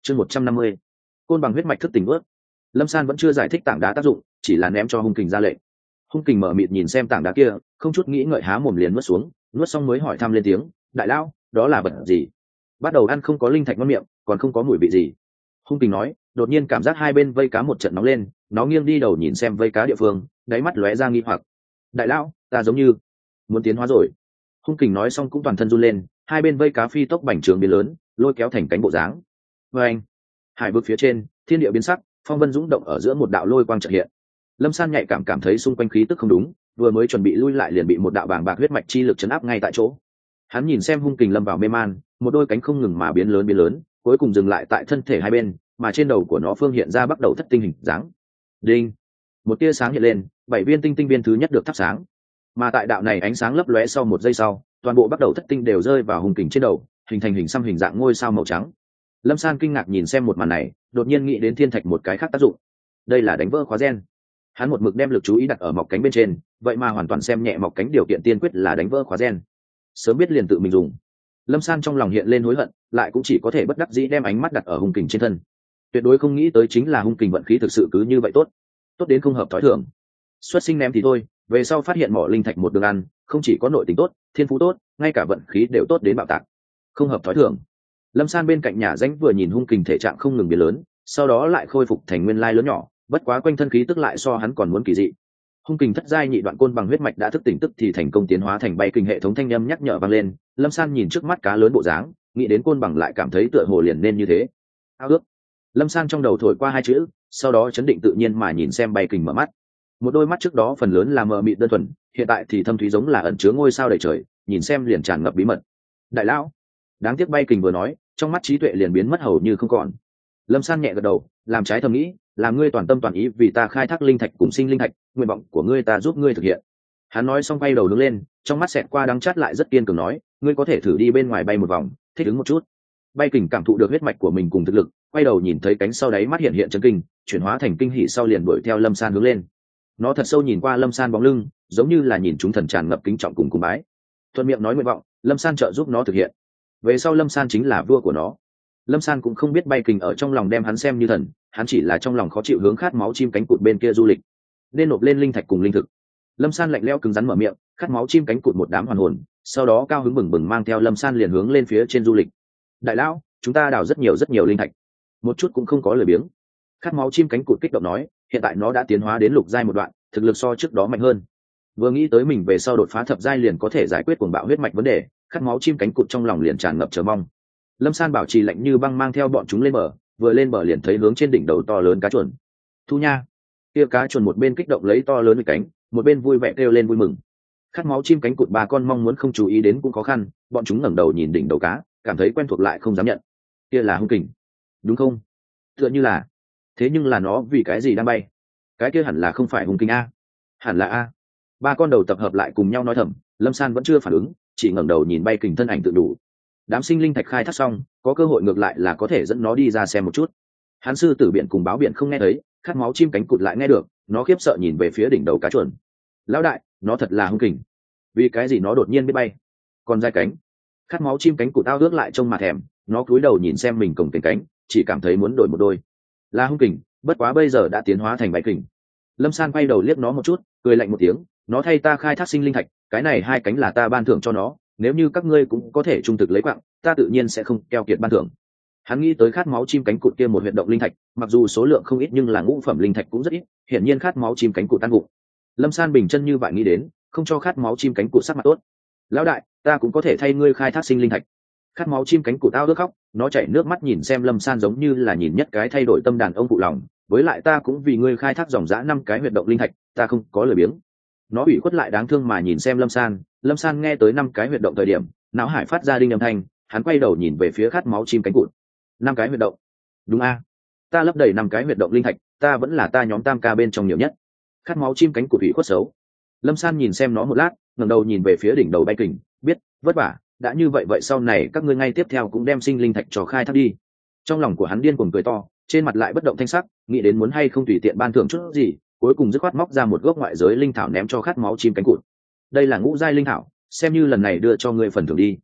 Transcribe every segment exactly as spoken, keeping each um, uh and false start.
chương một trăm năm mươi côn bằng huyết mạch thức tỉnh ướt. Lâm San vẫn chưa giải thích tảng đá tác dụng, chỉ là ném cho hung kình ra lệnh. Hung kình mở mịt nhìn xem tảng đá kia, không chút nghĩ ngợi há mồm liền nuốt xuống, nuốt xong mới hỏi thăm lên tiếng, đại lão, đó là vật gì? Bắt đầu ăn không có linh thạch ngon miệng, còn không có mùi vị gì. Hung kình nói, đột nhiên cảm giác hai bên vây cá một trận nóng lên, nó nghiêng đi đầu nhìn xem vây cá địa phương, đáy mắt lóe ra nghi hoặc. Đại lão, ta giống như muốn tiến hóa rồi. Hung kình nói xong cũng toàn thân run lên, hai bên vây cá phi tốc bành trướng biến lớn, lôi kéo thành cánh bộ dáng. Vê anh, hải vực phía trên, thiên địa biến sắc, phong vân dũng động ở giữa một đạo lôi quang chợt hiện. Lâm San nhạy cảm cảm thấy xung quanh khí tức không đúng, vừa mới chuẩn bị lui lại liền bị một đạo bàng bạc huyết mạch chi lực chấn áp ngay tại chỗ. Hắn nhìn xem hung kình lâm vào mê man, một đôi cánh không ngừng mà biến lớn biến lớn, cuối cùng dừng lại tại thân thể hai bên, mà trên đầu của nó phương hiện ra bắt đầu thất tinh hình dáng. Đinh, một tia sáng hiện lên, bảy viên tinh tinh viên thứ nhất được thắp sáng. Mà tại đạo này ánh sáng lấp lóe sau một giây sau, toàn bộ bắt đầu thất tinh đều rơi vào hung kình trên đầu, hình thành hình xăm hình dạng ngôi sao màu trắng. Lâm San kinh ngạc nhìn xem một màn này, đột nhiên nghĩ đến thiên thạch một cái khác tác dụng. Đây là đánh vỡ khóa gen. Hắn một mực đem lực chú ý đặt ở mọc cánh bên trên, vậy mà hoàn toàn xem nhẹ mọc cánh điều kiện tiên quyết là đánh vỡ khóa gen. Sớm biết liền tự mình dùng. Lâm San trong lòng hiện lên hối hận, lại cũng chỉ có thể bất đắc dĩ đem ánh mắt đặt ở hung kình trên thân. Tuyệt đối không nghĩ tới chính là hung kình vận khí thực sự cứ như vậy tốt, tốt đến không hợp thói thường. Xuất sinh ném thì thôi, về sau phát hiện mỏ linh thạch một đường ăn, không chỉ có nội tình tốt, thiên phú tốt, ngay cả vận khí đều tốt đến bạo tạc. Không hợp thói thường. Lâm San bên cạnh nhà rãnh vừa nhìn hung kình thể trạng không ngừng biến lớn, sau đó lại khôi phục thành nguyên lai lớn nhỏ, bất quá quanh thân khí tức lại so hắn còn muốn kỳ dị. Hung kình thất giai nhị đoạn côn bằng huyết mạch đã thức tỉnh tức thì thành công tiến hóa thành bay kình, hệ thống thanh âm nhắc nhở vang lên. Lâm San nhìn trước mắt cá lớn bộ dáng, nghĩ đến côn bằng lại cảm thấy tựa hồ liền nên như thế. Ao ước. Lâm San trong đầu thổi qua hai chữ, sau đó chấn định tự nhiên mà nhìn xem bay kình mở mắt. Một đôi mắt trước đó phần lớn là mờ mịt đơn thuần, hiện tại thì thâm thúy giống là ẩn chứa ngôi sao đầy trời, nhìn xem liền tràn ngập bí mật. Đại lão, đáng tiếc bay kình vừa nói, trong mắt trí tuệ liền biến mất hầu như không còn. Lâm San nhẹ gật đầu, làm trái thầm nghĩ, làm ngươi toàn tâm toàn ý vì ta khai thác linh thạch cùng sinh linh thạch, nguyện vọng của ngươi ta giúp ngươi thực hiện. Hắn nói xong quay đầu đứng lên, trong mắt xẹt qua đắng chát lại rất kiên cường nói, ngươi có thể thử đi bên ngoài bay một vòng, thích ứng một chút. Bay kình cảm thụ được huyết mạch của mình cùng thực lực, quay đầu nhìn thấy cánh sau đáy mắt hiện hiện chấn kinh, chuyển hóa thành kinh hỉ sau liền đuổi theo Lâm San hướng lên. Nó thật sâu nhìn qua Lâm San bóng lưng, giống như là nhìn chúng thần tràn ngập kính trọng cùng cung bái. Thuận miệng nói nguyện vọng, Lâm San trợ giúp nó thực hiện. Về sau Lâm San chính là vua của nó. Lâm San cũng không biết bay kình ở trong lòng đem hắn xem như thần, hắn chỉ là trong lòng khó chịu hướng khát máu chim cánh cụt bên kia du lịch, nên nộp lên linh thạch cùng linh thực. Lâm San lạnh lẽo cứng rắn mở miệng, khát máu chim cánh cụt một đám hoàn hồn, sau đó cao hứng bừng bừng mang theo Lâm San liền hướng lên phía trên du lịch. Đại lão, chúng ta đào rất nhiều rất nhiều linh thạch, một chút cũng không có lười biếng. Khát máu chim cánh cụt kích động nói, hiện tại nó đã tiến hóa đến lục giai một đoạn, thực lực so trước đó mạnh hơn. Vừa nghĩ tới mình về sau đột phá thập giai liền có thể giải quyết cuồng bạo huyết mạch vấn đề, khát máu chim cánh cụt trong lòng liền tràn ngập chờ mong. Lâm San bảo trì lạnh như băng mang theo bọn chúng lên bờ, vừa lên bờ liền thấy hướng trên đỉnh đầu to lớn cá chuồn. Thu nha! Kia cá chuồn một bên kích động lấy to lớn với cánh, một bên vui vẻ kêu lên vui mừng. Khát máu chim cánh cụt ba con mong muốn không chú ý đến cũng khó khăn, bọn chúng ngẩng đầu nhìn đỉnh đầu cá, cảm thấy quen thuộc lại không dám nhận. Kia là hung kình, đúng không? Tựa như là. Thế nhưng là nó vì cái gì đang bay? Cái kia hẳn là không phải hung kình a? Hẳn là a. Ba con đầu tập hợp lại cùng nhau nói thầm, Lâm San vẫn chưa phản ứng, chỉ ngẩng đầu nhìn bay kình thân ảnh tự đủ. Đám sinh linh thạch khai thác xong, có cơ hội ngược lại là có thể dẫn nó đi ra xem một chút. Hắn sư tử biển cùng báo biển không nghe thấy, khát máu chim cánh cụt lại nghe được, nó khiếp sợ nhìn về phía đỉnh đầu cá chuồn. Lão đại, nó thật là hung kình. Vì cái gì nó đột nhiên biết bay? Còn dài cánh. Khát máu chim cánh cụt ao ước lại trông mà thèm, nó cúi đầu nhìn xem mình cổng cánh cánh, chỉ cảm thấy muốn đổi một đôi. Là hung kình, bất quá bây giờ đã tiến hóa thành bay kình. Lâm San quay đầu liếc nó một chút, cười lạnh một tiếng, nó thay ta khai thác sinh linh thạch, cái này hai cánh là ta ban thưởng cho nó, nếu như các ngươi cũng có thể trung thực lấy quặng, ta tự nhiên sẽ không keo kiệt ban thưởng. Hắn nghĩ tới khát máu chim cánh cụt kia một huyệt động linh thạch, mặc dù số lượng không ít nhưng là ngũ phẩm linh thạch cũng rất ít, hiển nhiên khát máu chim cánh cụt tan bụng. Lâm San bình chân như vậy nghĩ đến, không cho khát máu chim cánh cụt sắc mặt tốt. Lão đại, ta cũng có thể thay ngươi khai thác sinh linh thạch. Khát máu chim cánh cụt tao ước khóc, nó chảy nước mắt nhìn xem Lâm San giống như là nhìn nhất cái thay đổi tâm đàn ông phụ lòng, với lại ta cũng vì ngươi khai thác dòng dã năm cái huyệt động linh thạch, ta không có lười biếng. Nó ủy khuất lại đáng thương mà nhìn xem Lâm San. Lâm San nghe tới năm cái huyệt động thời điểm, não hải phát ra đinh âm thanh, hắn quay đầu nhìn về phía khát máu chim cánh cụt. Năm cái huyệt động? Đúng a, ta lấp đầy năm cái huyệt động linh thạch, ta vẫn là ta nhóm tam ca bên trong nhiều nhất. Khát máu chim cánh cụt ủy khuất xấu. Lâm San nhìn xem nó một lát, ngẩng đầu nhìn về phía đỉnh đầu bay kình, biết, vất vả, đã như vậy vậy sau này các ngươi ngay tiếp theo cũng đem sinh linh thạch trò khai thác đi. Trong lòng của hắn điên cuồng cười to, trên mặt lại bất động thanh sắc, nghĩ đến muốn hay không tùy tiện ban thưởng chút gì, cuối cùng dứt khoát móc ra một gốc ngoại giới linh thảo ném cho khát máu chim cánh cụt. Đây là ngũ giai linh thảo, xem như lần này đưa cho ngươi phần thưởng đi.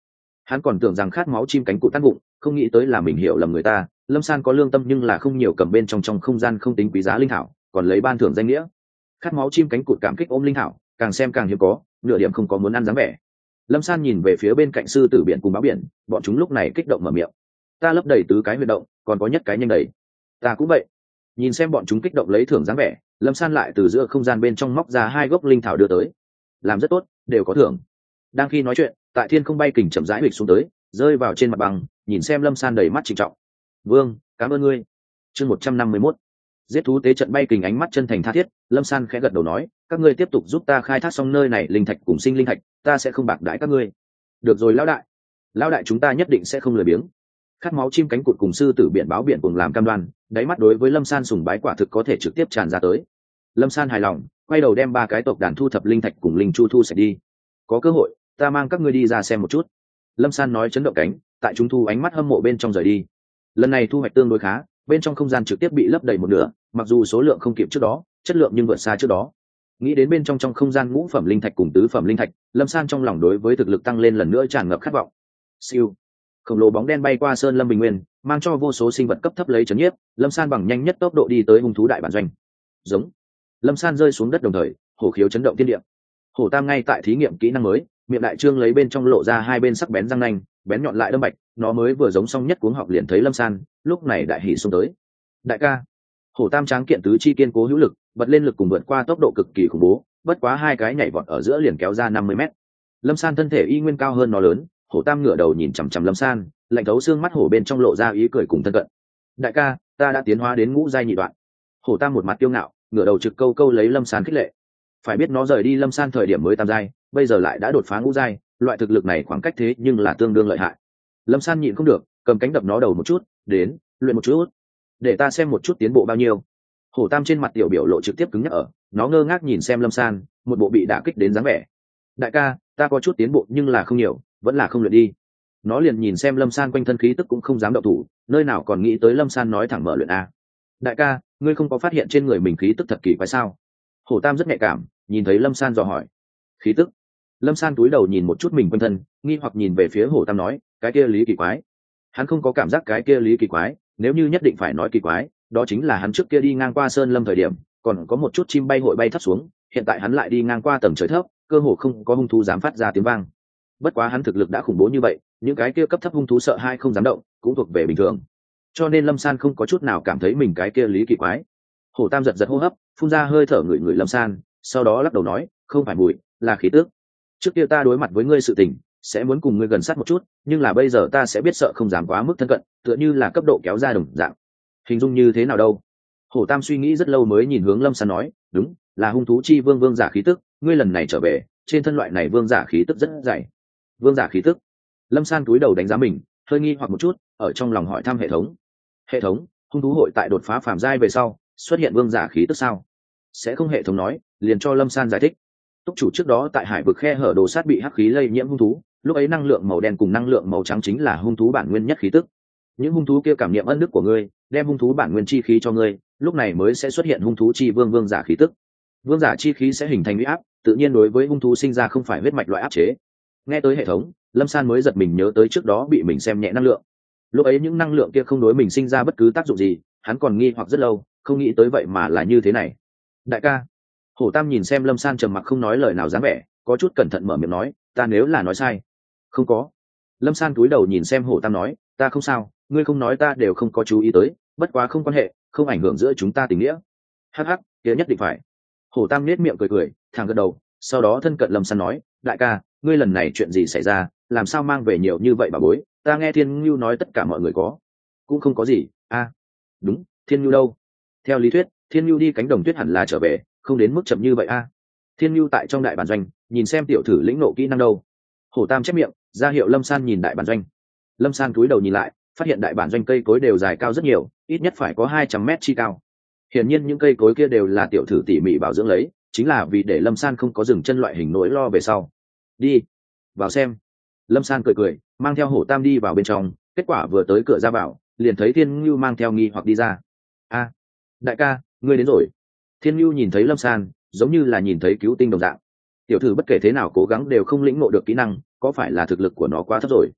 Hắn còn tưởng rằng khát máu chim cánh cụt tác bụng, không nghĩ tới là mình hiểu lầm người ta. Lâm San có lương tâm nhưng là không nhiều, cầm bên trong trong không gian không tính quý giá linh thảo, còn lấy ban thưởng danh nghĩa. Khát máu chim cánh cụt cảm kích ôm linh thảo, càng xem càng hiếm có, nửa điểm không có muốn ăn dáng vẻ. Lâm San nhìn về phía bên cạnh sư tử biển cùng báo biển, bọn chúng lúc này kích động mở miệng. Ta lấp đầy tứ cái huyệt động, còn có nhất cái nhanh đầy. Ta cũng vậy. Nhìn xem bọn chúng kích động lấy thưởng dáng vẻ, Lâm San lại từ giữa không gian bên trong móc ra hai gốc linh thảo đưa tới. Làm rất tốt, đều có thưởng. Đang khi nói chuyện, tại thiên không bay kình chậm rãi hịch xuống tới, rơi vào trên mặt bằng, nhìn xem Lâm San đầy mắt trịnh trọng. Vương, cảm ơn ngươi. Chương một trăm năm mươi mốt. Giết thú tế trận bay kình, ánh mắt chân thành tha thiết. Lâm San khẽ gật đầu nói, các ngươi tiếp tục giúp ta khai thác xong nơi này linh thạch cùng sinh linh thạch, ta sẽ không bạc đãi các ngươi. Được rồi lão đại. Lão đại chúng ta nhất định sẽ không lười biếng. Khát máu chim cánh cụt cùng sư tử biển báo biển cùng làm cam đoan, đáy mắt đối với Lâm San sùng bái quả thực có thể trực tiếp tràn ra tới. Lâm San hài lòng, quay đầu đem ba cái tộc đàn thu thập linh thạch cùng linh chu thu sạch đi. Có cơ hội, ta mang các ngươi đi ra xem một chút. Lâm San nói chấn động cánh, tại chúng thu ánh mắt hâm mộ bên trong rời đi. Lần này thu hoạch tương đối khá, bên trong không gian trực tiếp bị lấp đầy một nửa, mặc dù số lượng không kịp trước đó, chất lượng nhưng vượt xa trước đó. Nghĩ đến bên trong trong không gian ngũ phẩm linh thạch cùng tứ phẩm linh thạch, Lâm San trong lòng đối với thực lực tăng lên lần nữa tràn ngập khát vọng. Siêu, khổng lồ bóng đen bay qua sơn lâm bình nguyên, mang cho vô số sinh vật cấp thấp lấy chấn nhiếp. Lâm San bằng nhanh nhất tốc độ đi tới hung thú đại bản doanh. Giống. Lâm San rơi xuống đất đồng thời, hổ khiếu chấn động thiên địa. Hổ Tam ngay tại thí nghiệm kỹ năng mới, miệng đại trương lấy bên trong lộ ra hai bên sắc bén răng nanh, bén nhọn lại đâm bạch, nó mới vừa giống xong nhất cuống học liền thấy Lâm San, lúc này đại hỉ xông tới. Đại ca. Hổ Tam tráng kiện tứ chi kiên cố hữu lực, bật lên lực cùng vượt qua tốc độ cực kỳ khủng bố, bất quá hai cái nhảy vọt ở giữa liền kéo ra năm mươi mét. Lâm San thân thể y nguyên cao hơn nó lớn, Hổ Tam ngửa đầu nhìn chằm chằm Lâm San, lạnh thấu xương mắt hổ bên trong lộ ra ý cười cùng thân cận. Đại ca, ta đã tiến hóa đến ngũ giai nhị đoạn. Hổ Tam một mặt kiêu ngạo, ngửa đầu trực câu câu lấy Lâm San khích lệ. Phải biết nó rời đi Lâm San thời điểm mới tam giai, bây giờ lại đã đột phá ngũ giai, loại thực lực này khoảng cách thế nhưng là tương đương lợi hại. Lâm San nhịn không được, cầm cánh đập nó đầu một chút, đến, luyện một chút, để ta xem một chút tiến bộ bao nhiêu. Hổ Tam trên mặt tiểu biểu lộ trực tiếp cứng nhắc ở, nó ngơ ngác nhìn xem Lâm San, một bộ bị đả kích đến dáng vẻ. Đại ca, ta có chút tiến bộ nhưng là không nhiều, vẫn là không luyện đi. Nó liền nhìn xem Lâm San quanh thân khí tức cũng không dám động thủ, nơi nào còn nghĩ tới Lâm San nói thẳng mở luyện a. Đại ca, ngươi không có phát hiện trên người mình khí tức thật kỳ quái sao? Hổ Tam rất nhạy cảm, nhìn thấy Lâm San dò hỏi. Khí tức? Lâm San túi đầu nhìn một chút mình quanh thân, nghi hoặc nhìn về phía Hổ Tam nói, cái kia lý kỳ quái. Hắn không có cảm giác cái kia lý kỳ quái, nếu như nhất định phải nói kỳ quái, đó chính là hắn trước kia đi ngang qua sơn lâm thời điểm, còn có một chút chim bay hội bay thấp xuống, hiện tại hắn lại đi ngang qua tầng trời thấp, cơ hồ không có hung thú dám phát ra tiếng vang. Bất quá hắn thực lực đã khủng bố như vậy, những cái kia cấp thấp hung thú sợ hai không dám động, cũng thuộc về bình thường. Cho nên Lâm San không có chút nào cảm thấy mình cái kia lý kỳ quái. Hổ Tam giật giật hô hấp, phun ra hơi thở người người Lâm San, sau đó lắc đầu nói, không phải mùi, là khí tước. Trước kia ta đối mặt với ngươi sự tình, sẽ muốn cùng ngươi gần sát một chút, nhưng là bây giờ ta sẽ biết sợ không dám quá mức thân cận, tựa như là cấp độ kéo ra đồng dạng. Hình dung như thế nào đâu? Hổ Tam suy nghĩ rất lâu mới nhìn hướng Lâm San nói, đúng, là hung thú chi vương vương giả khí tức, ngươi lần này trở về, trên thân loại này vương giả khí tức rất dày. Vương giả khí tức? Lâm San cúi đầu đánh giá mình, hơi nghi hoặc một chút, ở trong lòng hỏi thăm hệ thống. Hệ thống, hung thú hội tại đột phá phàm giai về sau, xuất hiện vương giả khí tức sao? Sẽ không, hệ thống nói, liền cho Lâm San giải thích. Túc chủ trước đó tại hải vực khe hở đồ sát bị hắc khí lây nhiễm hung thú, lúc ấy năng lượng màu đen cùng năng lượng màu trắng chính là hung thú bản nguyên nhất khí tức. Những hung thú kia cảm nghiệm ân đức của ngươi, đem hung thú bản nguyên chi khí cho ngươi, lúc này mới sẽ xuất hiện hung thú chi vương vương giả khí tức. Vương giả chi khí sẽ hình thành uy áp, tự nhiên đối với hung thú sinh ra không phải huyết mạch loại áp chế. Nghe tới hệ thống, Lâm San mới giật mình nhớ tới trước đó bị mình xem nhẹ năng lượng. Lúc ấy những năng lượng kia không đối mình sinh ra bất cứ tác dụng gì, hắn còn nghi hoặc rất lâu, không nghĩ tới vậy mà là như thế này. Đại ca. Hổ Tam nhìn xem Lâm San trầm mặc không nói lời nào dáng vẻ, có chút cẩn thận mở miệng nói, ta nếu là nói sai. Không có. Lâm San cúi đầu nhìn xem Hổ Tam nói, ta không sao, ngươi không nói ta đều không có chú ý tới, bất quá không quan hệ, không ảnh hưởng giữa chúng ta tình nghĩa. Hắc hắc, kia nhất định phải. Hổ Tam nết miệng cười cười, thẳng gật đầu, sau đó thân cận Lâm San nói, đại ca, ngươi lần này chuyện gì xảy ra, làm sao mang về nhiều như vậy bà bối, ta nghe Thiên Nhu nói tất cả mọi người có. Cũng không có gì. A, à, đúng, Thiên Nhu đâu? Theo lý thuyết, Thiên Nhu đi cánh đồng tuyết hẳn là trở về, không đến mức chậm như vậy a. À. Thiên Nhu tại trong đại bản doanh, nhìn xem tiểu thử lĩnh nộ kỹ năng đâu. Hổ Tam chép miệng, ra hiệu Lâm San nhìn đại bản doanh. Lâm San cúi đầu nhìn lại, phát hiện đại bản doanh cây cối đều dài cao rất nhiều, ít nhất phải có hai trăm mét chi cao. Hiển nhiên những cây cối kia đều là tiểu thử tỉ mỉ bảo dưỡng lấy, chính là vì để Lâm San không có dừng chân loại hình nỗi lo về sau. Đi, vào xem. Lâm San cười cười, mang theo Hổ Tam đi vào bên trong, kết quả vừa tới cửa ra vào, liền thấy Thiên Nhu mang theo nghi hoặc đi ra. A, đại ca, ngươi đến rồi. Thiên Nhu nhìn thấy Lâm San, giống như là nhìn thấy cứu tinh đồng dạng. Tiểu thử bất kể thế nào cố gắng đều không lĩnh ngộ được kỹ năng, có phải là thực lực của nó quá thấp rồi?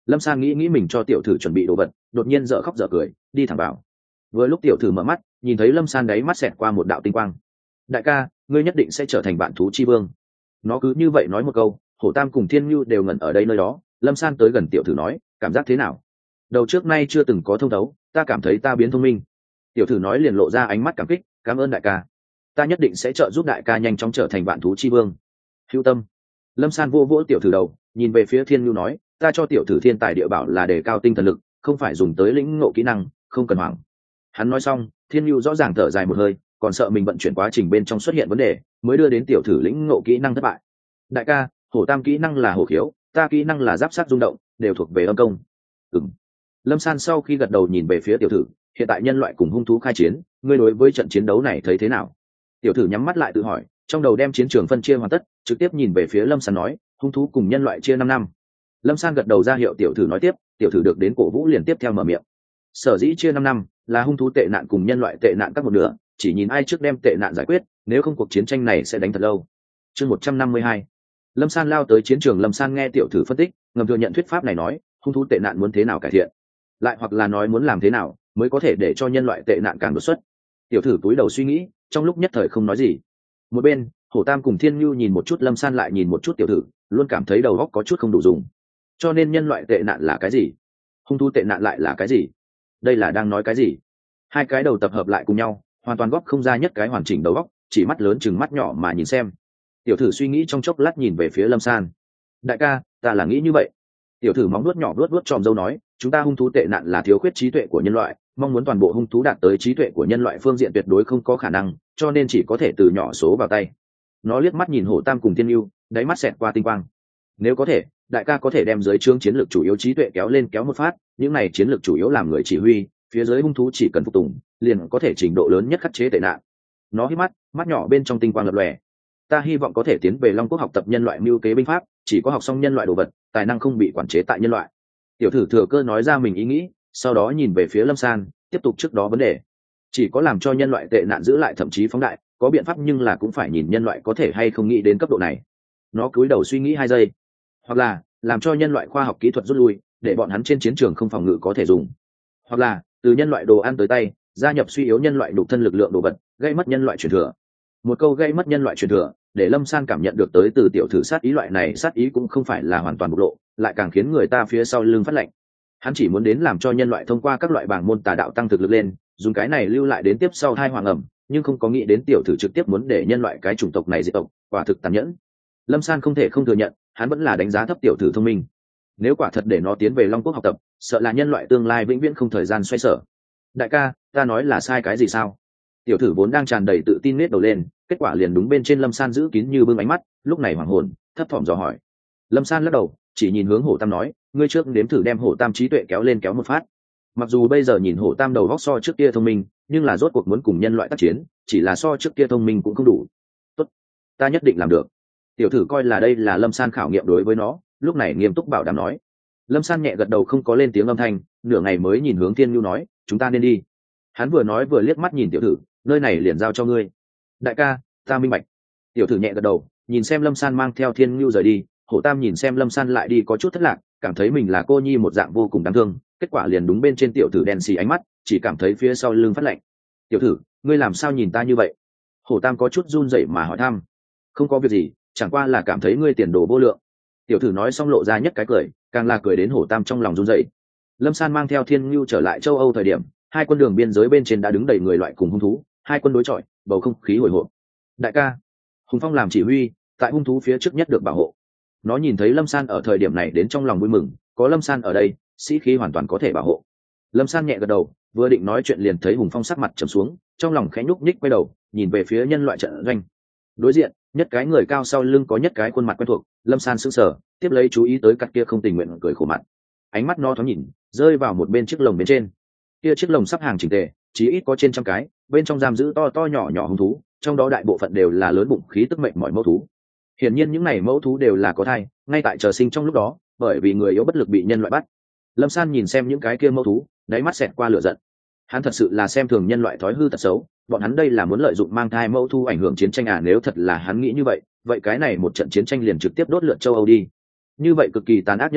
Lâm San nghĩ nghĩ mình cho tiểu thử chuẩn bị đồ vật, đột nhiên dở khóc dở cười đi thẳng vào. Vừa lúc tiểu thử mở mắt, nhìn thấy Lâm San đáy mắt xẹt qua một đạo tinh quang. Đại ca, ngươi nhất định sẽ trở thành vạn thú chi vương. Nó cứ như vậy nói một câu, Hổ Tam cùng Thiên Nhu đều ngẩn ở đây nơi đó. Lâm San tới gần tiểu thử nói, cảm giác thế nào? Đầu trước nay chưa từng có thông thấu, ta cảm thấy ta biến thông minh. Tiểu thử nói liền lộ ra ánh mắt cảm kích, cảm ơn đại ca, ta nhất định sẽ trợ giúp đại ca nhanh chóng trở thành vạn thú chi vương. Hữu tâm. Lâm San vô vỗ tiểu thử đầu, nhìn về phía Thiên Nhu nói, ta cho tiểu thử thiên tài địa bảo là để cao tinh thần lực, không phải dùng tới lĩnh ngộ kỹ năng, không cần hoảng. Hắn nói xong, Thiên Nhu rõ ràng thở dài một hơi, còn sợ mình vận chuyển quá trình bên trong xuất hiện vấn đề, mới đưa đến tiểu thử lĩnh ngộ kỹ năng thất bại. Đại ca, Hổ Tam kỹ năng là hổ khiếu, ta kỹ năng là giáp sát rung động, đều thuộc về âm công. Ừm. Lâm San sau khi gật đầu nhìn về phía tiểu thử, hiện tại nhân loại cùng hung thú khai chiến, ngươi đối với trận chiến đấu này thấy thế nào? Tiểu thử nhắm mắt lại tự hỏi, trong đầu đem chiến trường phân chia hoàn tất, trực tiếp nhìn về phía Lâm San nói, hung thú cùng nhân loại chia năm năm. Lâm San gật đầu ra hiệu tiểu thử nói tiếp, tiểu thử được đến cổ vũ liền tiếp theo mở miệng. Sở dĩ chia năm năm là hung thú tệ nạn cùng nhân loại tệ nạn cắt một nửa, chỉ nhìn ai trước đem tệ nạn giải quyết, nếu không cuộc chiến tranh này sẽ đánh thật lâu. Chương một trăm năm mươi hai. Lâm San lao tới chiến trường. Lâm San nghe tiểu thử phân tích, ngầm thừa nhận thuyết pháp này nói, hung thú tệ nạn muốn thế nào cải thiện, lại hoặc là nói muốn làm thế nào mới có thể để cho nhân loại tệ nạn càng đột xuất. Tiểu thử túi đầu suy nghĩ, trong lúc nhất thời không nói gì. Một bên, Hổ Tam cùng Thiên Nhu nhìn một chút Lâm San lại nhìn một chút tiểu thử, luôn cảm thấy đầu óc có chút không đủ dùng. Cho nên nhân loại tệ nạn là cái gì, hung thú tệ nạn lại là cái gì, đây là đang nói cái gì? Hai cái đầu tập hợp lại cùng nhau, hoàn toàn góp không ra nhất cái hoàn chỉnh đầu óc, chỉ mắt lớn chừng mắt nhỏ mà nhìn xem. Tiểu thử suy nghĩ trong chốc lát nhìn về phía Lâm San. Đại ca, ta là nghĩ như vậy. Tiểu thử móng nuốt nhỏ nuốt nuốt tròm dâu nói, chúng ta hung thú tệ nạn là thiếu khuyết trí tuệ của nhân loại, mong muốn toàn bộ hung thú đạt tới trí tuệ của nhân loại phương diện tuyệt đối không có khả năng, cho nên chỉ có thể từ nhỏ số vào tay. Nó liếc mắt nhìn Hổ Tam cùng Thiên Nhu, đáy mắt xẹt qua tinh quang. Nếu có thể, đại ca có thể đem dưới trướng chiến lược chủ yếu trí tuệ kéo lên kéo một phát, những này chiến lược chủ yếu làm người chỉ huy, phía dưới hung thú chỉ cần phục tùng, liền có thể trình độ lớn nhất khắc chế tệ nạn. Nó hít mắt, mắt nhỏ bên trong tinh quang lập lòe. Ta hy vọng có thể tiến về Long Quốc học tập nhân loại mưu kế binh pháp, chỉ có học xong nhân loại đồ vật, tài năng không bị quản chế tại nhân loại. Tiểu thử thừa cơ nói ra mình ý nghĩ, sau đó nhìn về phía Lâm San, tiếp tục trước đó vấn đề. Chỉ có làm cho nhân loại tệ nạn giữ lại thậm chí phóng đại, có biện pháp, nhưng là cũng phải nhìn nhân loại có thể hay không nghĩ đến cấp độ này. Nó cúi đầu suy nghĩ hai giây. Hoặc là làm cho nhân loại khoa học kỹ thuật rút lui, để bọn hắn trên chiến trường không phòng ngự có thể dùng. Hoặc là từ nhân loại đồ ăn tới tay, gia nhập suy yếu nhân loại đục thân lực lượng đồ vật, gây mất nhân loại truyền thừa. Một câu gây mất nhân loại truyền thừa, để Lâm San cảm nhận được tới từ tiểu thử sát ý, loại này sát ý cũng không phải là hoàn toàn bộc lộ, lại càng khiến người ta phía sau lưng phát lạnh. Hắn chỉ muốn đến làm cho nhân loại thông qua các loại bảng môn tà đạo tăng thực lực lên, dùng cái này lưu lại đến tiếp sau hai hoàng ẩm, nhưng không có nghĩ đến tiểu thử trực tiếp muốn để nhân loại cái chủng tộc này diệt tộc, quả thực tàn nhẫn. Lâm San không thể không thừa nhận, hắn vẫn là đánh giá thấp tiểu thử thông minh. Nếu quả thật để nó tiến về Long Quốc học tập, sợ là nhân loại tương lai vĩnh viễn không thời gian xoay sở. Đại ca, ta nói là sai cái gì sao? Tiểu thử vốn đang tràn đầy tự tin nết đầu lên, kết quả liền đúng bên trên Lâm San giữ kín như bưng ánh mắt, lúc này hoảng hồn, thấp thỏm dò hỏi. Lâm San lắc đầu, chỉ nhìn hướng Hổ Tam nói, ngươi trước nếm thử đem Hổ Tam trí tuệ kéo lên kéo một phát. Mặc dù bây giờ nhìn Hổ Tam đầu óc so trước kia thông minh, nhưng là rốt cuộc muốn cùng nhân loại tác chiến, chỉ là so trước kia thông minh cũng không đủ. Tốt, ta nhất định làm được. Tiểu thử coi là đây là Lâm San khảo nghiệm đối với nó, lúc này nghiêm túc bảo đảm nói. Lâm San nhẹ gật đầu không có lên tiếng âm thanh, nửa ngày mới nhìn hướng Thiên Nhu nói, chúng ta nên đi. Hắn vừa nói vừa liếc mắt nhìn tiểu thử, nơi này liền giao cho ngươi. Đại ca, ta minh bạch. Tiểu thử nhẹ gật đầu, nhìn xem Lâm San mang theo Thiên Nhu rời đi. Hổ Tam nhìn xem Lâm San lại đi có chút thất lạc, cảm thấy mình là cô nhi một dạng vô cùng đáng thương, kết quả liền đúng bên trên tiểu thử đen xì ánh mắt, chỉ cảm thấy phía sau lưng phát lạnh. Tiểu thử, ngươi làm sao nhìn ta như vậy? Hổ Tam có chút run rẩy mà hỏi thăm. Không có việc gì, chẳng qua là cảm thấy ngươi tiền đồ vô lượng. Tiểu thử nói xong lộ ra nhất cái cười, càng là cười đến Hổ Tam trong lòng run rẩy. Lâm San mang theo Thiên Nhu trở lại châu Âu thời điểm, hai quân đường biên giới bên trên đã đứng đầy người loại cùng hung thú, hai quân đối chọi, bầu không khí hồi hộp. Đại ca, Hùng Phong làm chỉ huy, tại hung thú phía trước nhất được bảo hộ. Nó nhìn thấy Lâm San ở thời điểm này đến trong lòng vui mừng, có Lâm San ở đây, sĩ khí hoàn toàn có thể bảo hộ. Lâm San nhẹ gật đầu, vừa định nói chuyện liền thấy Hùng Phong sắc mặt trầm xuống, trong lòng khẽ nhúc nhích quay đầu, nhìn về phía nhân loại trận doanh. Đối diện, nhất cái người cao sau lưng có nhất cái khuôn mặt quen thuộc, Lâm San sững sờ, tiếp lấy chú ý tới cặp kia không tình nguyện cười khổ mặt. Ánh mắt nó thoáng nhìn, rơi vào một bên chiếc lồng bên trên. Kia chiếc lồng sắp hàng chỉnh tề, chí ít có trên trăm cái, bên trong giam giữ to to nhỏ nhỏ hung thú, trong đó đại bộ phận đều là lớn bụng khí tức mệnh mọi mẫu thú. Hiển nhiên những này mẫu thú đều là có thai, ngay tại chờ sinh trong lúc đó, bởi vì người yếu bất lực bị nhân loại bắt. Lâm San nhìn xem những cái kia mẫu thú, đáy mắt xẹt qua lửa giận. Hắn thật sự là xem thường nhân loại thói hư tật xấu, bọn hắn đây là muốn lợi dụng mang thai mẫu thú ảnh hưởng chiến tranh à? Nếu thật là hắn nghĩ như vậy, vậy cái này một trận chiến tranh liền trực tiếp đốt lượt châu Âu đi. Như vậy cực kỳ tàn ác nhân loại,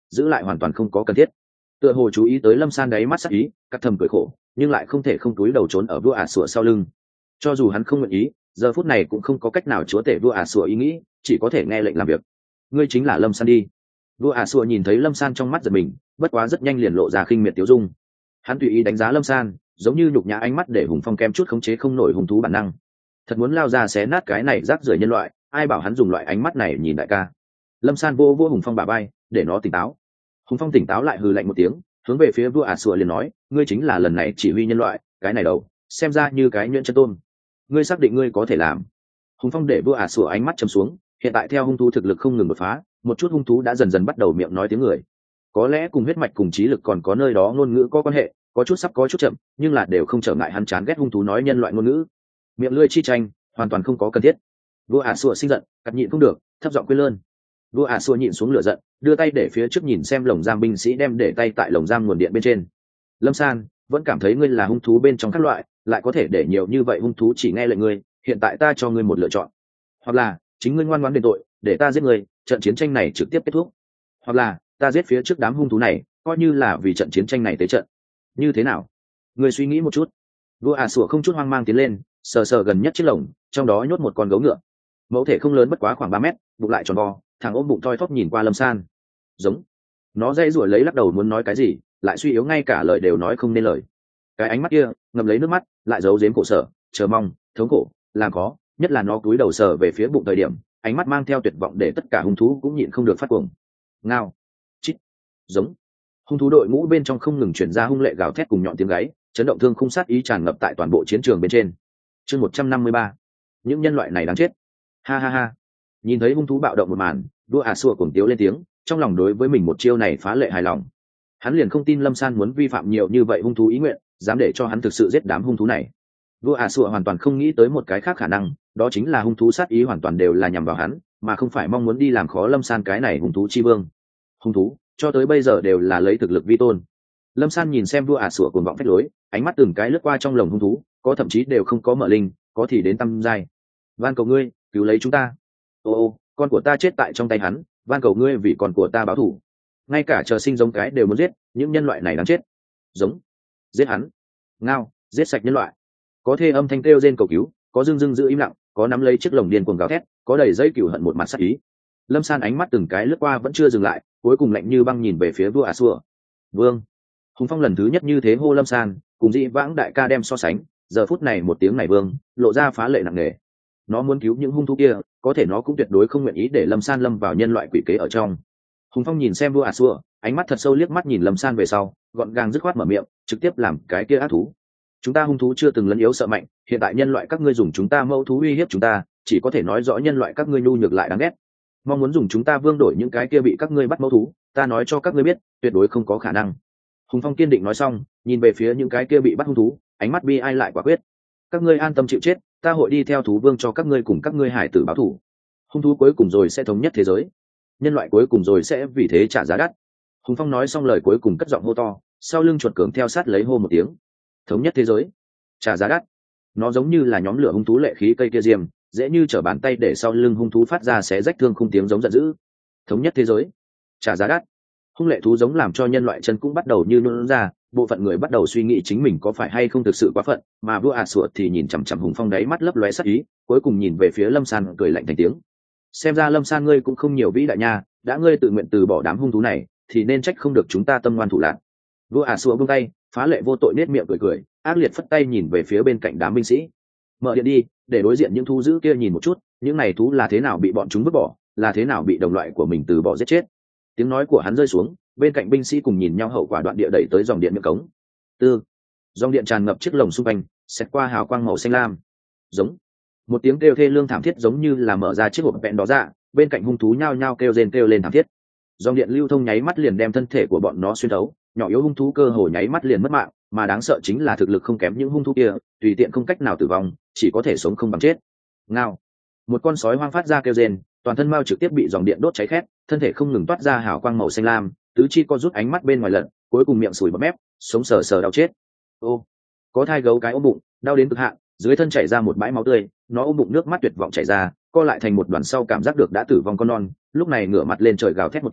giữ lại hoàn toàn không có cần thiết. Tựa hồ chú ý tới lâm san đáy mắt sắc ý, cắt thầm cười khổ, nhưng lại không thể không túi đầu trốn ở vua ả sủa sau lưng. Cho dù hắn không nguyện ý, giờ phút này cũng không có cách nào chúa tể vua ả sủa ý nghĩ, chỉ có thể nghe lệnh làm việc. Ngươi chính là lâm san đi. Vua ả sủa nhìn thấy lâm san trong mắt giật mình, bất quá rất nhanh liền lộ ra khinh miệt tiêu dung. Hắn tùy ý đánh giá lâm san, giống như nhục nhã ánh mắt để hùng phong kem chút khống chế không nổi hung thú bản năng. Thật muốn lao ra xé nát cái này rác rưởi nhân loại, ai bảo hắn dùng loại ánh mắt này nhìn đại ca. Lâm san vô vô hùng phong bả vai, để nó tỉnh táo. Hùng phong tỉnh táo lại hừ lạnh một tiếng, hướng về phía vua ả sủa liền nói, ngươi chính là lần này chỉ huy nhân loại, cái này đâu, xem ra như cái nhuyễn chân tôn. Ngươi xác định ngươi có thể làm? Hùng phong để vua ả sủa ánh mắt chầm xuống, hiện tại theo hung thú thực lực không ngừng đột phá, một chút hung thú đã dần dần bắt đầu miệng nói tiếng người. Có lẽ cùng huyết mạch cùng trí lực còn có nơi đó ngôn ngữ có quan hệ, có chút sắp có chút chậm, nhưng là đều không trở ngại hắn chán ghét hung thú nói nhân loại ngôn ngữ. Miệng lưỡi chi tranh, hoàn toàn không có cần thiết. Vua ả sủa sinh giận, cắt nhịn không được, thấp giọng quên lơn. Vua ả sủa nhịn xuống lửa giận, đưa tay để phía trước nhìn xem lồng giam binh sĩ đem để tay tại lồng giam nguồn điện bên trên. Lâm san vẫn cảm thấy ngươi là hung thú bên trong các loại, lại có thể để nhiều như vậy hung thú chỉ nghe lệnh ngươi, hiện tại ta cho ngươi một lựa chọn, hoặc là chính ngươi ngoan ngoãn đền tội để ta giết ngươi, trận chiến tranh này trực tiếp kết thúc, hoặc là ta giết phía trước đám hung thú này, coi như là vì trận chiến tranh này tế trận. Như thế nào? Ngươi suy nghĩ một chút. Vua ả sủa không chút hoang mang tiến lên, sờ sờ gần nhất chiếc lồng, trong đó nhốt một con gấu ngựa. Mẫu thể không lớn, bất quá khoảng ba mét, bụng lại tròn vo, thằng ôm bụng thoi thóp nhìn qua lâm san. Giống. Nó dây rủa lấy lắc đầu muốn nói cái gì, lại suy yếu ngay cả lời đều nói không nên lời. Cái ánh mắt kia ngậm lấy nước mắt, lại giấu giếm khổ sở, chờ mong, thống khổ, làm khó, nhất là nó cúi đầu sờ về phía bụng thời điểm, ánh mắt mang theo tuyệt vọng để tất cả hung thú cũng nhịn không được phát cuồng. Ngao, chít, giống. Hung thú đội ngũ bên trong không ngừng chuyển ra hung lệ gào thét cùng nhọn tiếng gáy, chấn động thương khung sát ý tràn ngập tại toàn bộ chiến trường bên trên. Chương một trăm năm mươi ba, những nhân loại này đáng chết. Ha ha ha. Nhìn thấy hung thú bạo động một màn, vua ả sủa cuồng tiếu lên tiếng, trong lòng đối với mình một chiêu này phá lệ hài lòng. Hắn liền không tin lâm san muốn vi phạm nhiều như vậy hung thú ý nguyện, dám để cho hắn thực sự giết đám hung thú này. Vua ả sủa hoàn toàn không nghĩ tới một cái khác khả năng, đó chính là hung thú sát ý hoàn toàn đều là nhằm vào hắn, mà không phải mong muốn đi làm khó lâm san cái này hung thú chi vương. Hung thú cho tới bây giờ đều là lấy thực lực vi tôn. Lâm san nhìn xem vua ả sủa cuồng vọng phách lối, ánh mắt từng cái lướt qua trong lồng hung thú, có thậm chí đều không có mở linh, có thì đến tâm giai. Van cầu ngươi cứu lấy chúng ta. Ô ô, con của ta chết tại trong tay hắn, van cầu ngươi vì con của ta báo thù. Ngay cả chờ sinh giống cái đều muốn giết, những nhân loại này đáng chết. Giống, giết hắn. Ngao, giết sạch nhân loại. Có thê âm thanh kêu rên cầu cứu, có dưng dưng giữ im lặng, có nắm lấy chiếc lồng điên cuồng gào thét, có đầy dây cừu hận một mặt sát ý. Lâm san ánh mắt từng cái lướt qua vẫn chưa dừng lại, cuối cùng lạnh như băng nhìn về phía vua ả sủa. Vương. Hùng phong lần thứ nhất như thế hô lâm san, cùng dị vãng đại ca đem so sánh, giờ phút này một tiếng này vương lộ ra phá lệ nặng nề. Nó muốn cứu những hung thú kia, có thể nó cũng tuyệt đối không nguyện ý để lâm san lâm vào nhân loại quỷ kế ở trong. Hùng phong nhìn xem vua ả sủa, ánh mắt thật sâu liếc mắt nhìn lâm san về sau, gọn gàng dứt khoát mở miệng, trực tiếp làm cái kia ác thú. Chúng ta hung thú chưa từng lấn yếu sợ mạnh, hiện tại nhân loại các ngươi dùng chúng ta mâu thú uy hiếp chúng ta, chỉ có thể nói rõ nhân loại các ngươi nhu nhược lại đáng ghét. Mong muốn dùng chúng ta vương đổi những cái kia bị các ngươi bắt mâu thú, ta nói cho các ngươi biết, tuyệt đối không có khả năng. Hùng phong kiên định nói xong, nhìn về phía những cái kia bị bắt hung thú, ánh mắt bi ai lại quả quyết. Các ngươi an tâm chịu chết, ta hội đi theo thú vương cho các ngươi cùng các ngươi hải tử báo thù. Hung thú cuối cùng rồi sẽ thống nhất thế giới, nhân loại cuối cùng rồi sẽ vì thế trả giá đắt. Hùng phong nói xong lời cuối cùng cất giọng hô to, sau lưng chuột cường theo sát lấy hô một tiếng. Thống nhất thế giới, trả giá đắt. Nó giống như là nhóm lửa hung thú lệ khí cây kia diêm, dễ như trở bàn tay để sau lưng hung thú phát ra xé rách thương khung tiếng giống giận dữ. Thống nhất thế giới, trả giá đắt. Hung lệ thú giống làm cho nhân loại chân cũng bắt đầu như nôn ra, bộ phận người bắt đầu suy nghĩ chính mình có phải hay không thực sự quá phận, mà vua ả sủa thì nhìn chằm chằm hùng phong đáy mắt lấp lóe sắc ý, cuối cùng nhìn về phía lâm san cười lạnh thành tiếng. Xem ra lâm san ngươi cũng không nhiều vĩ đại nha, đã ngươi tự nguyện từ bỏ đám hung thú này thì nên trách không được chúng ta tâm ngoan thủ lạc. Vua ả sủa buông tay, phá lệ vô tội nết miệng cười cười, ác liệt phất tay nhìn về phía bên cạnh đám binh sĩ. Mở điện đi, để đối diện những thú dữ kia nhìn một chút, những này thú là thế nào bị bọn chúng vứt bỏ, là thế nào bị đồng loại của mình từ bỏ giết chết. Tiếng nói của hắn rơi xuống, bên cạnh binh sĩ cùng nhìn nhau hậu quả đoạn địa đẩy tới dòng điện miệng cống. Tư, dòng điện tràn ngập chiếc lồng xung quanh, xẹt qua hào quang màu xanh lam. Giống, một tiếng kêu thê lương thảm thiết giống như là mở ra chiếc hộp vẹn đó ra, bên cạnh hung thú nhao nhao kêu rên kêu lên thảm thiết. Dòng điện lưu thông nháy mắt liền đem thân thể của bọn nó xuyên thấu, nhỏ yếu hung thú cơ hồ nháy mắt liền mất mạng, mà đáng sợ chính là thực lực không kém những hung thú kia, tùy tiện không cách nào tử vong, chỉ có thể sống không bằng chết. Ngao, một con sói hoang phát ra kêu rên, toàn thân mao trực tiếp bị dòng điện đốt cháy khét, thân thể không ngừng toát ra hào quang màu xanh lam, tứ chi co rút ánh mắt bên ngoài lật, cuối cùng miệng sùi bọt mép, sống sờ sờ đau chết. Ô, có thai gấu cái ôm bụng, đau đến cực hạn, dưới thân chảy ra một bãi máu tươi, nó ôm bụng nước mắt tuyệt vọng chảy ra, co lại thành một đoàn sau cảm giác được đã tử vong con non, lúc này ngửa mặt lên trời gào thét một tiếng,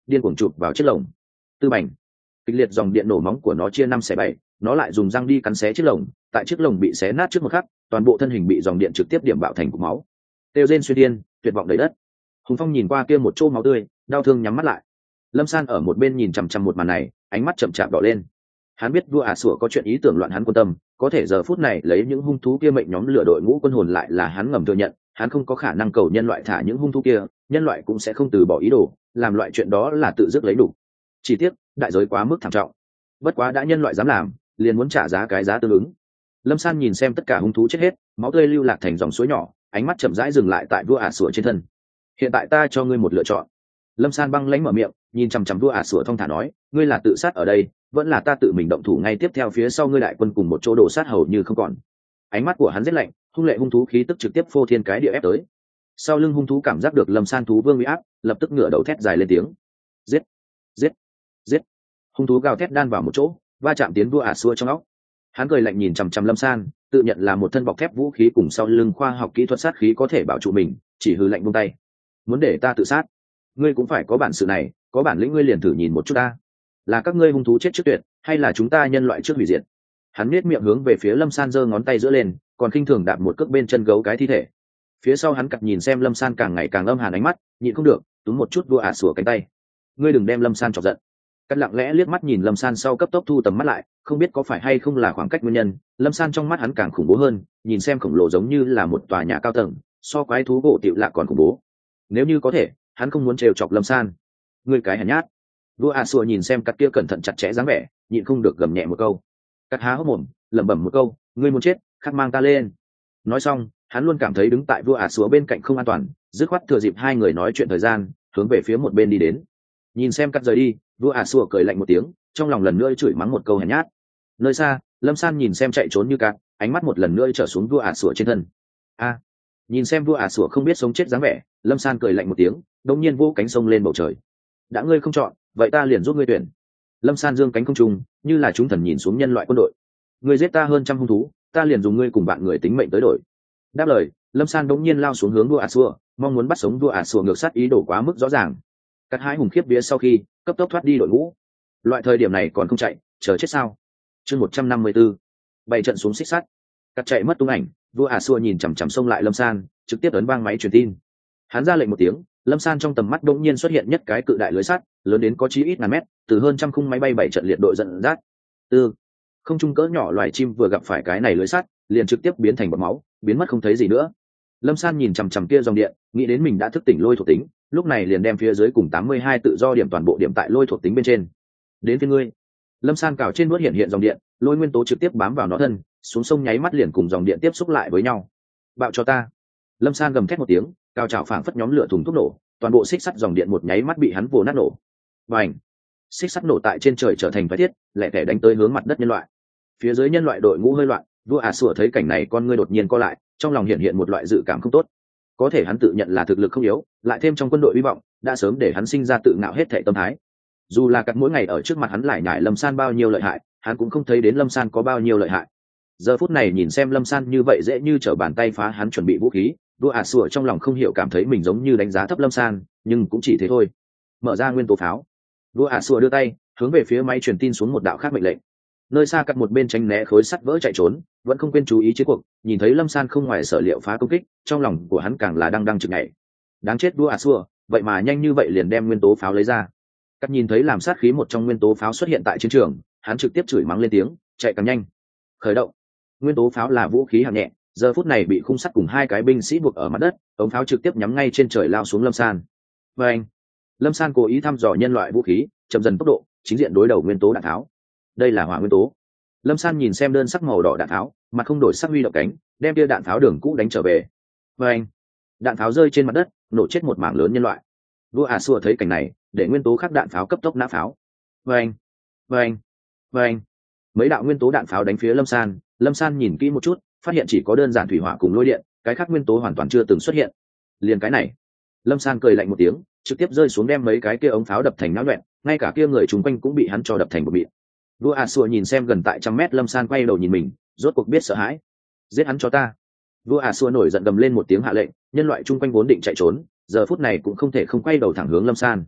điên cuồng chụp vào chiếc lồng. Tư bành, kịch liệt dòng điện nổ móng của nó chia năm xẻ bảy, nó lại dùng răng đi cắn xé chiếc lồng, tại chiếc lồng bị xé nát trước một khắc, toàn bộ thân hình bị dòng điện trực tiếp điểm bạo thành cục máu. Tiêu rên xuyên điên, tuyệt vọng đầy đất. Hùng Phong nhìn qua kia một chỗ máu tươi, đau thương nhắm mắt lại. Lâm San ở một bên nhìn chằm chằm một màn này, ánh mắt chậm chạp đỏ lên. Hắn biết vua ả sủa có chuyện ý tưởng loạn hắn quan tâm, có thể giờ phút này lấy những hung thú kia mệnh nhóm lửa đội ngũ quân hồn lại là hắn ngầm thừa nhận, hắn không có khả năng cầu nhân loại thả những hung thú kia, nhân loại cũng sẽ không từ bỏ ý đồ, làm loại chuyện đó là tự dứt lấy đủ. Chỉ tiếc, đại giới quá mức thảm trọng. Bất quá đã nhân loại dám làm, liền muốn trả giá cái giá tương ứng. Lâm San nhìn xem tất cả hung thú chết hết, máu tươi lưu lạc thành dòng suối nhỏ, ánh mắt chậm rãi dừng lại tại vua ả sủa trên thân. Hiện tại ta cho ngươi một lựa chọn. Lâm San băng lãnh mở miệng, nhìn chằm chằm vua ả sủa thong thả nói, ngươi là tự sát ở đây, vẫn là ta tự mình động thủ ngay tiếp theo phía sau ngươi đại quân cùng một chỗ đổ sát hầu như không còn. Ánh mắt của hắn rất lạnh, hung lệ hung thú khí tức trực tiếp phô thiên cái địa ép tới. Sau lưng hung thú cảm giác được Lâm San thú vương uy áp, lập tức ngửa đầu thét dài lên tiếng. Giết, giết, giết. Hung thú gào thét đan vào một chỗ, va chạm tiến vua ả sủa trong óc. Hắn cười lạnh nhìn chằm chằm Lâm San, tự nhận là một thân bọc thép vũ khí cùng sau lưng khoa học kỹ thuật sát khí có thể bảo trụ mình, chỉ hừ lạnh buông tay. Muốn để ta tự sát, ngươi cũng phải có bản sự này, có bản lĩnh ngươi liền thử nhìn một chút ta. Là các ngươi hung thú chết trước tuyệt, hay là chúng ta nhân loại trước hủy diệt? Hắn nhếch miệng hướng về phía Lâm San giơ ngón tay giữa lên, còn khinh thường đạp một cước bên chân gấu cái thi thể. Phía sau hắn cặp nhìn xem Lâm San càng ngày càng âm hàn ánh mắt, nhịn không được, túm một chút vua ả sủa cánh tay. Ngươi đừng đem Lâm San chọc giận. Cắt lặng lẽ liếc mắt nhìn Lâm San sau cấp tốc thu tầm mắt lại, không biết có phải hay không là khoảng cách nguyên nhân, Lâm San trong mắt hắn càng khủng bố hơn, nhìn xem khổng lồ giống như là một tòa nhà cao tầng, so quái thú gỗ tiểu lạ còn khủng bố. Nếu như có thể, hắn không muốn trêu chọc Lâm San. Ngươi cái hèn nhát. Vua a xua nhìn xem cắt kia cẩn thận chặt chẽ dáng vẻ, nhịn không được gầm nhẹ một câu. Cắt há hốc mồm, lẩm bẩm một câu, ngươi muốn chết, khắc mang ta lên. Nói xong, hắn luôn cảm thấy đứng tại vua a xua bên cạnh không an toàn, dứt khoát thừa dịp hai người nói chuyện thời gian, hướng về phía một bên đi đến. Nhìn xem cắt rời đi, vua a xua cười lạnh một tiếng, trong lòng lần nữa chửi mắng một câu hèn nhát. Nơi xa, Lâm San nhìn xem chạy trốn như cát, ánh mắt một lần nữa trở xuống vua a xua trên thân. A, nhìn xem vua a xua không biết sống chết dáng vẻ, Lâm San cười lạnh một tiếng, đột nhiên vỗ cánh sông lên bầu trời. Đã ngươi không chọn, vậy ta liền giúp ngươi tuyển. Lâm San dương cánh không trung, như là chúng thần nhìn xuống nhân loại quân đội. Ngươi giết ta hơn trăm hung thú, ta liền dùng ngươi cùng bạn người tính mệnh tới đổi. Đáp lời, Lâm San đột nhiên lao xuống hướng vua a xua, mong muốn bắt sống vua a xua ngược sát ý đồ quá mức rõ ràng. Cắt hai hùng khiếp vía sau khi cấp tốc thoát đi đội ngũ. Loại thời điểm này còn không chạy, chờ chết sao? Chương một trăm năm mươi 154. Bảy trận xuống xích sắt. Cắt chạy mất tung ảnh, vua a xua nhìn chằm chằm xông lại Lâm San, trực tiếp ấn vang máy truyền tin. Hắn ra lệnh một tiếng, Lâm San trong tầm mắt đột nhiên xuất hiện nhất cái cự đại lưới sắt, lớn đến có chí ít ngàn mét, từ hơn trăm khung máy bay bảy trận liệt đội dẫn dắt. Tư, không trung cỡ nhỏ loài chim vừa gặp phải cái này lưới sắt, liền trực tiếp biến thành bọt máu, biến mất không thấy gì nữa. Lâm San nhìn chằm chằm kia dòng điện, nghĩ đến mình đã thức tỉnh lôi thuộc tính, lúc này liền đem phía dưới cùng tám mươi hai tự do điểm toàn bộ điểm tại lôi thuộc tính bên trên. Đến phía ngươi. Lâm San cào trên nuốt hiện hiện dòng điện, lôi nguyên tố trực tiếp bám vào nó thân, xuống sông nháy mắt liền cùng dòng điện tiếp xúc lại với nhau. Bạo cho ta. Lâm San gầm thét một tiếng, cao trào phảng phất nhóm lửa thùng thuốc nổ, toàn bộ xích sắt dòng điện một nháy mắt bị hắn vồ nát nổ. Bành! Xích sắt nổ tại trên trời trở thành phái thiết, lẻ tẻ đánh tới hướng mặt đất nhân loại. Phía dưới nhân loại đội ngũ hơi loạn, vua ả sủa thấy cảnh này con ngươi đột nhiên co lại, trong lòng hiện hiện một loại dự cảm không tốt. Có thể hắn tự nhận là thực lực không yếu, lại thêm trong quân đội hy vọng, đã sớm để hắn sinh ra tự ngạo hết thảy tâm thái. Dù là cắt mỗi ngày ở trước mặt hắn lại nhải Lâm San bao nhiêu lợi hại, hắn cũng không thấy đến Lâm San có bao nhiêu lợi hại. Giờ phút này nhìn xem Lâm San như vậy dễ như trở bàn tay phá hắn chuẩn bị vũ khí, vua ả sủa trong lòng không hiểu cảm thấy mình giống như đánh giá thấp Lâm San, nhưng cũng chỉ thế thôi. Mở ra nguyên tố pháo. Vua ả sủa đưa tay, hướng về phía máy truyền tin xuống một đạo khác mệnh lệnh. Nơi xa cắt một bên tránh né khối sắt vỡ chạy trốn, vẫn không quên chú ý chiến cuộc, nhìn thấy Lâm San không ngoài sở liệu phá công kích, trong lòng của hắn càng là đang đang chực nhảy. Đáng chết vua ả sủa, vậy mà nhanh như vậy liền đem nguyên tố pháo lấy ra. Cắt nhìn thấy làm sát khí một trong nguyên tố pháo xuất hiện tại chiến trường, hắn trực tiếp chửi mắng lên tiếng, chạy càng nhanh. Khởi động. Nguyên tố pháo là vũ khí hạng nhẹ, giờ phút này bị khung sắt cùng hai cái binh sĩ buộc ở mặt đất, ống pháo trực tiếp nhắm ngay trên trời lao xuống Lâm San. Và anh, Lâm San cố ý thăm dò nhân loại vũ khí, chậm dần tốc độ, chính diện đối đầu nguyên tố đạn tháo. Đây là hỏa nguyên tố. Lâm San nhìn xem đơn sắc màu đỏ đạn tháo, mặt không đổi sắc huy động cánh, đem tia đạn tháo đường cũ đánh trở về. Và anh, đạn tháo rơi trên mặt đất, nổ chết một mảng lớn nhân loại. Vua ả sủa thấy cảnh này, để nguyên tố khác đạn pháo cấp tốc nã pháo. Và anh, và anh, và anh, mấy đạo nguyên tố đạn pháo đánh phía Lâm San. Lâm San nhìn kỹ một chút, phát hiện chỉ có đơn giản thủy hỏa cùng lôi điện, cái khác nguyên tố hoàn toàn chưa từng xuất hiện. Liền cái này, Lâm San cười lạnh một tiếng, trực tiếp rơi xuống đem mấy cái kia ống pháo đập thành náo loạn, ngay cả kia người chung quanh cũng bị hắn cho đập thành một bịt. Vua a xua nhìn xem gần tại trăm mét Lâm San quay đầu nhìn mình, rốt cuộc biết sợ hãi. Giết hắn cho ta. Vua a xua nổi giận gầm lên một tiếng hạ lệnh, nhân loại chung quanh vốn định chạy trốn, giờ phút này cũng không thể không quay đầu thẳng hướng Lâm San.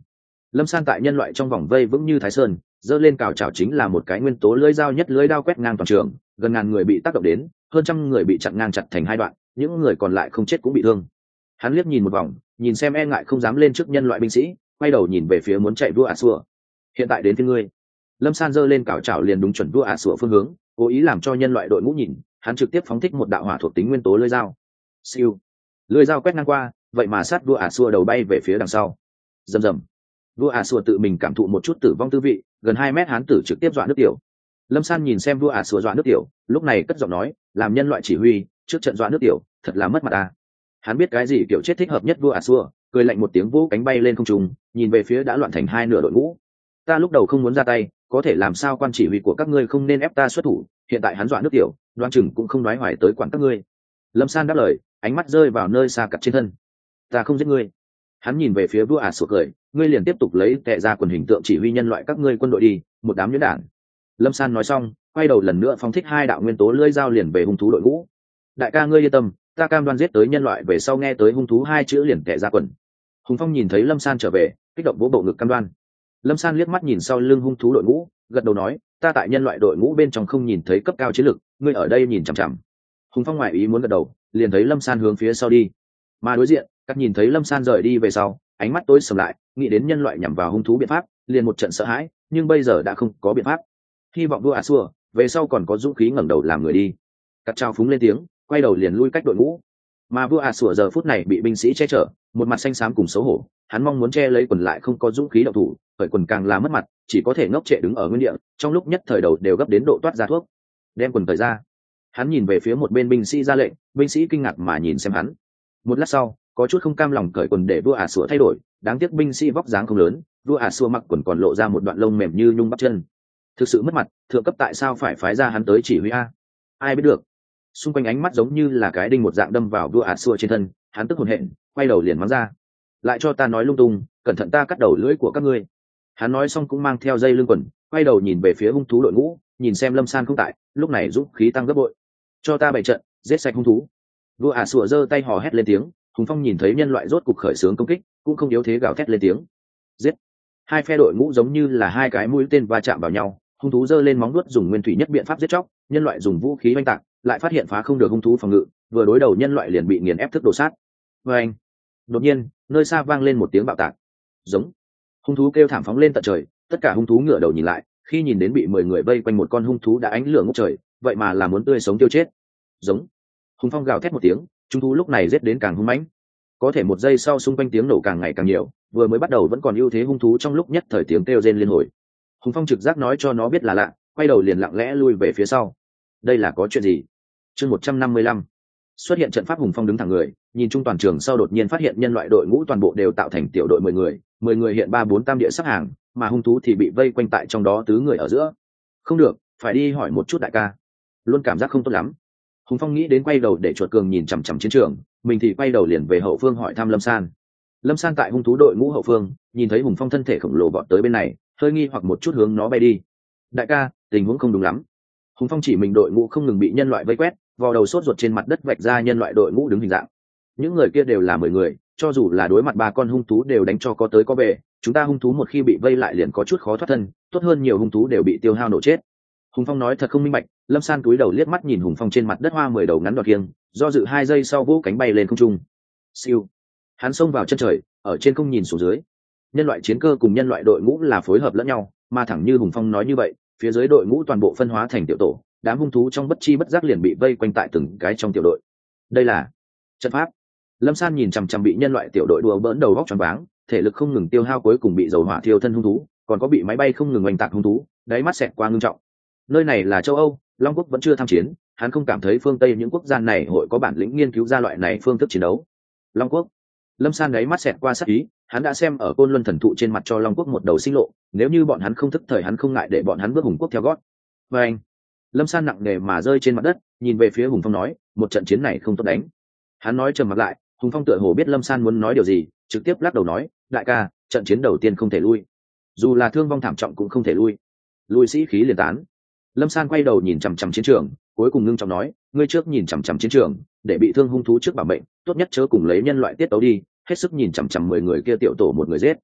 Lâm San tại nhân loại trong vòng vây vững như Thái Sơn, dơ lên cào trào chính là một cái nguyên tố lưỡi dao nhất lưỡi đao quét ngang toàn trường, gần ngàn người bị tác động đến, hơn trăm người bị chặn ngang chặt thành hai đoạn, những người còn lại không chết cũng bị thương. Hắn liếc nhìn một vòng, nhìn xem e ngại không dám lên trước nhân loại binh sĩ, quay đầu nhìn về phía muốn chạy vua ả xua. Hiện tại đến phía ngươi. Lâm San giơ lên cào trào liền đúng chuẩn vua ả xua phương hướng, cố ý làm cho nhân loại đội ngũ nhìn, hắn trực tiếp phóng thích một đạo hỏa thuộc tính nguyên tố lưỡi dao. Siêu. Lưỡi dao quét ngang qua, vậy mà sát vua ả xua đầu bay về phía đằng sau. Rầm rầm. Vua ả xua tự mình cảm thụ một chút tử vong tư vị, gần hai mét hán tử trực tiếp dọa nước tiểu. Lâm San nhìn xem vua ả xua dọa nước tiểu, lúc này cất giọng nói, làm nhân loại chỉ huy, trước trận dọa nước tiểu, thật là mất mặt à. Hắn biết cái gì kiểu chết thích hợp nhất vua ả xua, cười lạnh một tiếng vỗ cánh bay lên không trung, nhìn về phía đã loạn thành hai nửa đội ngũ. Ta lúc đầu không muốn ra tay, có thể làm sao quan chỉ huy của các ngươi không nên ép ta xuất thủ, hiện tại hắn dọa nước tiểu, đoan chừng cũng không nói hoài tới quản các ngươi. Lâm San đáp lời, ánh mắt rơi vào nơi xa cặt trên thân. Ta không giết ngươi. Hắn nhìn về phía vua ả xua cười, ngươi liền tiếp tục lấy tệ ra quần hình tượng chỉ huy nhân loại các ngươi quân đội đi, một đám nhuyễn đản. Lâm San nói xong, quay đầu lần nữa phóng thích hai đạo nguyên tố lưỡi dao liền về hung thú đội ngũ. Đại ca ngươi yên tâm, ta cam đoan giết tới nhân loại về sau nghe tới hung thú hai chữ liền tệ ra quần. Hùng Phong nhìn thấy Lâm San trở về, kích động vỗ bộ ngực cam đoan. Lâm San liếc mắt nhìn sau lưng hung thú đội ngũ, gật đầu nói, ta tại nhân loại đội ngũ bên trong không nhìn thấy cấp cao chiến lực, ngươi ở đây nhìn chằm chằm. Hùng Phong ngoại ý muốn gật đầu, liền thấy Lâm San hướng phía sau đi. Mà đối diện, các nhìn thấy Lâm San rời đi về sau, ánh mắt tối sầm lại, nghĩ đến nhân loại nhằm vào hung thú biện pháp, liền một trận sợ hãi, nhưng bây giờ đã không có biện pháp. Hy vọng vua ả xua về sau còn có dũng khí ngẩng đầu làm người đi. Cắt trao phúng lên tiếng, quay đầu liền lui cách đội ngũ. Mà vua ả xua giờ phút này bị binh sĩ che chở, một mặt xanh xám cùng xấu hổ, hắn mong muốn che lấy quần lại không có dũng khí động thủ, khởi quần càng là mất mặt, chỉ có thể ngốc trệ đứng ở nguyên địa, trong lúc nhất thời đầu đều gấp đến độ toát ra thuốc. Đem quần cởi ra. Hắn nhìn về phía một bên binh sĩ ra lệnh, binh sĩ kinh ngạc mà nhìn xem hắn. Một lát sau, có chút không cam lòng cởi quần để vua ả xua thay đổi, đáng tiếc binh sĩ vóc dáng không lớn, vua ả xua mặc quần còn lộ ra một đoạn lông mềm như nhung bắp chân. Thực sự mất mặt, thượng cấp tại sao phải phái ra hắn tới chỉ huy a? Ai biết được. Xung quanh ánh mắt giống như là cái đinh một dạng đâm vào vua ả xua trên thân, hắn tức hồn hện, quay đầu liền mắng ra. Lại cho ta nói lung tung, cẩn thận ta cắt đầu lưỡi của các ngươi. Hắn nói xong cũng mang theo dây lưng quần, quay đầu nhìn về phía hung thú đội ngũ, nhìn xem Lâm San không tại, lúc này dũng khí tăng gấp bội. Cho ta bày trận, giết sạch hung thú. Vua ả xua giơ tay hò hét lên tiếng. Hùng Phong nhìn thấy nhân loại rốt cục khởi xướng công kích, cũng không yếu thế gào thét lên tiếng. Giết! Hai phe đội ngũ giống như là hai cái mũi tên va chạm vào nhau, hung thú giơ lên móng vuốt dùng nguyên thủy nhất biện pháp giết chóc, nhân loại dùng vũ khí oanh tạc, lại phát hiện phá không được hung thú phòng ngự, vừa đối đầu nhân loại liền bị nghiền ép thức đổ sát. Và anh, đột nhiên, nơi xa vang lên một tiếng bạo tạc. Giống. Hung thú kêu thảm phóng lên tận trời, tất cả hung thú ngửa đầu nhìn lại, khi nhìn đến bị mười người vây quanh một con hung thú đã ánh lửa ngút trời, vậy mà là muốn tươi sống tiêu chết. Giống. Hùng Phong gào thét một tiếng, chúng thú lúc này giết đến càng hung mãnh. Có thể một giây sau xung quanh tiếng nổ càng ngày càng nhiều, vừa mới bắt đầu vẫn còn ưu thế hung thú trong lúc nhất thời tiếng kêu rên liên hồi. Hùng Phong trực giác nói cho nó biết là lạ, quay đầu liền lặng lẽ lui về phía sau. Đây là có chuyện gì? Chương một trăm năm mươi lăm. Xuất hiện trận pháp. Hùng Phong đứng thẳng người, nhìn chung toàn trường sau đột nhiên phát hiện nhân loại đội ngũ toàn bộ đều tạo thành tiểu đội mười người, mười người hiện ba bốn tam địa sắp hàng, mà hung thú thì bị vây quanh tại trong đó tứ người ở giữa. Không được, phải đi hỏi một chút đại ca. Luôn cảm giác không tốt lắm. Hùng Phong nghĩ đến quay đầu để chuột cường nhìn chằm chằm chiến trường, mình thì quay đầu liền về hậu phương hỏi thăm Lâm San. Lâm San tại hung thú đội ngũ hậu phương, nhìn thấy Hùng Phong thân thể khổng lồ vọt tới bên này, hơi nghi hoặc một chút hướng nó bay đi. Đại ca, tình huống không đúng lắm. Hùng Phong chỉ mình đội ngũ không ngừng bị nhân loại vây quét, vò đầu sốt ruột trên mặt đất vạch ra nhân loại đội ngũ đứng hình dạng. Những người kia đều là mười người, cho dù là đối mặt ba con hung thú đều đánh cho có tới có về, chúng ta hung thú một khi bị vây lại liền có chút khó thoát thân, tốt hơn nhiều hung thú đều bị tiêu hao nổ chết. Hùng Phong nói thật không minh bạch. Lâm San cúi đầu liếc mắt nhìn Hùng Phong trên mặt đất hoa mười đầu ngắn đoạt kiêng, do dự hai giây sau vỗ cánh bay lên không trung. Siêu. Hắn xông vào chân trời, ở trên không nhìn xuống dưới. Nhân loại chiến cơ cùng nhân loại đội ngũ là phối hợp lẫn nhau, mà thẳng như Hùng Phong nói như vậy, phía dưới đội ngũ toàn bộ phân hóa thành tiểu tổ, đám hung thú trong bất chi bất giác liền bị vây quanh tại từng cái trong tiểu đội. Đây là trận pháp. Lâm San nhìn chằm chằm bị nhân loại tiểu đội đùa bỡn đầu góc choáng váng, thể lực không ngừng tiêu hao cuối cùng bị dầu hỏa thiêu thân hung thú, còn có bị máy bay không ngừng oanh tạc hung thú, đáy mắt xẹt qua ngưng trọng. Nơi này là châu Âu, Long Quốc vẫn chưa tham chiến, hắn không cảm thấy phương Tây những quốc gia này hội có bản lĩnh nghiên cứu ra loại này phương thức chiến đấu. Long Quốc. Lâm San đáy mắt xẹt qua sắc ý, hắn đã xem ở Côn Luân thần thụ trên mặt cho Long Quốc một đầu sinh lộ, nếu như bọn hắn không thức thời hắn không ngại để bọn hắn bước Hùng Quốc theo gót. Và anh. Lâm San nặng nề mà rơi trên mặt đất, nhìn về phía Hùng Phong nói, một trận chiến này không tốt đánh. Hắn nói trầm mặt lại, Hùng Phong tựa hồ biết Lâm San muốn nói điều gì, trực tiếp lắc đầu nói, đại ca, trận chiến đầu tiên không thể lui, dù là thương vong thảm trọng cũng không thể lui, lui sĩ khí liền tán. Lâm San quay đầu nhìn chằm chằm chiến trường, cuối cùng ngưng trọng nói, ngươi trước nhìn chằm chằm chiến trường, để bị thương hung thú trước bảo mệnh, tốt nhất chớ cùng lấy nhân loại tiết tấu đi, hết sức nhìn chằm chằm mười người kia tiểu tổ một người giết.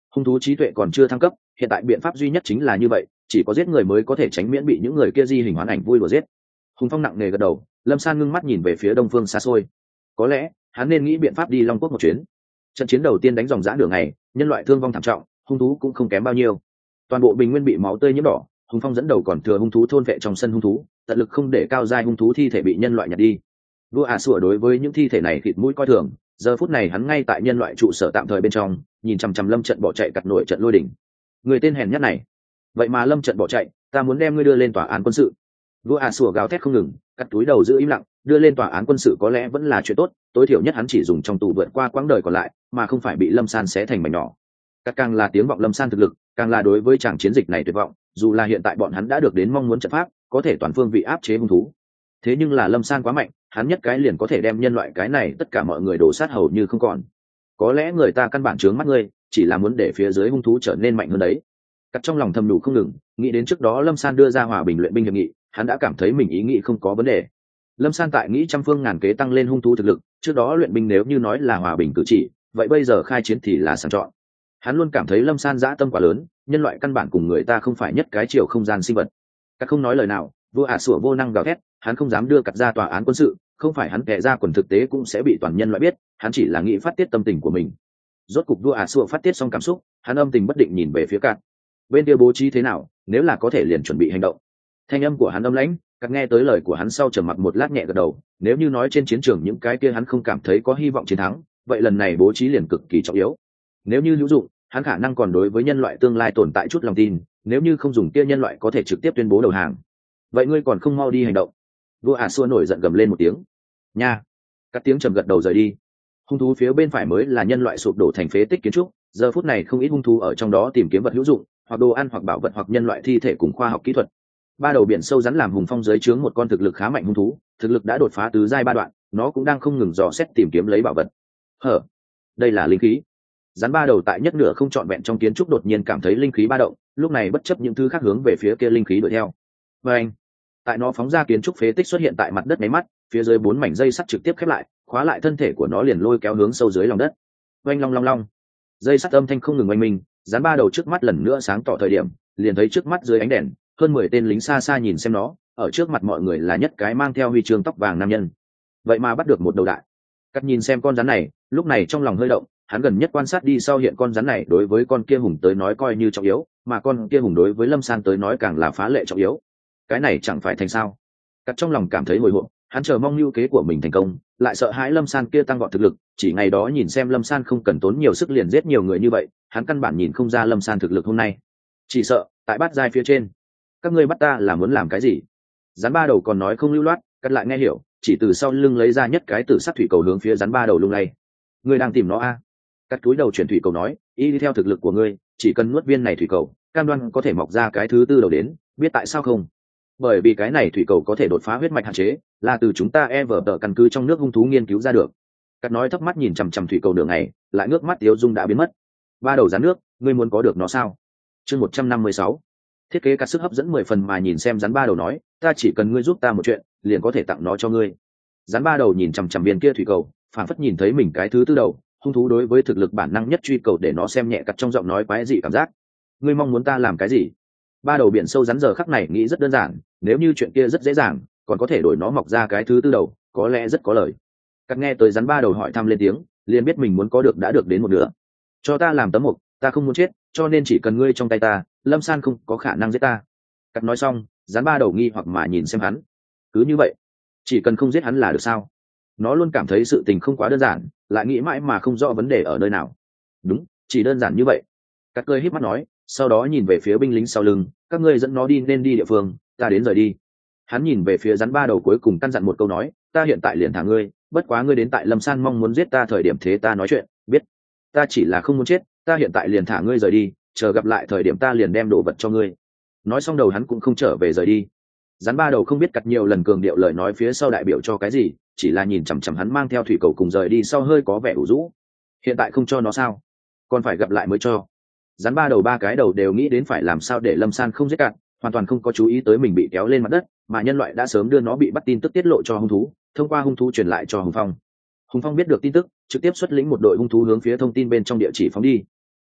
Hung thú trí tuệ còn chưa thăng cấp, hiện tại biện pháp duy nhất chính là như vậy, chỉ có giết người mới có thể tránh miễn bị những người kia di hình hoán ảnh vui đùa giết. Hùng Phong nặng nề gật đầu, Lâm San ngưng mắt nhìn về phía đông phương xa xôi. Có lẽ hắn nên nghĩ biện pháp đi Long Quốc một chuyến. Trận chiến đầu tiên đánh dòng dã nửa ngày, nhân loại thương vong thảm trọng, hung thú cũng không kém bao nhiêu. Toàn bộ bình nguyên bị máu tươi nhiễm đỏ, Hùng Phong dẫn đầu còn thừa hung thú thôn vệ trong sân hung thú, tận lực không để cao giai hung thú thi thể bị nhân loại nhặt đi. Vua à sủa đối với những thi thể này thịt mũi coi thường, giờ phút này hắn ngay tại nhân loại trụ sở tạm thời bên trong, nhìn chằm chằm Lâm Trận bỏ chạy cặt nổi trận lôi đỉnh. Người tên hèn nhát này, vậy mà Lâm Trận bỏ chạy, ta muốn đem ngươi đưa lên tòa án quân sự. Vua à sủa gào thét không ngừng, cắt túi đầu giữ im lặng, đưa lên tòa án quân sự có lẽ vẫn là chuyện tốt, tối thiểu nhất hắn chỉ dùng trong tù vượt qua quãng đời còn lại, mà không phải bị Lâm San xé thành mảnh nhỏ. Các càng là tiếng vọng Lâm San thực lực, càng là đối với tràng chiến dịch này tuyệt vọng, dù là hiện tại bọn hắn đã được đến mong muốn trận pháp, có thể toàn phương vị áp chế hung thú. Thế nhưng là Lâm San quá mạnh, hắn nhất cái liền có thể đem nhân loại cái này tất cả mọi người đổ sát hầu như không còn. Có lẽ người ta căn bản trướng mắt ngươi, chỉ là muốn để phía dưới hung thú trở nên mạnh hơn đấy. Cắt trong lòng thầm nhủ không ngừng, nghĩ đến trước đó Lâm San đưa ra hòa bình luyện binh hiệp nghị, hắn đã cảm thấy mình ý nghĩ không có vấn đề. Lâm San tại nghĩ trăm phương ngàn kế tăng lên hung thú thực lực, trước đó luyện binh nếu như nói là hòa bình cử chỉ, vậy bây giờ khai chiến thì là sàng chọn. Hắn luôn cảm thấy Lâm San dã tâm quá lớn, nhân loại căn bản cùng người ta không phải nhất cái chiều không gian sinh vật. Cắt không nói lời nào, vua ả sủa vô năng gào thét, hắn không dám đưa cắt ra tòa án quân sự, không phải hắn kẻ ra quần thực tế cũng sẽ bị toàn nhân loại biết, hắn chỉ là nghĩ phát tiết tâm tình của mình. Rốt cục vua ả sủa phát tiết xong cảm xúc, hắn âm tình bất định nhìn về phía cắt. Bên kia bố trí thế nào, nếu là có thể liền chuẩn bị hành động. Thanh âm của hắn âm lãnh, cắt nghe tới lời của hắn sau trầm mặc một lát nhẹ gật đầu, nếu như nói trên chiến trường những cái kia hắn không cảm thấy có hy vọng chiến thắng, vậy lần này bố trí liền cực kỳ trọng yếu. Nếu như hữu dụng, hắn khả năng còn đối với nhân loại tương lai tồn tại chút lòng tin, nếu như không dùng kia nhân loại có thể trực tiếp tuyên bố đầu hàng. Vậy ngươi còn không mau đi hành động. Vua ả xua nổi giận gầm lên một tiếng. Nha. Các tiếng trầm gật đầu rời đi. Hung thú phía bên phải mới là nhân loại sụp đổ thành phế tích kiến trúc, giờ phút này không ít hung thú ở trong đó tìm kiếm vật hữu dụng, hoặc đồ ăn hoặc bảo vật hoặc nhân loại thi thể cùng khoa học kỹ thuật. Ba đầu biển sâu rắn làm Hùng Phong dưới trướng một con thực lực khá mạnh hung thú, thực lực đã đột phá tứ giai ba đoạn, nó cũng đang không ngừng dò xét tìm kiếm lấy bảo vật. Hở, đây là linh khí. Rắn ba đầu tại nhất nửa không trọn vẹn trong kiến trúc đột nhiên cảm thấy linh khí ba động, lúc này bất chấp những thứ khác hướng về phía kia linh khí đuổi theo. Và anh, tại nó phóng ra kiến trúc phế tích xuất hiện tại mặt đất máy mắt, phía dưới bốn mảnh dây sắt trực tiếp khép lại, khóa lại thân thể của nó liền lôi kéo hướng sâu dưới lòng đất. Oanh long long long, dây sắt âm thanh không ngừng oanh minh, rắn ba đầu trước mắt lần nữa sáng tỏ thời điểm, liền thấy trước mắt dưới ánh đèn, hơn mười tên lính xa xa nhìn xem nó, ở trước mặt mọi người là nhất cái mang theo huy chương tóc vàng nam nhân. Vậy mà bắt được một đầu đại. Cắt nhìn xem con rắn này, lúc này trong lòng hơi động, hắn gần nhất quan sát đi sau hiện con rắn này đối với con kia hùng tới nói coi như trọng yếu, mà con kia hùng đối với Lâm San tới nói càng là phá lệ trọng yếu. Cái này chẳng phải thành sao? Cắt trong lòng cảm thấy hồi hộp, hắn chờ mong lưu kế của mình thành công, lại sợ hãi Lâm San kia tăng vọt thực lực, chỉ ngày đó nhìn xem Lâm San không cần tốn nhiều sức liền giết nhiều người như vậy, hắn căn bản nhìn không ra Lâm San thực lực hôm nay. Chỉ sợ, tại bát giai phía trên, các ngươi bắt ta là muốn làm cái gì? Rắn ba đầu còn nói không lưu loát, cắt lại nghe hiểu, chỉ từ sau lưng lấy ra nhất cái tử sắc thủy cầu hướng phía rắn ba đầu lung lay. Ngươi đang tìm nó a? À? Cắt túi đầu chuyển thủy cầu nói, y đi theo thực lực của ngươi, chỉ cần nuốt viên này thủy cầu, cam đoan có thể mọc ra cái thứ tư đầu đến, biết tại sao không? Bởi vì cái này thủy cầu có thể đột phá huyết mạch hạn chế, là từ chúng ta e vờ tờ căn cứ trong nước hung thú nghiên cứu ra được. Cắt nói thấp mắt nhìn chằm chằm thủy cầu nửa ngày, lại ngước mắt tiêu dung đã biến mất. Ba đầu rắn nước, ngươi muốn có được nó sao? Chương một trăm năm mươi sáu. Thiết kế cắt sức hấp dẫn mười phần mà nhìn xem rắn ba đầu nói, ta chỉ cần ngươi giúp ta một chuyện, liền có thể tặng nó cho ngươi. Rắn ba đầu nhìn chằm chằm viên kia thủy cầu, phản phất nhìn thấy mình cái thứ tư đầu, hung thú đối với thực lực bản năng nhất truy cầu để nó xem nhẹ cắt trong giọng nói quái dị cảm giác. Ngươi mong muốn ta làm cái gì? Ba đầu biển sâu rắn giờ khắc này nghĩ rất đơn giản, nếu như chuyện kia rất dễ dàng, còn có thể đổi nó mọc ra cái thứ tư đầu, có lẽ rất có lời. Cắt nghe tới rắn ba đầu hỏi thăm lên tiếng, liền biết mình muốn có được đã được đến một nửa. Cho ta làm tấm mục, ta không muốn chết, cho nên chỉ cần ngươi trong tay ta, Lâm San không có khả năng giết ta. Cắt nói xong, rắn ba đầu nghi hoặc mà nhìn xem hắn. Cứ như vậy, chỉ cần không giết hắn là được sao? Nó luôn cảm thấy sự tình không quá đơn giản, lại nghĩ mãi mà không rõ vấn đề ở nơi nào. Đúng, chỉ đơn giản như vậy. Cắt cười híp mắt nói, sau đó nhìn về phía binh lính sau lưng, các ngươi dẫn nó đi nên đi địa phương, ta đến rời đi. Hắn nhìn về phía rắn ba đầu cuối cùng căn dặn một câu nói, ta hiện tại liền thả ngươi, bất quá ngươi đến tại Lâm San mong muốn giết ta thời điểm thế ta nói chuyện, biết? Ta chỉ là không muốn chết, ta hiện tại liền thả ngươi rời đi, chờ gặp lại thời điểm ta liền đem đồ vật cho ngươi. Nói xong đầu hắn cũng không trở về rời đi. Rắn ba đầu không biết cắt nhiều lần cường điệu lời nói phía sau đại biểu cho cái gì, chỉ là nhìn chằm chằm hắn mang theo thủy cầu cùng rời đi sau hơi có vẻ ủ rũ. Hiện tại không cho nó sao? Còn phải gặp lại mới cho. Rắn ba đầu ba cái đầu đều nghĩ đến phải làm sao để Lâm San không giết cạn, hoàn toàn không có chú ý tới mình bị kéo lên mặt đất, mà nhân loại đã sớm đưa nó bị bắt tin tức tiết lộ cho hung thú, thông qua hung thú truyền lại cho Hùng Phong. Hùng Phong biết được tin tức, trực tiếp xuất lĩnh một đội hung thú hướng phía thông tin bên trong địa chỉ phóng đi.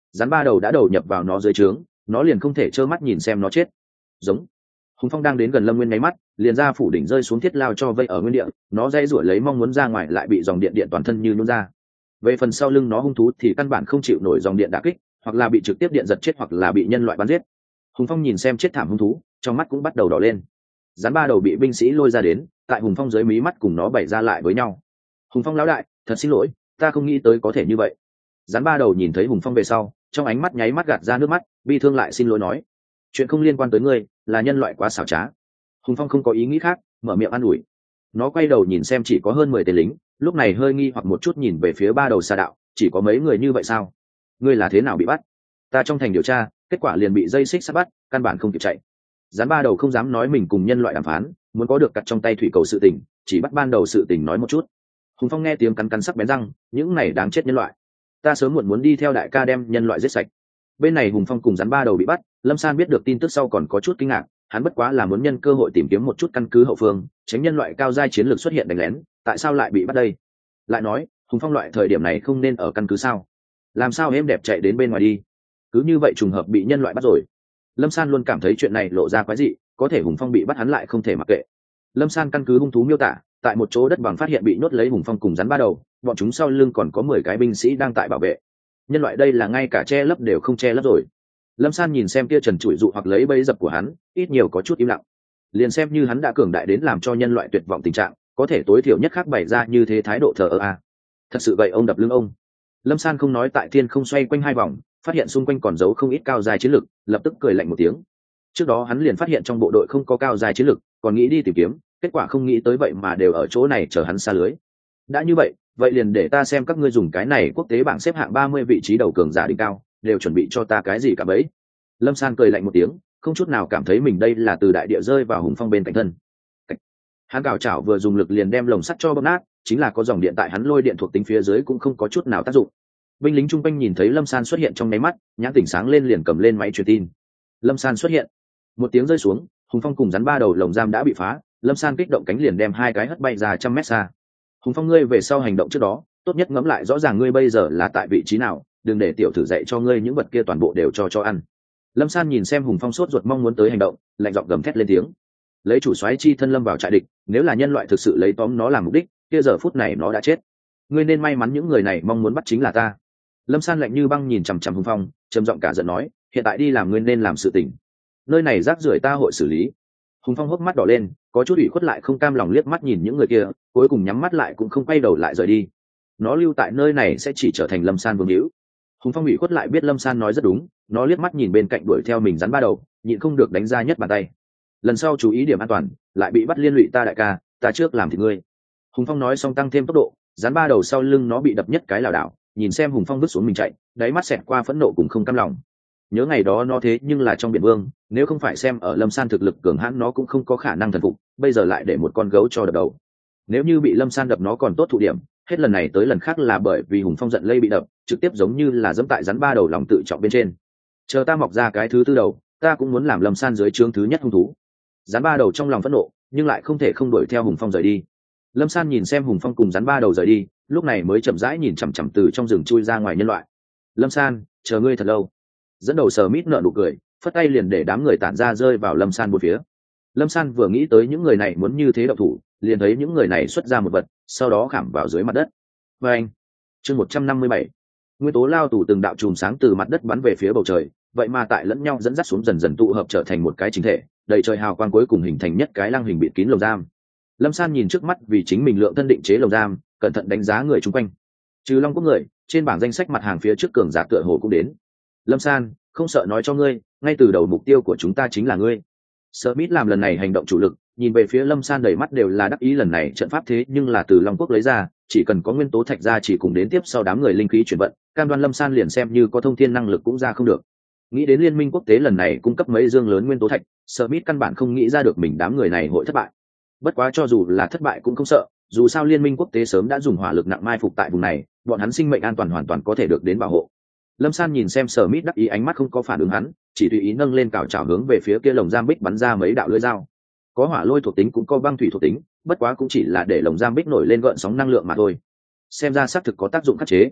rắn ba đầu đã đầu nhập vào nó dưới trướng, nó liền không thể trơ mắt nhìn xem nó chết. Giống. Hùng Phong đang đến gần Lâm Nguyên nháy mắt, liền ra phủ đỉnh rơi xuống thiết lao cho vây ở nguyên địa, nó dây rủi lấy mong muốn ra ngoài lại bị dòng điện điện toàn thân như nôn ra. Về phần sau lưng nó hung thú thì căn bản không chịu nổi dòng điện đả kích, hoặc là bị trực tiếp điện giật chết hoặc là bị nhân loại bắn giết. Hùng Phong nhìn xem chết thảm hung thú, trong mắt cũng bắt đầu đỏ lên. Rắn ba đầu bị binh sĩ lôi ra đến, tại Hùng Phong dưới mí mắt cùng nó bày ra lại với nhau. Hùng Phong lão đại, thật xin lỗi, ta không nghĩ tới có thể như vậy. Rắn ba đầu nhìn thấy Hùng Phong về sau, trong ánh mắt nháy mắt gạt ra nước mắt, bi thương lại xin lỗi nói: chuyện không liên quan tới ngươi, là nhân loại quá xảo trá. Hùng Phong không có ý nghĩ khác, mở miệng an ủi. Nó quay đầu nhìn xem chỉ có hơn mười tên lính, lúc này hơi nghi hoặc một chút nhìn về phía ba đầu Sa Đạo, chỉ có mấy người như vậy sao? Ngươi là thế nào bị bắt? Ta trong thành điều tra, kết quả liền bị dây xích sát bắt, căn bản không kịp chạy. Rắn ba đầu không dám nói mình cùng nhân loại đàm phán, muốn có được cặt trong tay thủy cầu sự tình, chỉ bắt ban đầu sự tình nói một chút. Hùng Phong nghe tiếng cắn cắn sắc bén răng, những này đáng chết nhân loại, ta sớm muộn muốn đi theo đại ca đem nhân loại giết sạch. Bên này Hùng Phong cùng rắn ba đầu bị bắt, Lâm San biết được tin tức sau còn có chút kinh ngạc, hắn bất quá là muốn nhân cơ hội tìm kiếm một chút căn cứ hậu phương, tránh nhân loại cao giai chiến lược xuất hiện đánh lén, tại sao lại bị bắt đây? Lại nói, Hùng Phong loại thời điểm này không nên ở căn cứ sao? Làm sao êm đẹp chạy đến bên ngoài đi? Cứ như vậy trùng hợp bị nhân loại bắt rồi. Lâm San luôn cảm thấy chuyện này lộ ra quái dị, có thể Hùng Phong bị bắt hắn lại không thể mặc kệ. Lâm San căn cứ hung thú miêu tả, tại một chỗ đất bằng phát hiện bị nhốt lấy Hùng Phong cùng rắn ba đầu, bọn chúng sau lưng còn có mười cái binh sĩ đang tại bảo vệ. Nhân loại đây là ngay cả che lấp đều không che lấp rồi. Lâm San nhìn xem kia trần trụi dụ hoặc lấy bẫy dập của hắn, ít nhiều có chút im lặng. Liền xem như hắn đã cường đại đến làm cho nhân loại tuyệt vọng tình trạng, có thể tối thiểu nhất khác bày ra như thế thái độ thờ ơ à. Thật sự vậy ông đập lưng ông. Lâm San không nói tại thiên không xoay quanh hai vòng, phát hiện xung quanh còn giấu không ít cao dài chiến lực, lập tức cười lạnh một tiếng. Trước đó hắn liền phát hiện trong bộ đội không có cao dài chiến lực, còn nghĩ đi tìm kiếm, kết quả không nghĩ tới vậy mà đều ở chỗ này chờ hắn xa lưới. Đã như vậy, vậy liền để ta xem các ngươi dùng cái này quốc tế bảng xếp hạng ba mươi vị trí đầu cường giả đỉnh cao, đều chuẩn bị cho ta cái gì cả bấy. Lâm San cười lạnh một tiếng, không chút nào cảm thấy mình đây là từ đại địa rơi vào Hùng Phong bên cạnh thân. Hắn cào chảo vừa dùng lực liền đem lồng sắt cho bóp nát, chính là có dòng điện tại hắn lôi điện thuộc tính phía dưới cũng không có chút nào tác dụng. Binh lính trung quanh nhìn thấy Lâm San xuất hiện trong nháy mắt, nhãn tỉnh sáng lên liền cầm lên máy truyền tin. Lâm San xuất hiện. Một tiếng rơi xuống, Hùng Phong cùng rắn ba đầu lồng giam đã bị phá, Lâm San kích động cánh liền đem hai cái hất bay ra trăm mét xa. Hùng Phong, ngươi về sau hành động trước đó, tốt nhất ngẫm lại rõ ràng ngươi bây giờ là tại vị trí nào, đừng để tiểu tử dạy cho ngươi những vật kia toàn bộ đều cho cho ăn. Lâm San nhìn xem Hùng Phong sốt ruột mong muốn tới hành động, lạnh giọng gầm thét lên tiếng. Lấy chủ soái chi thân lâm vào trại địch, nếu là nhân loại thực sự lấy tóm nó làm mục đích, kia giờ phút này nó đã chết. Ngươi nên may mắn những người này mong muốn bắt chính là ta. Lâm San lạnh như băng nhìn chằm chằm Hùng Phong, trầm giọng cả giận nói, hiện tại đi làm ngươi nên làm sự tình. Nơi này rác rưởi ta hội xử lý. Hùng Phong hốc mắt đỏ lên, có chút ủy khuất lại không cam lòng liếc mắt nhìn những người kia, cuối cùng nhắm mắt lại cũng không quay đầu lại rời đi. Nó lưu tại nơi này sẽ chỉ trở thành Lâm San vương hữu. Hùng Phong ủy khuất lại biết Lâm San nói rất đúng, nó liếc mắt nhìn bên cạnh đuổi theo mình rắn ba đầu, nhịn không được đánh ra nhất bàn tay. Lần sau chú ý điểm an toàn, lại bị bắt liên lụy ta đại ca, ta trước làm thì ngươi. Hùng Phong nói xong tăng thêm tốc độ, rắn ba đầu sau lưng nó bị đập nhất cái lảo đảo, nhìn xem Hùng Phong vứt xuống mình chạy, đáy mắt xẹt qua phẫn nộ cùng không cam lòng. Nhớ ngày đó nó thế nhưng là trong biển vương, nếu không phải xem ở Lâm San thực lực cường hãn nó cũng không có khả năng thần phục, bây giờ lại để một con gấu cho đập đầu. Nếu như bị Lâm San đập nó còn tốt thụ điểm, hết lần này tới lần khác là bởi vì Hùng Phong giận lây bị đập, trực tiếp giống như là dẫm tại rắn ba đầu lòng tự trọng bên trên. Chờ ta mọc ra cái thứ tư đầu, ta cũng muốn làm Lâm San dưới trướng thứ nhất hung thú. Rắn ba đầu trong lòng phẫn nộ, nhưng lại không thể không đuổi theo Hùng Phong rời đi. Lâm San nhìn xem Hùng Phong cùng rắn ba đầu rời đi, lúc này mới chậm rãi nhìn chằm chằm từ trong rừng chui ra ngoài nhân loại. Lâm San, chờ ngươi thật lâu. Dẫn đầu Sờ Mít nở nụ cười, phất tay liền để đám người tản ra rơi vào Lâm San bốn phía. Lâm San vừa nghĩ tới những người này muốn như thế động thủ, liền thấy những người này xuất ra một vật, sau đó khảm vào dưới mặt đất. Và anh, chương một trăm năm mươi bảy, nguyên tố lao tù từng đạo chùm sáng từ mặt đất bắn về phía bầu trời, vậy mà tại lẫn nhau dẫn dắt xuống dần dần tụ hợp trở thành một cái chính thể, đầy trời hào quang cuối cùng hình thành nhất cái lăng hình bịt kín lồng giam. Lâm San nhìn trước mắt vì chính mình lượng thân định chế lồng giam, cẩn thận đánh giá người chung quanh. Trừ Long Quốc người, trên bảng danh sách mặt hàng phía trước cường giả tựa hồ cũng đến. Lâm San, không sợ nói cho ngươi, ngay từ đầu mục tiêu của chúng ta chính là ngươi. Smith làm lần này hành động chủ lực, nhìn về phía Lâm San đầy mắt đều là đắc ý, lần này trận pháp thế nhưng là từ Long Quốc lấy ra, chỉ cần có nguyên tố thạch ra chỉ cùng đến tiếp sau đám người linh khí chuyển vận, cam đoan Lâm San liền xem như có thông thiên năng lực cũng ra không được. Nghĩ đến liên minh quốc tế lần này cung cấp mấy dương lớn nguyên tố thạch, Smith căn bản không nghĩ ra được mình đám người này hội thất bại. Bất quá cho dù là thất bại cũng không sợ, dù sao liên minh quốc tế sớm đã dùng hỏa lực nặng mai phục tại vùng này, bọn hắn sinh mệnh an toàn hoàn toàn có thể được đến bảo hộ. Lâm San nhìn xem Smith đắc ý, ánh mắt không có phản ứng hắn, chỉ tùy ý nâng lên cào chảo hướng về phía kia lồng giam bích bắn ra mấy đạo lưỡi dao. Có hỏa lôi thuộc tính cũng có băng thủy thuộc tính, bất quá cũng chỉ là để lồng giam bích nổi lên gợn sóng năng lượng mà thôi. Xem ra xác thực có tác dụng khắc chế.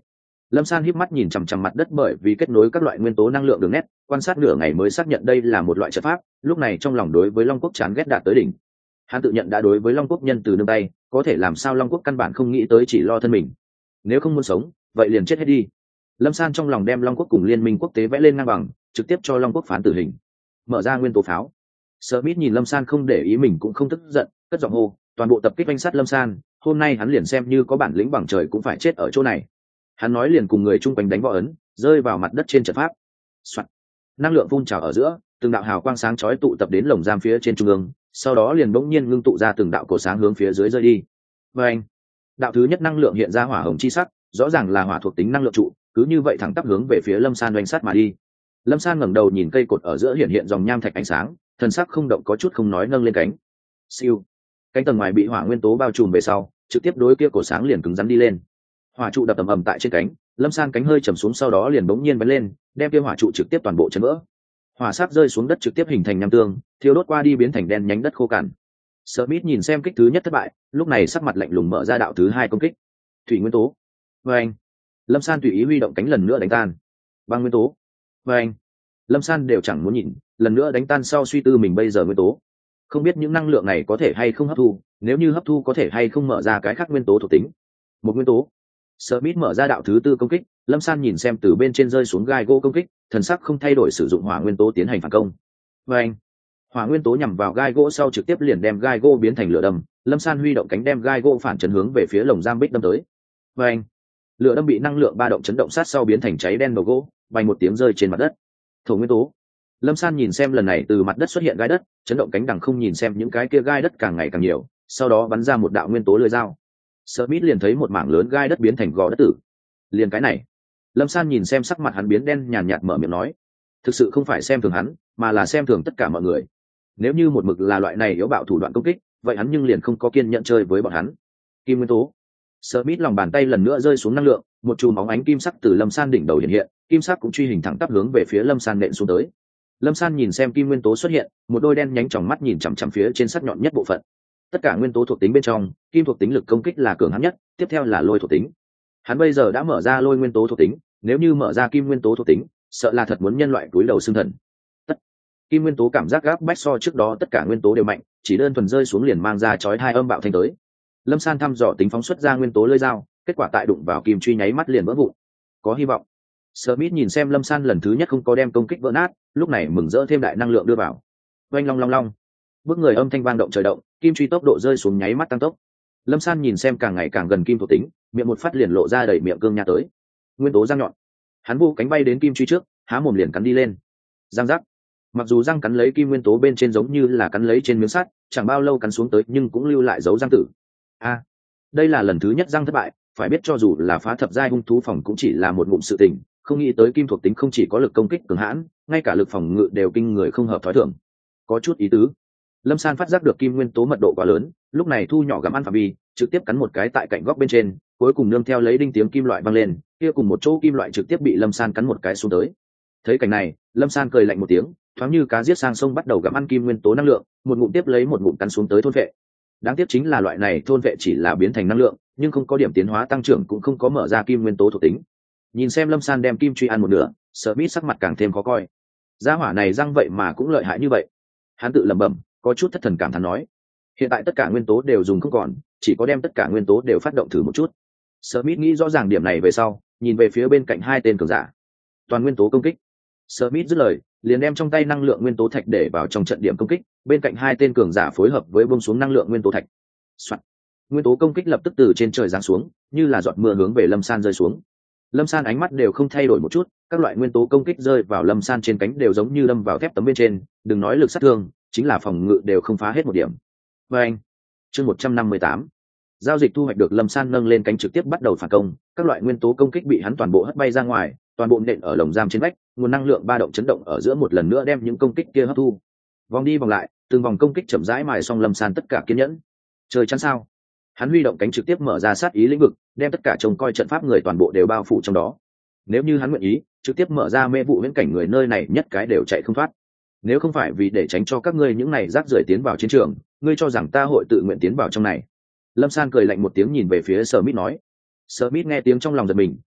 Lâm San híp mắt nhìn chằm chằm mặt đất, bởi vì kết nối các loại nguyên tố năng lượng đường nét, quan sát nửa ngày mới xác nhận đây là một loại trận pháp. Lúc này trong lòng đối với Long Quốc chán ghét đạt tới đỉnh. Hắn tự nhận đã đối với Long Quốc nhân từ nương tay, có thể làm sao Long Quốc căn bản không nghĩ tới chỉ lo thân mình. Nếu không muốn sống, vậy liền chết hết đi. Lâm San trong lòng đem Long Quốc cùng liên minh quốc tế vẽ lên ngang bằng, trực tiếp cho Long Quốc phán tử hình. Mở ra nguyên tố pháo. Smith nhìn Lâm San không để ý mình cũng không tức giận, cất giọng hô, toàn bộ tập kích vây sát Lâm San, hôm nay hắn liền xem như có bản lĩnh bằng trời cũng phải chết ở chỗ này. Hắn nói liền cùng người chung quanh đánh võ ấn, rơi vào mặt đất trên trận pháp. Soạn. Năng lượng phun trào ở giữa, từng đạo hào quang sáng chói tụ tập đến lồng giam phía trên trung ương, sau đó liền bỗng nhiên ngưng tụ ra từng đạo cổ sáng hướng phía dưới rơi đi. Và anh, đạo thứ nhất năng lượng hiện ra hỏa hồng chi sắc, rõ ràng là hỏa thuộc tính năng lượng trụ, cứ như vậy thẳng tắp hướng về phía Lâm San oanh sát mà đi. Lâm San ngẩng đầu nhìn cây cột ở giữa hiện hiện dòng nham thạch ánh sáng, thần sắc không động có chút không nói nâng lên cánh. Siêu. Cánh tầng ngoài bị hỏa nguyên tố bao trùm về sau, trực tiếp đối kia cổ sáng liền cứng rắn đi lên. Hỏa trụ đập ầm ầm tại trên cánh, Lâm San cánh hơi trầm xuống sau đó liền bỗng nhiên bắn lên, đem kia hỏa trụ trực tiếp toàn bộ chấn vỡ. Hỏa sắc rơi xuống đất trực tiếp hình thành nham tương, thiêu đốt qua đi biến thành đen nhánh đất khô cằn. Smith nhìn xem kích thứ nhất thất bại, lúc này sắc mặt lạnh lùng mở ra đạo thứ hai công kích. Thủy nguyên tố. Và anh. Lâm San tùy ý huy động cánh lần nữa đánh tan. Băng nguyên tố. Và anh. Lâm San đều chẳng muốn nhìn, lần nữa đánh tan sau suy tư mình bây giờ nguyên tố. Không biết những năng lượng này có thể hay không hấp thu, nếu như hấp thu có thể hay không mở ra cái khác nguyên tố thuộc tính. Một nguyên tố. Smith mở ra đạo thứ tư công kích, Lâm San nhìn xem từ bên trên rơi xuống gai gỗ công kích, thần sắc không thay đổi sử dụng hỏa nguyên tố tiến hành phản công. Và anh. Hỏa nguyên tố nhằm vào gai gỗ sau trực tiếp liền đem gai gỗ biến thành lửa đâm, Lâm San huy động cánh đem gai gỗ phản chấn hướng về phía lồng giam bích đâm tới. Và anh. Lửa đâm bị năng lượng ba động chấn động sát sau biến thành cháy đen đầu gỗ, bay một tiếng rơi trên mặt đất. Thổ nguyên tố. Lâm San nhìn xem lần này từ mặt đất xuất hiện gai đất, chấn động cánh đằng không nhìn xem những cái kia gai đất càng ngày càng nhiều, sau đó bắn ra một đạo nguyên tố lưỡi dao. Smith liền thấy một mảng lớn gai đất biến thành gò đất tử. Liền cái này. Lâm San nhìn xem sắc mặt hắn biến đen nhàn nhạt mở miệng nói, thực sự không phải xem thường hắn, mà là xem thường tất cả mọi người. Nếu như một mực là loại này yếu bạo thủ đoạn công kích, vậy hắn nhưng liền không có kiên nhẫn chơi với bọn hắn. Kim nguyên tố. Smith lòng bàn tay lần nữa rơi xuống năng lượng, một chùm bóng ánh kim sắc từ Lâm San đỉnh đầu hiện hiện, kim sắc cũng truy hình thẳng tắp hướng về phía Lâm San nện xuống tới. Lâm San nhìn xem kim nguyên tố xuất hiện, một đôi đen nhánh tròng mắt nhìn chằm chằm phía trên sắc nhọn nhất bộ phận. Tất cả nguyên tố thuộc tính bên trong, kim thuộc tính lực công kích là cường hãn nhất, tiếp theo là lôi thuộc tính. Hắn bây giờ đã mở ra lôi nguyên tố thuộc tính, nếu như mở ra kim nguyên tố thuộc tính, sợ là thật muốn nhân loại túi đầu xương thần. Tất. Kim nguyên tố cảm giác gáp bách so trước đó tất cả nguyên tố đều mạnh, chỉ đơn thuần rơi xuống liền mang ra chói hai âm bạo thanh tới. Lâm San thăm dò tính phóng xuất ra nguyên tố lưỡi dao, kết quả tại đụng vào kim truy nháy mắt liền vỡ vụn. Có hy vọng. Smith nhìn xem Lâm San lần thứ nhất không có đem công kích vỡ nát, lúc này mừng rỡ thêm đại năng lượng đưa vào. Oanh long long long. Bước người âm thanh vang động trời động, kim truy tốc độ rơi xuống nháy mắt tăng tốc. Lâm San nhìn xem càng ngày càng gần kim thuộc tính, miệng một phát liền lộ ra đầy miệng cương nha tới. Nguyên tố răng nhọn. Hắn vô cánh bay đến kim truy trước, há mồm liền cắn đi lên. Răng rắc. Mặc dù răng cắn lấy kim nguyên tố bên trên giống như là cắn lấy trên miếng sắt, chẳng bao lâu cắn xuống tới nhưng cũng lưu lại dấu răng tử. A, đây là lần thứ nhất răng thất bại, phải biết cho dù là phá thập giai hung thú phòng cũng chỉ là một ngụm sự tình, không nghĩ tới kim thuộc tính không chỉ có lực công kích cường hãn, ngay cả lực phòng ngự đều kinh người không hợp thói thường. Có chút ý tứ. Lâm San phát giác được kim nguyên tố mật độ quá lớn, lúc này thu nhỏ gặm ăn phạm vi, trực tiếp cắn một cái tại cạnh góc bên trên, cuối cùng nương theo lấy đinh tiếng kim loại vang lên, kia cùng một chỗ kim loại trực tiếp bị Lâm San cắn một cái xuống tới. Thấy cảnh này, Lâm San cười lạnh một tiếng, thoáng như cá giết sang sông bắt đầu gặm ăn kim nguyên tố năng lượng, một ngụm tiếp lấy một ngụm cắn xuống tới thôn vệ. Đáng tiếc chính là loại này thôn vệ chỉ là biến thành năng lượng, nhưng không có điểm tiến hóa tăng trưởng cũng không có mở ra kim nguyên tố thuộc tính. Nhìn xem Lâm San đem kim truy ăn một nửa, Smith sắc mặt càng thêm khó coi. Gia hỏa này răng vậy mà cũng lợi hại như vậy. Hắn tự lẩm bẩm, có chút thất thần cảm thán nói, hiện tại tất cả nguyên tố đều dùng không còn, chỉ có đem tất cả nguyên tố đều phát động thử một chút. Smith nghĩ rõ ràng điểm này về sau, nhìn về phía bên cạnh hai tên cường giả. Toàn nguyên tố công kích. Smith dứt lời, liền đem trong tay năng lượng nguyên tố thạch để vào trong trận điểm công kích, bên cạnh hai tên cường giả phối hợp với buông xuống năng lượng nguyên tố thạch. Soạn. Nguyên tố công kích lập tức từ trên trời giáng xuống, như là giọt mưa hướng về Lâm San rơi xuống. Lâm San ánh mắt đều không thay đổi một chút, các loại nguyên tố công kích rơi vào Lâm San trên cánh đều giống như đâm vào thép tấm bên trên, đừng nói lực sát thương, chính là phòng ngự đều không phá hết một điểm. Và anh, chương một trăm năm mươi tám, giao dịch thu hoạch được. Lâm San nâng lên cánh trực tiếp bắt đầu phản công, các loại nguyên tố công kích bị hắn toàn bộ hất bay ra ngoài, toàn bộ nện ở lồng giam trên vách, nguồn năng lượng ba động chấn động ở giữa một lần nữa đem những công kích kia hấp thu. Vòng đi vòng lại, từng vòng công kích chậm rãi mài xong Lâm San tất cả kiên nhẫn. Trời chắn sao? Hắn huy động cánh trực tiếp mở ra sát ý lĩnh vực, đem tất cả trông coi trận pháp người toàn bộ đều bao phủ trong đó. Nếu như hắn nguyện ý, trực tiếp mở ra mê vụ viễn cảnh người nơi này nhất cái đều chạy không thoát. Nếu không phải vì để tránh cho các ngươi những này rác rưởi tiến vào chiến trường, ngươi cho rằng ta hội tự nguyện tiến vào trong này? Lâm San cười lạnh một tiếng nhìn về phía Smith nói. Smith nghe tiếng trong lòng giật mình,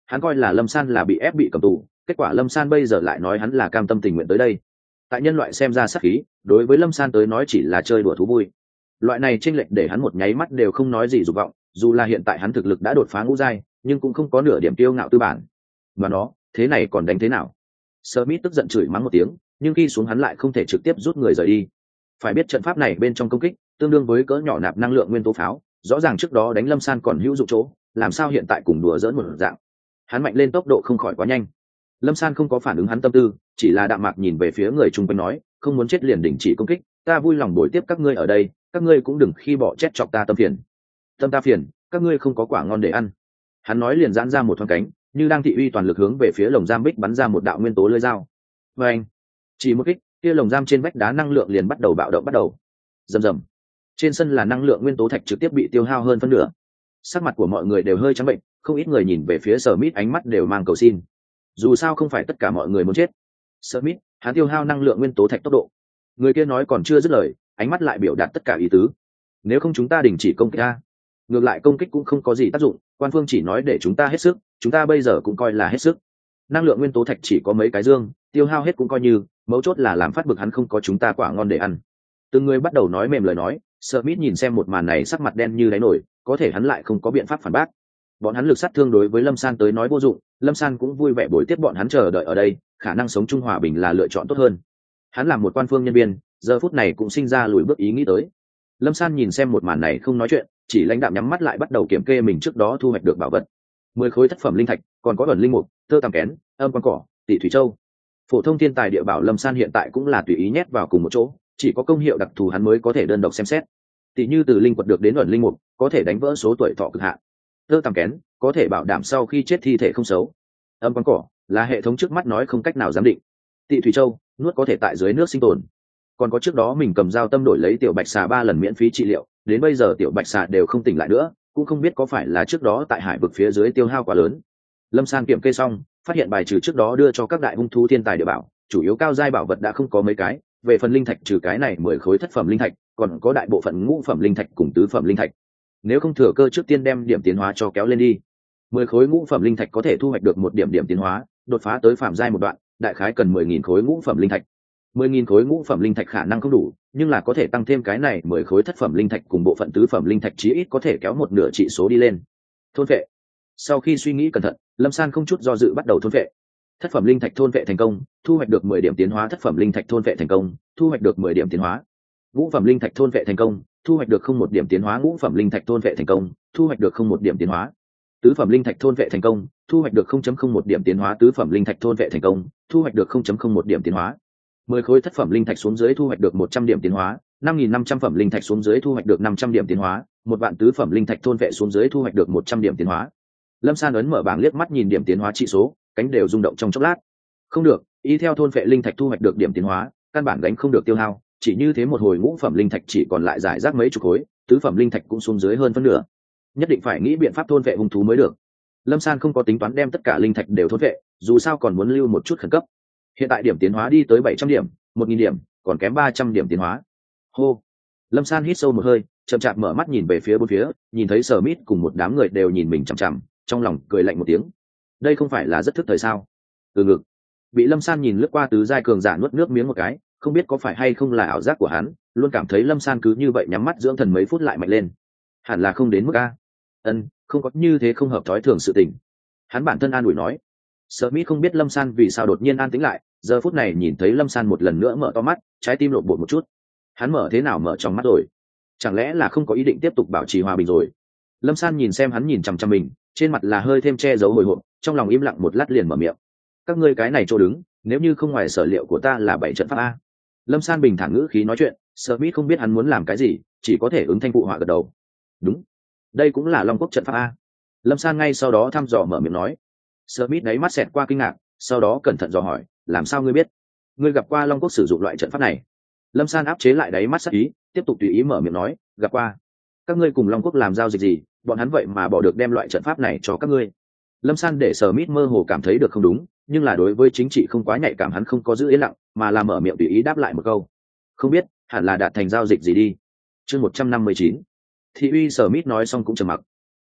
Hắn coi là Lâm San là bị ép bị cầm tù, kết quả Lâm San bây giờ lại nói hắn là cam tâm tình nguyện tới đây. Tại nhân loại xem ra sát khí, đối với Lâm San tới nói chỉ là chơi đùa thú vui. Loại này chênh lệch để hắn một nháy mắt đều không nói gì dục vọng, dù là hiện tại hắn thực lực đã đột phá ngũ giai, nhưng cũng không có nửa điểm kiêu ngạo tư bản. Và nó, thế này còn đánh thế nào? Smith tức giận chửi mắng một tiếng, nhưng khi xuống hắn lại không thể trực tiếp rút người rời đi. Phải biết trận pháp này bên trong công kích, tương đương với cỡ nhỏ nạp năng lượng nguyên tố pháo, rõ ràng trước đó đánh Lâm San còn hữu dụng chỗ, làm sao hiện tại cùng đùa giỡn một dạng. Hắn mạnh lên tốc độ không khỏi quá nhanh. Lâm San không có phản ứng hắn tâm tư, chỉ là đạm mạc nhìn về phía người chung quanh nói, không muốn chết liền đình chỉ công kích, ta vui lòng bồi tiếp các ngươi ở đây, các ngươi cũng đừng khi bỏ chết chọc ta tâm phiền. Tâm ta phiền, các ngươi không có quả ngon để ăn. Hắn nói liền giãn ra một thoáng cánh, như đang thị uy toàn lực hướng về phía lồng giam bích bắn ra một đạo nguyên tố lưỡi dao. Và anh, chỉ một kích, kia lồng giam trên vách đá năng lượng liền bắt đầu bạo động bắt đầu. Rầm rầm. Trên sân là năng lượng nguyên tố thạch trực tiếp bị tiêu hao hơn phân nửa. Sắc mặt của mọi người đều hơi trắng bệnh, không ít người nhìn về phía Smith ánh mắt đều mang cầu xin. Dù sao không phải tất cả mọi người muốn chết. Smith, hắn tiêu hao năng lượng nguyên tố thạch tốc độ. Người kia nói còn chưa dứt lời, ánh mắt lại biểu đạt tất cả ý tứ. Nếu không chúng ta đình chỉ công kích a. Ngược lại công kích cũng không có gì tác dụng, quan phương chỉ nói để chúng ta hết sức, chúng ta bây giờ cũng coi là hết sức. Năng lượng nguyên tố thạch chỉ có mấy cái dương, tiêu hao hết cũng coi như, mấu chốt là làm phát bực hắn không có chúng ta quả ngon để ăn. Từng người bắt đầu nói mềm lời nói, Smith nhìn xem một màn này sắc mặt đen như đáy nổi, có thể hắn lại không có biện pháp phản bác. Bọn hắn lực sát thương đối với Lâm San tới nói vô dụng, Lâm San cũng vui vẻ bồi tiếp bọn hắn chờ đợi ở đây, khả năng sống chung hòa bình là lựa chọn tốt hơn. Hắn làm một quan phương nhân viên, giờ phút này cũng sinh ra lùi bước ý nghĩ tới. Lâm San nhìn xem một màn này không nói chuyện, chỉ lãnh đạm nhắm mắt lại bắt đầu kiểm kê mình trước đó thu hoạch được bảo vật. Mười khối thất phẩm linh thạch, còn có ẩn linh mục, tơ tằm kén, âm quan cỏ, tỷ thủy châu. Phổ thông thiên tài địa bảo Lâm San hiện tại cũng là tùy ý nhét vào cùng một chỗ, chỉ có công hiệu đặc thù hắn mới có thể đơn độc xem xét. Tỷ như từ linh quật được đến ẩn linh mục, có thể đánh vỡ số tuổi thọ cực hạn. Tơ tằm kén, có thể bảo đảm sau khi chết thi thể không xấu. Âm quan cỏ là hệ thống trước mắt nói không cách nào giám định. Tị thủy châu, nuốt có thể tại dưới nước sinh tồn. Còn có trước đó mình cầm dao tâm đổi lấy tiểu bạch xà ba lần miễn phí trị liệu, đến bây giờ tiểu bạch xà đều không tỉnh lại nữa, cũng không biết có phải là trước đó tại hải vực phía dưới tiêu hao quá lớn. Lâm San kiểm kê xong, phát hiện bài trừ trước đó đưa cho các đại hung thú thiên tài địa bảo, chủ yếu cao giai bảo vật đã không có mấy cái, về phần linh thạch trừ cái này mười khối thất phẩm linh thạch, còn có đại bộ phận ngũ phẩm linh thạch cùng tứ phẩm linh thạch. Nếu không thừa cơ trước tiên đem điểm tiến hóa cho kéo lên đi. Mười khối ngũ phẩm linh thạch có thể thu hoạch được một điểm điểm tiến hóa, đột phá tới phạm giai một đoạn, đại khái cần mười nghìn khối ngũ phẩm linh thạch. Mười nghìn khối ngũ phẩm linh thạch khả năng không đủ, nhưng là có thể tăng thêm cái này mười khối thất phẩm linh thạch cùng bộ phận tứ phẩm linh thạch chí ít có thể kéo một nửa trị số đi lên. Thôn vệ. Sau khi suy nghĩ cẩn thận, Lâm San không chút do dự bắt đầu thôn vệ. Thất phẩm linh thạch thôn vệ thành công, thu hoạch được mười điểm tiến hóa. Thất phẩm linh thạch thôn vệ thành công, thu hoạch được mười điểm tiến hóa. Ngũ phẩm linh thạch thôn vệ thành công, thu hoạch được không một điểm tiến hóa. Ngũ phẩm linh thạch thôn vệ thành công, thu hoạch được không một điểm tiến hóa. Tứ phẩm linh thạch thôn vệ thành công, thu hoạch được không chấm không một điểm tiến hóa. Tứ phẩm linh thạch thôn vệ thành công, thu hoạch được không chấm không một điểm tiến hóa. Mười khối thất phẩm linh thạch xuống dưới thu hoạch được một trăm điểm tiến hóa, năm nghìn năm trăm phẩm linh thạch xuống dưới thu hoạch được năm trăm điểm tiến hóa, một vạn tứ phẩm linh thạch thôn vệ xuống dưới thu hoạch được một trăm điểm tiến hóa. Lâm San ấn mở bảng liếc mắt nhìn điểm tiến hóa trị số, cánh đều rung động trong chốc lát. Không được, y theo thôn vệ linh thạch thu hoạch được điểm tiến hóa, căn bản gánh không được tiêu hao, chỉ như thế một hồi ngũ phẩm linh thạch chỉ còn lại giải rác mấy chục khối, tứ phẩm linh thạch cũng xuống dưới hơn phân nửa. Nhất định phải nghĩ biện pháp thôn vệ hung thú mới được. Lâm San không có tính toán đem tất cả linh thạch đều thôn vệ, dù sao còn muốn lưu một chút khẩn cấp. Hiện tại điểm tiến hóa đi tới bảy trăm điểm, một nghìn điểm, còn kém ba trăm điểm tiến hóa. Hô. Lâm San hít sâu một hơi, chậm chạp mở mắt nhìn về phía bốn phía, nhìn thấy Sở Mít cùng một đám người đều nhìn mình chằm chằm, trong lòng cười lạnh một tiếng. Đây không phải là rất thức thời sao? Từ ngực. Bị Lâm San nhìn lướt qua tứ giai cường giả nuốt nước miếng một cái, không biết có phải hay không là ảo giác của hắn, luôn cảm thấy Lâm San cứ như vậy nhắm mắt dưỡng thần mấy phút lại mạnh lên. Hẳn là không đến mức a. Ân, không có như thế không hợp thói thường sự tình. Hắn bản thân an ủi nói. Sở Mít không biết Lâm San vì sao đột nhiên an tĩnh lại, giờ phút này nhìn thấy Lâm San một lần nữa mở to mắt, trái tim lộn bột một chút. Hắn mở thế nào mở trong mắt rồi? Chẳng lẽ là không có ý định tiếp tục bảo trì hòa bình rồi? Lâm San nhìn xem hắn nhìn chằm chằm mình, trên mặt là hơi thêm che giấu hồi hộp, trong lòng im lặng một lát liền mở miệng. Các ngươi cái này chỗ đứng, nếu như không ngoài sở liệu của ta là bảy trận pháp a. Lâm San bình thản ngữ khí nói chuyện, Smith không biết hắn muốn làm cái gì, chỉ có thể ứng thanh phụ họa gật đầu. Đúng, đây cũng là Long Quốc trận pháp a. Lâm San ngay sau đó thăm dò mở miệng nói. Smith đáy mắt xẹt qua kinh ngạc, sau đó cẩn thận dò hỏi, làm sao ngươi biết? Ngươi gặp qua Long Quốc sử dụng loại trận pháp này? Lâm San áp chế lại đáy mắt sắc ý, tiếp tục tùy ý mở miệng nói, gặp qua. Các ngươi cùng Long Quốc làm giao dịch gì, bọn hắn vậy mà bỏ được đem loại trận pháp này cho các ngươi? Lâm San để Smith mơ hồ cảm thấy được không đúng, nhưng là đối với chính trị không quá nhạy cảm hắn không có giữ yên lặng, mà là mở miệng tùy ý đáp lại một câu. Không biết, hẳn là đạt thành giao dịch gì đi. Chương một trăm năm mươi chín. Thị uy Smith nói xong cũng trầm mặc.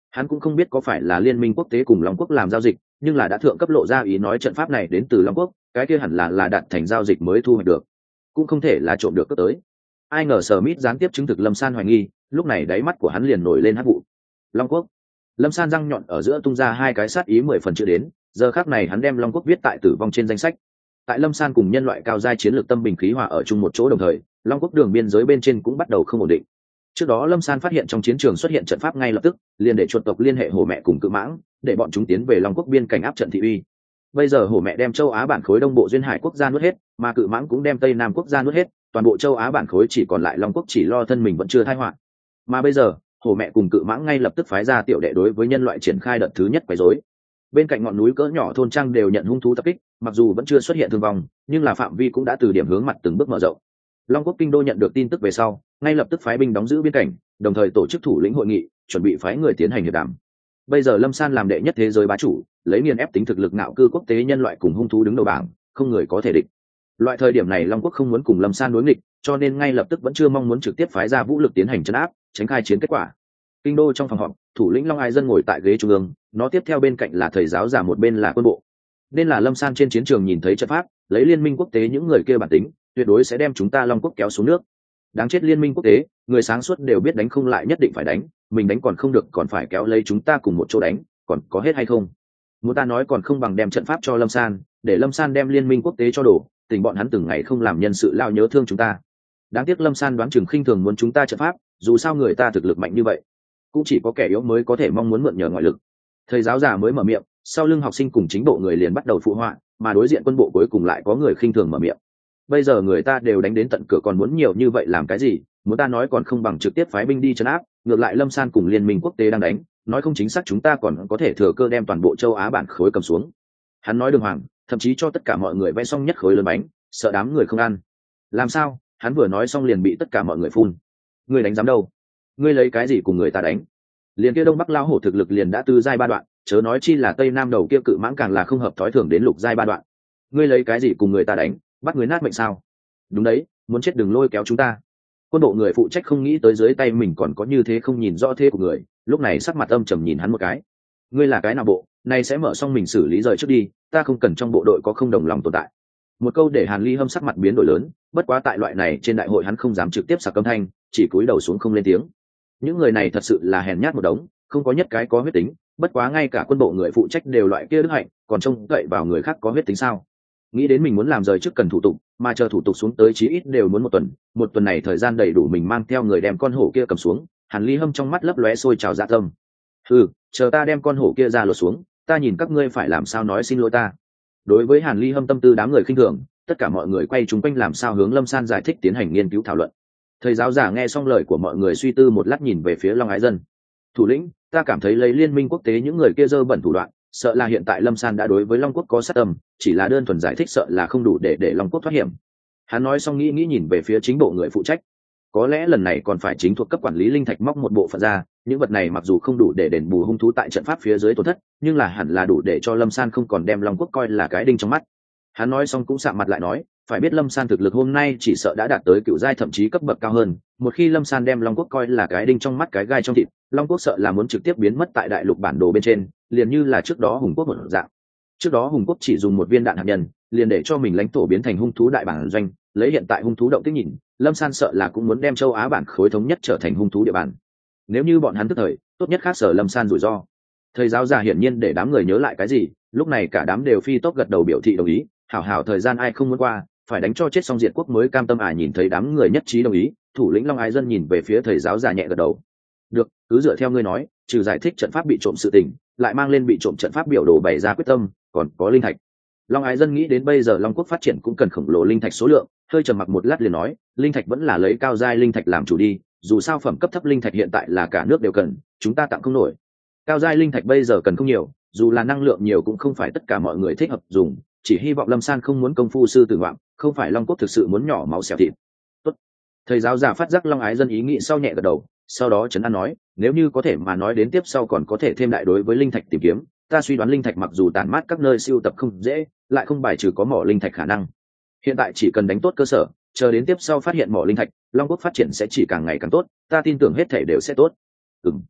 Hắn cũng không biết có phải là liên minh quốc tế cùng long quốc làm giao dịch, nhưng là đã thượng cấp lộ ra ý nói trận pháp này đến từ long quốc, cái kia hẳn là là đạt thành giao dịch mới thu hoạch được, cũng không thể là trộm được cướp tới. Ai ngờ Smith gián tiếp chứng thực Lâm San hoài nghi, lúc này đáy mắt của hắn liền nổi lên hắc vụ. Long quốc. Lâm San răng nhọn ở giữa tung ra hai cái sát ý mười phần chưa đến, giờ khắc này hắn đem long quốc viết tại tử vong trên danh sách. Tại Lâm San cùng nhân loại cao giai chiến lược tâm bình khí hòa ở chung một chỗ đồng thời, long quốc đường biên giới bên trên cũng bắt đầu không ổn định. Trước đó Lâm San phát hiện trong chiến trường xuất hiện trận pháp ngay lập tức, liền để chuột tộc liên hệ hổ mẹ cùng cự mãng, để bọn chúng tiến về long quốc biên cảnh áp trận thị uy. Bây giờ hổ mẹ đem châu Á bản khối đông bộ duyên hải quốc gia nuốt hết, mà cự mãng cũng đem tây nam quốc gia nuốt hết, toàn bộ châu Á bản khối chỉ còn lại long quốc chỉ lo thân mình vẫn chưa tai họa. Mà bây giờ hổ mẹ cùng cự mãng ngay lập tức phái ra tiểu đệ đối với nhân loại triển khai đợt thứ nhất quấy rối. Bên cạnh ngọn núi cỡ nhỏ thôn trang đều nhận hung thú tập kích, mặc dù vẫn chưa xuất hiện thương vong, nhưng là phạm vi cũng đã từ điểm hướng mặt từng bước mở rộng. Long quốc kinh đô nhận được tin tức về sau, ngay lập tức phái binh đóng giữ biên cảnh, đồng thời tổ chức thủ lĩnh hội nghị, chuẩn bị phái người tiến hành hiệp đàm. Bây giờ Lâm San làm đệ nhất thế giới bá chủ, lấy nghiền ép tính thực lực nạo cư quốc tế nhân loại cùng hung thú đứng đầu bảng, không người có thể địch. Loại thời điểm này Long quốc không muốn cùng Lâm San đối nghịch, cho nên ngay lập tức vẫn chưa mong muốn trực tiếp phái ra vũ lực tiến hành trấn áp, tránh khai chiến kết quả. Kinh đô trong phòng họp, thủ lĩnh Long Ai Dân ngồi tại ghế trung ương, nó tiếp theo bên cạnh là thầy giáo giả, một bên là quân bộ. Nên là Lâm San trên chiến trường nhìn thấy trận pháp, lấy liên minh quốc tế những người kia bản tính, tuyệt đối sẽ đem chúng ta Long quốc kéo xuống nước. Đáng chết liên minh quốc tế, người sáng suốt đều biết đánh không lại nhất định phải đánh, mình đánh còn không được còn phải kéo lấy chúng ta cùng một chỗ đánh, còn có hết hay không? Muốn ta nói còn không bằng đem trận pháp cho Lâm San, để Lâm San đem liên minh quốc tế cho đổ, tình bọn hắn từng ngày không làm nhân sự lao nhớ thương chúng ta. Đáng tiếc Lâm San đoán chừng khinh thường muốn chúng ta trận pháp, dù sao người ta thực lực mạnh như vậy, cũng chỉ có kẻ yếu mới có thể mong muốn mượn nhờ ngoại lực. Thầy giáo già mới mở miệng, sau lưng học sinh cùng chính bộ người liền bắt đầu phụ họa, mà đối diện quân bộ cuối cùng lại có người khinh thường mở miệng. Bây giờ người ta đều đánh đến tận cửa còn muốn nhiều như vậy làm cái gì? Muốn ta nói còn không bằng trực tiếp phái binh đi trấn áp, ngược lại Lâm San cùng liên minh quốc tế đang đánh, nói không chính xác chúng ta còn có thể thừa cơ đem toàn bộ châu Á bản khối cầm xuống. Hắn nói đường hoàng, thậm chí cho tất cả mọi người vẽ xong nhất khối lớn bánh, sợ đám người không ăn. Làm sao? Hắn vừa nói xong liền bị tất cả mọi người phun. Ngươi đánh dám đâu? Ngươi lấy cái gì cùng người ta đánh? Liền kia đông bắc lao hổ thực lực liền đã tư giai ba đoạn, chớ nói chi là tây nam đầu kia cự mãng càng là không hợp thói thường đến lục giai ba đoạn. Ngươi lấy cái gì cùng người ta đánh? Bắt người nát mệnh sao? Đúng đấy, muốn chết đừng lôi kéo chúng ta. Quân bộ người phụ trách không nghĩ tới dưới tay mình còn có như thế không nhìn rõ thế của người, lúc này sắc mặt âm trầm nhìn hắn một cái. Ngươi là cái nào bộ, này sẽ mở xong mình xử lý rời trước đi, ta không cần trong bộ đội có không đồng lòng tồn tại. Một câu để Hàn Ly Hâm sắc mặt biến đổi lớn, bất quá tại loại này trên đại hội hắn không dám trực tiếp sạc âm thanh, chỉ cúi đầu xuống không lên tiếng. Những người này thật sự là hèn nhát một đống, không có nhất cái có huyết tính, bất quá ngay cả quân bộ người phụ trách đều loại kia đức hạnh, còn trông cậy vào người khác có huyết tính sao? Nghĩ đến mình muốn làm rời trước cần thủ tục, mà chờ thủ tục xuống tới chí ít đều muốn một tuần, một tuần này thời gian đầy đủ mình mang theo người đem con hổ kia cầm xuống. Hàn Ly Hâm trong mắt lấp lóe sôi trào dạ tâm. Ừ, chờ ta đem con hổ kia ra lột xuống, ta nhìn các ngươi phải làm sao nói xin lỗi ta. Đối với Hàn Ly Hâm tâm tư đám người khinh thường, tất cả mọi người quay chung quanh làm sao hướng Lâm San giải thích tiến hành nghiên cứu thảo luận. Thầy giáo giả nghe xong lời của mọi người suy tư một lát nhìn về phía Long Ái Dân. Thủ lĩnh, ta cảm thấy lấy liên minh quốc tế những người kia dơ bẩn thủ đoạn, sợ là hiện tại Lâm San đã đối với Long quốc có sát tâm, chỉ là đơn thuần giải thích sợ là không đủ để để Long quốc thoát hiểm. Hắn nói xong nghĩ nghĩ nhìn về phía chính bộ người phụ trách. Có lẽ lần này còn phải chính thuộc cấp quản lý linh thạch móc một bộ phận ra, những vật này mặc dù không đủ để đền bù hung thú tại trận pháp phía dưới tổn thất, nhưng là hẳn là đủ để cho Lâm San không còn đem Long quốc coi là cái đinh trong mắt. Hắn nói xong cũng sạm mặt lại nói, phải biết Lâm San thực lực hôm nay chỉ sợ đã đạt tới cựu giai thậm chí cấp bậc cao hơn, một khi Lâm San đem Long quốc coi là cái đinh trong mắt cái gai trong thịt, Long quốc sợ là muốn trực tiếp biến mất tại đại lục bản đồ bên trên, liền như là trước đó Hùng quốc một dạng. Trước đó Hùng quốc chỉ dùng một viên đạn hạt nhân, liền để cho mình lãnh thổ biến thành hung thú đại bản doanh, lấy hiện tại hung thú động tích nhìn, Lâm San sợ là cũng muốn đem châu Á bản khối thống nhất trở thành hung thú địa bàn. Nếu như bọn hắn tức thời, tốt nhất khác sở Lâm San rủi ro. Thầy giáo già hiển nhiên để đám người nhớ lại cái gì, lúc này cả đám đều phi tốc gật đầu biểu thị đồng ý, hảo hảo thời gian ai không muốn qua, phải đánh cho chết xong diệt quốc mới cam tâm. À nhìn thấy đám người nhất trí đồng ý, thủ lĩnh Long Ái Dân nhìn về phía thầy giáo già nhẹ gật đầu. Được, cứ dựa theo ngươi nói, trừ giải thích trận pháp bị trộm sự tình, lại mang lên bị trộm trận pháp biểu đồ bày ra quyết tâm, còn có linh thạch. Long Ái Dân nghĩ đến bây giờ Long quốc phát triển cũng cần khổng lồ linh thạch số lượng, hơi trầm mặc một lát liền nói, linh thạch vẫn là lấy cao giai linh thạch làm chủ đi, dù sao phẩm cấp thấp linh thạch hiện tại là cả nước đều cần, chúng ta tặng không nổi. Cao giai linh thạch bây giờ cần không nhiều, dù là năng lượng nhiều cũng không phải tất cả mọi người thích hợp dùng, chỉ hy vọng Lâm San không muốn công phu sư tử ngoạm, không phải Long quốc thực sự muốn nhỏ máu xẻo thịt. Tốt. Thầy giáo già phát giác Long Ái Dân ý nghĩ sau nhẹ gật đầu, sau đó trấn an nói, nếu như có thể mà nói đến tiếp sau còn có thể thêm đại đối với linh thạch tìm kiếm, ta suy đoán linh thạch mặc dù tàn mát các nơi siêu tập không dễ, lại không bài trừ có mỏ linh thạch khả năng. Hiện tại chỉ cần đánh tốt cơ sở, chờ đến tiếp sau phát hiện mỏ linh thạch, Long quốc phát triển sẽ chỉ càng ngày càng tốt, ta tin tưởng hết thể đều sẽ tốt. Ừm.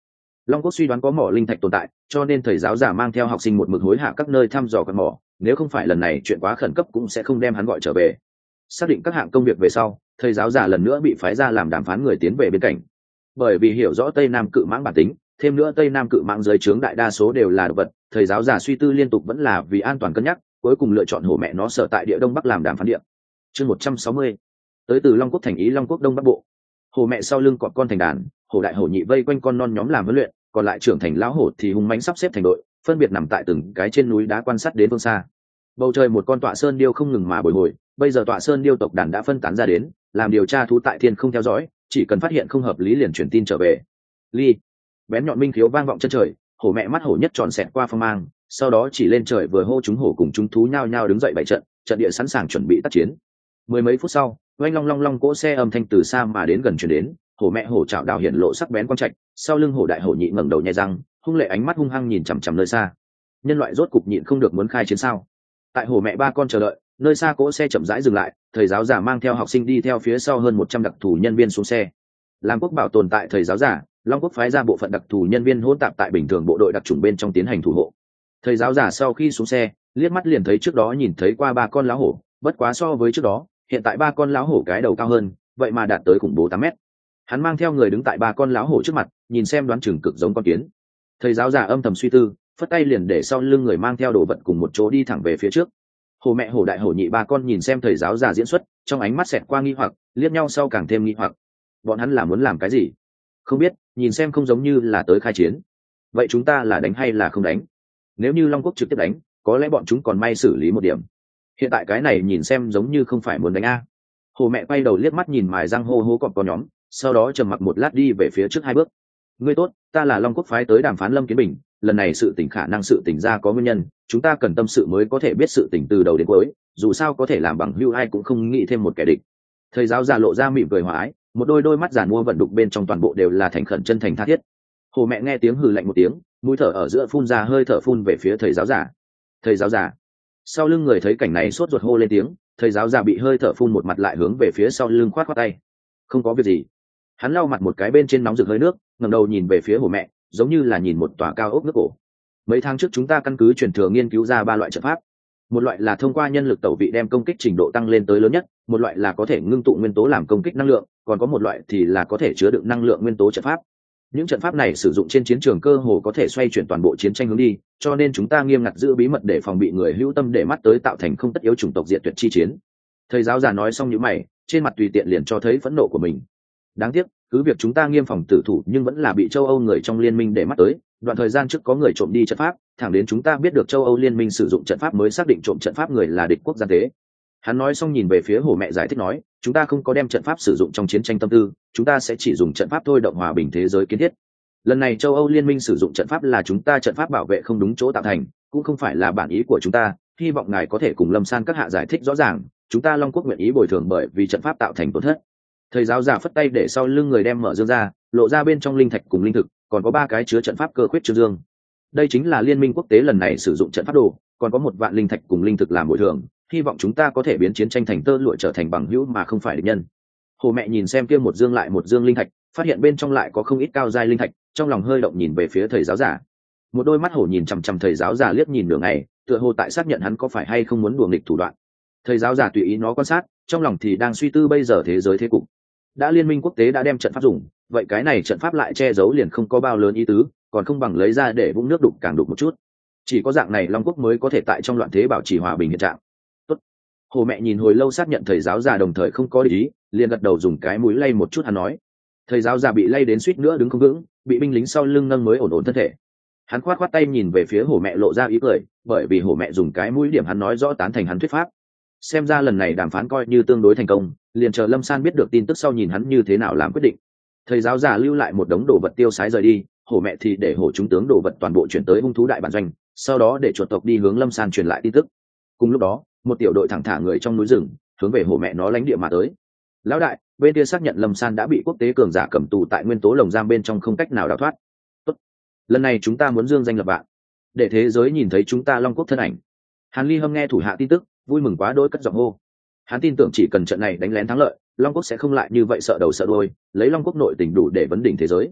Long quốc suy đoán có mỏ linh thạch tồn tại, cho nên thầy giáo giả mang theo học sinh một mực hối hạ các nơi thăm dò các mỏ, nếu không phải lần này chuyện quá khẩn cấp cũng sẽ không đem hắn gọi trở về. Xác định các hạng công việc về sau, thầy giáo giả lần nữa bị phái ra làm đàm phán người tiến về bên cạnh. Bởi vì hiểu rõ Tây Nam cự mãng bản tính, thêm nữa Tây Nam cự mãng dưới trướng đại đa số đều là động vật, thầy giáo giả suy tư liên tục vẫn là vì an toàn cân nhắc, cuối cùng lựa chọn hổ mẹ nó sở tại địa đông bắc làm đàm phán địa. Chương một trăm sáu mươi, tới từ Long quốc thành ý Long quốc đông bắc bộ. Hổ mẹ sau lưng cọp con thành đàn, hổ đại hổ nhị vây quanh con non nhóm làm huấn luyện, còn lại trưởng thành lão hổ thì hung mãnh sắp xếp thành đội, phân biệt nằm tại từng cái trên núi đá quan sát đến phương xa. Bầu trời một con tọa sơn điêu không ngừng mà bồi hồi, bây giờ tọa sơn điêu tộc đàn đã phân tán ra đến, làm điều tra thú tại thiên không theo dõi, chỉ cần phát hiện không hợp lý liền truyền tin trở về. Ly, bén nhọn minh khiếu vang vọng chân trời, hổ mẹ mắt hổ nhất tròn xẹt qua phong mang, sau đó chỉ lên trời vừa hô chúng hổ cùng chúng thú nhao nhao đứng dậy bảy trận, trận địa sẵn sàng chuẩn bị tác chiến. Mười mấy phút sau, oanh long long long cỗ xe âm thanh từ xa mà đến gần truyền đến, hổ mẹ hổ chảo đào hiện lộ sắc bén quang trạch, sau lưng hổ đại hổ nhị ngẩng đầu nhai răng, hung lệ ánh mắt hung hăng nhìn chằm chằm nơi xa. Nhân loại rốt cục nhịn không được muốn khai chiến sao? Tại hổ mẹ ba con chờ đợi, nơi xa cỗ xe chậm rãi dừng lại, thầy giáo giả mang theo học sinh đi theo phía sau hơn một trăm đặc thù nhân viên xuống xe. Làm quốc bảo tồn tại thầy giáo giả, Long quốc phái ra bộ phận đặc thù nhân viên hỗn tạp tại bình thường bộ đội đặc chủng bên trong tiến hành thủ hộ. Thầy giáo giả sau khi xuống xe, liếc mắt liền thấy trước đó nhìn thấy qua ba con lão hổ, bất quá so với trước đó, hiện tại ba con lão hổ cái đầu cao hơn, vậy mà đạt tới khủng bố tám mét. Hắn mang theo người đứng tại ba con lão hổ trước mặt, nhìn xem đoán chừng cực giống con kiến. Thầy giáo giả âm thầm suy tư, phất tay liền để sau lưng người mang theo đồ vật cùng một chỗ đi thẳng về phía trước. Hổ mẹ hổ đại hổ nhị ba con nhìn xem thầy giáo giả diễn xuất, trong ánh mắt xẹt qua nghi hoặc, liếc nhau sau càng thêm nghi hoặc. Bọn hắn là muốn làm cái gì? Không biết, nhìn xem không giống như là tới khai chiến. Vậy chúng ta là đánh hay là không đánh? Nếu như Long quốc trực tiếp đánh, có lẽ bọn chúng còn may xử lý một điểm. Hiện tại cái này nhìn xem giống như không phải muốn đánh a. Hổ mẹ quay đầu liếc mắt nhìn mài răng hô hô cọp con nhóm, sau đó trầm mặc một lát đi về phía trước hai bước. Ngươi tốt, ta là Long quốc phái tới đàm phán Lâm Kiến Bình, lần này sự tình khả năng sự tình ra có nguyên nhân, chúng ta cần tâm sự mới có thể biết sự tình từ đầu đến cuối, dù sao có thể làm bằng hữu ai cũng không nghĩ thêm một kẻ địch. Thầy giáo già lộ ra mỉm cười hòa ái, một đôi đôi mắt giàn mua vận đục bên trong toàn bộ đều là thành khẩn chân thành tha thiết. Hồ mẹ nghe tiếng hừ lạnh một tiếng, mũi thở ở giữa phun ra hơi thở phun về phía thầy giáo giả. Thầy giáo giả. Sau lưng người thấy cảnh này sốt ruột hô lên tiếng, thầy giáo giả bị hơi thở phun một mặt lại hướng về phía sau lưng khoát khoát tay. Không có việc gì. Hắn lau mặt một cái bên trên nóng rực hơi nước, ngẩng đầu nhìn về phía hồ mẹ, giống như là nhìn một tòa cao ốc nước cổ. Mấy tháng trước chúng ta căn cứ truyền thừa nghiên cứu ra ba loại trận pháp. Một loại là thông qua nhân lực tẩu vị đem công kích trình độ tăng lên tới lớn nhất, một loại là có thể ngưng tụ nguyên tố làm công kích năng lượng, còn có một loại thì là có thể chứa đựng năng lượng nguyên tố trận pháp. Những trận pháp này sử dụng trên chiến trường cơ hồ có thể xoay chuyển toàn bộ chiến tranh hướng đi, cho nên chúng ta nghiêm ngặt giữ bí mật để phòng bị người hữu tâm để mắt tới tạo thành không tất yếu chủng tộc diệt tuyệt chi chiến. Thầy giáo già nói xong những mày, trên mặt tùy tiện liền cho thấy phẫn nộ của mình. Đáng tiếc, cứ việc chúng ta nghiêm phòng tử thủ nhưng vẫn là bị châu Âu người trong liên minh để mắt tới. Đoạn thời gian trước có người trộm đi trận pháp, thẳng đến chúng ta biết được châu Âu liên minh sử dụng trận pháp mới xác định trộm trận pháp người là địch quốc gian tế. Hắn nói xong nhìn về phía hồ mẹ giải thích nói, chúng ta không có đem trận pháp sử dụng trong chiến tranh tâm tư, chúng ta sẽ chỉ dùng trận pháp thôi động hòa bình thế giới kiến thiết. Lần này châu Âu liên minh sử dụng trận pháp là chúng ta trận pháp bảo vệ không đúng chỗ tạo thành, cũng không phải là bản ý của chúng ta, hy vọng ngài có thể cùng Lâm San các hạ giải thích rõ ràng, chúng ta Long quốc nguyện ý bồi thường bởi vì trận pháp tạo thành tổn thất. Thầy giáo giả phất tay để sau lưng người đem mở dương ra, lộ ra bên trong linh thạch cùng linh thực, còn có ba cái chứa trận pháp cơ khuyết trương dương. Đây chính là liên minh quốc tế lần này sử dụng trận pháp đồ, còn có một vạn linh thạch cùng linh thực làm bồi thường, hy vọng chúng ta có thể biến chiến tranh thành tơ lụa trở thành bằng hữu mà không phải địch nhân. Hồ mẹ nhìn xem kia một dương lại một dương linh thạch, phát hiện bên trong lại có không ít cao giai linh thạch, trong lòng hơi động nhìn về phía thầy giáo giả. Một đôi mắt hổ nhìn chằm chằm thầy giáo giả liếc nhìn nửa ngày, tựa hồ tại xác nhận hắn có phải hay không muốn đùa nghịch thủ đoạn. Thầy giáo giả tùy ý nó quan sát, trong lòng thì đang suy tư bây giờ thế giới thế cục. Đã liên minh quốc tế đã đem trận pháp dùng, vậy cái này trận pháp lại che giấu liền không có bao lớn ý tứ, còn không bằng lấy ra để vũng nước đục càng đục một chút. Chỉ có dạng này Long quốc mới có thể tại trong loạn thế bảo trì hòa bình hiện trạng. Tốt. Hồ mẹ nhìn hồi lâu xác nhận thầy giáo già đồng thời không có ý, liền gật đầu dùng cái mũi lay một chút hắn nói. Thầy giáo già bị lay đến suýt nữa đứng không vững, bị binh lính sau lưng nâng mới ổn ổn thân thể. Hắn khoát khoát tay nhìn về phía hồ mẹ lộ ra ý cười, bởi vì hồ mẹ dùng cái mũi điểm hắn nói rõ tán thành hắn thuyết pháp. Xem ra lần này đàm phán coi như tương đối thành công, liền chờ Lâm San biết được tin tức sau nhìn hắn như thế nào làm quyết định. Thầy giáo già lưu lại một đống đồ vật tiêu sái rời đi, hổ mẹ thì để hổ chúng tướng đồ vật toàn bộ chuyển tới hung thú đại bản doanh, sau đó để chuột tộc đi hướng Lâm San truyền lại tin tức. Cùng lúc đó, một tiểu đội thẳng thả người trong núi rừng hướng về hổ mẹ nó lánh địa mà tới. Lão đại, bên kia xác nhận Lâm San đã bị quốc tế cường giả cầm tù tại nguyên tố lồng giam bên trong không cách nào đào thoát. Tốt. Lần này chúng ta muốn dương danh lập vạn, để thế giới nhìn thấy chúng ta Long quốc thân ảnh. Hàn Ly Hâm nghe thủ hạ tin tức, vui mừng quá đỗi cất giọng hô. Hắn tin tưởng chỉ cần trận này đánh lén thắng lợi, Long quốc sẽ không lại như vậy sợ đầu sợ đuôi, lấy Long quốc nội tình đủ để vấn đỉnh thế giới.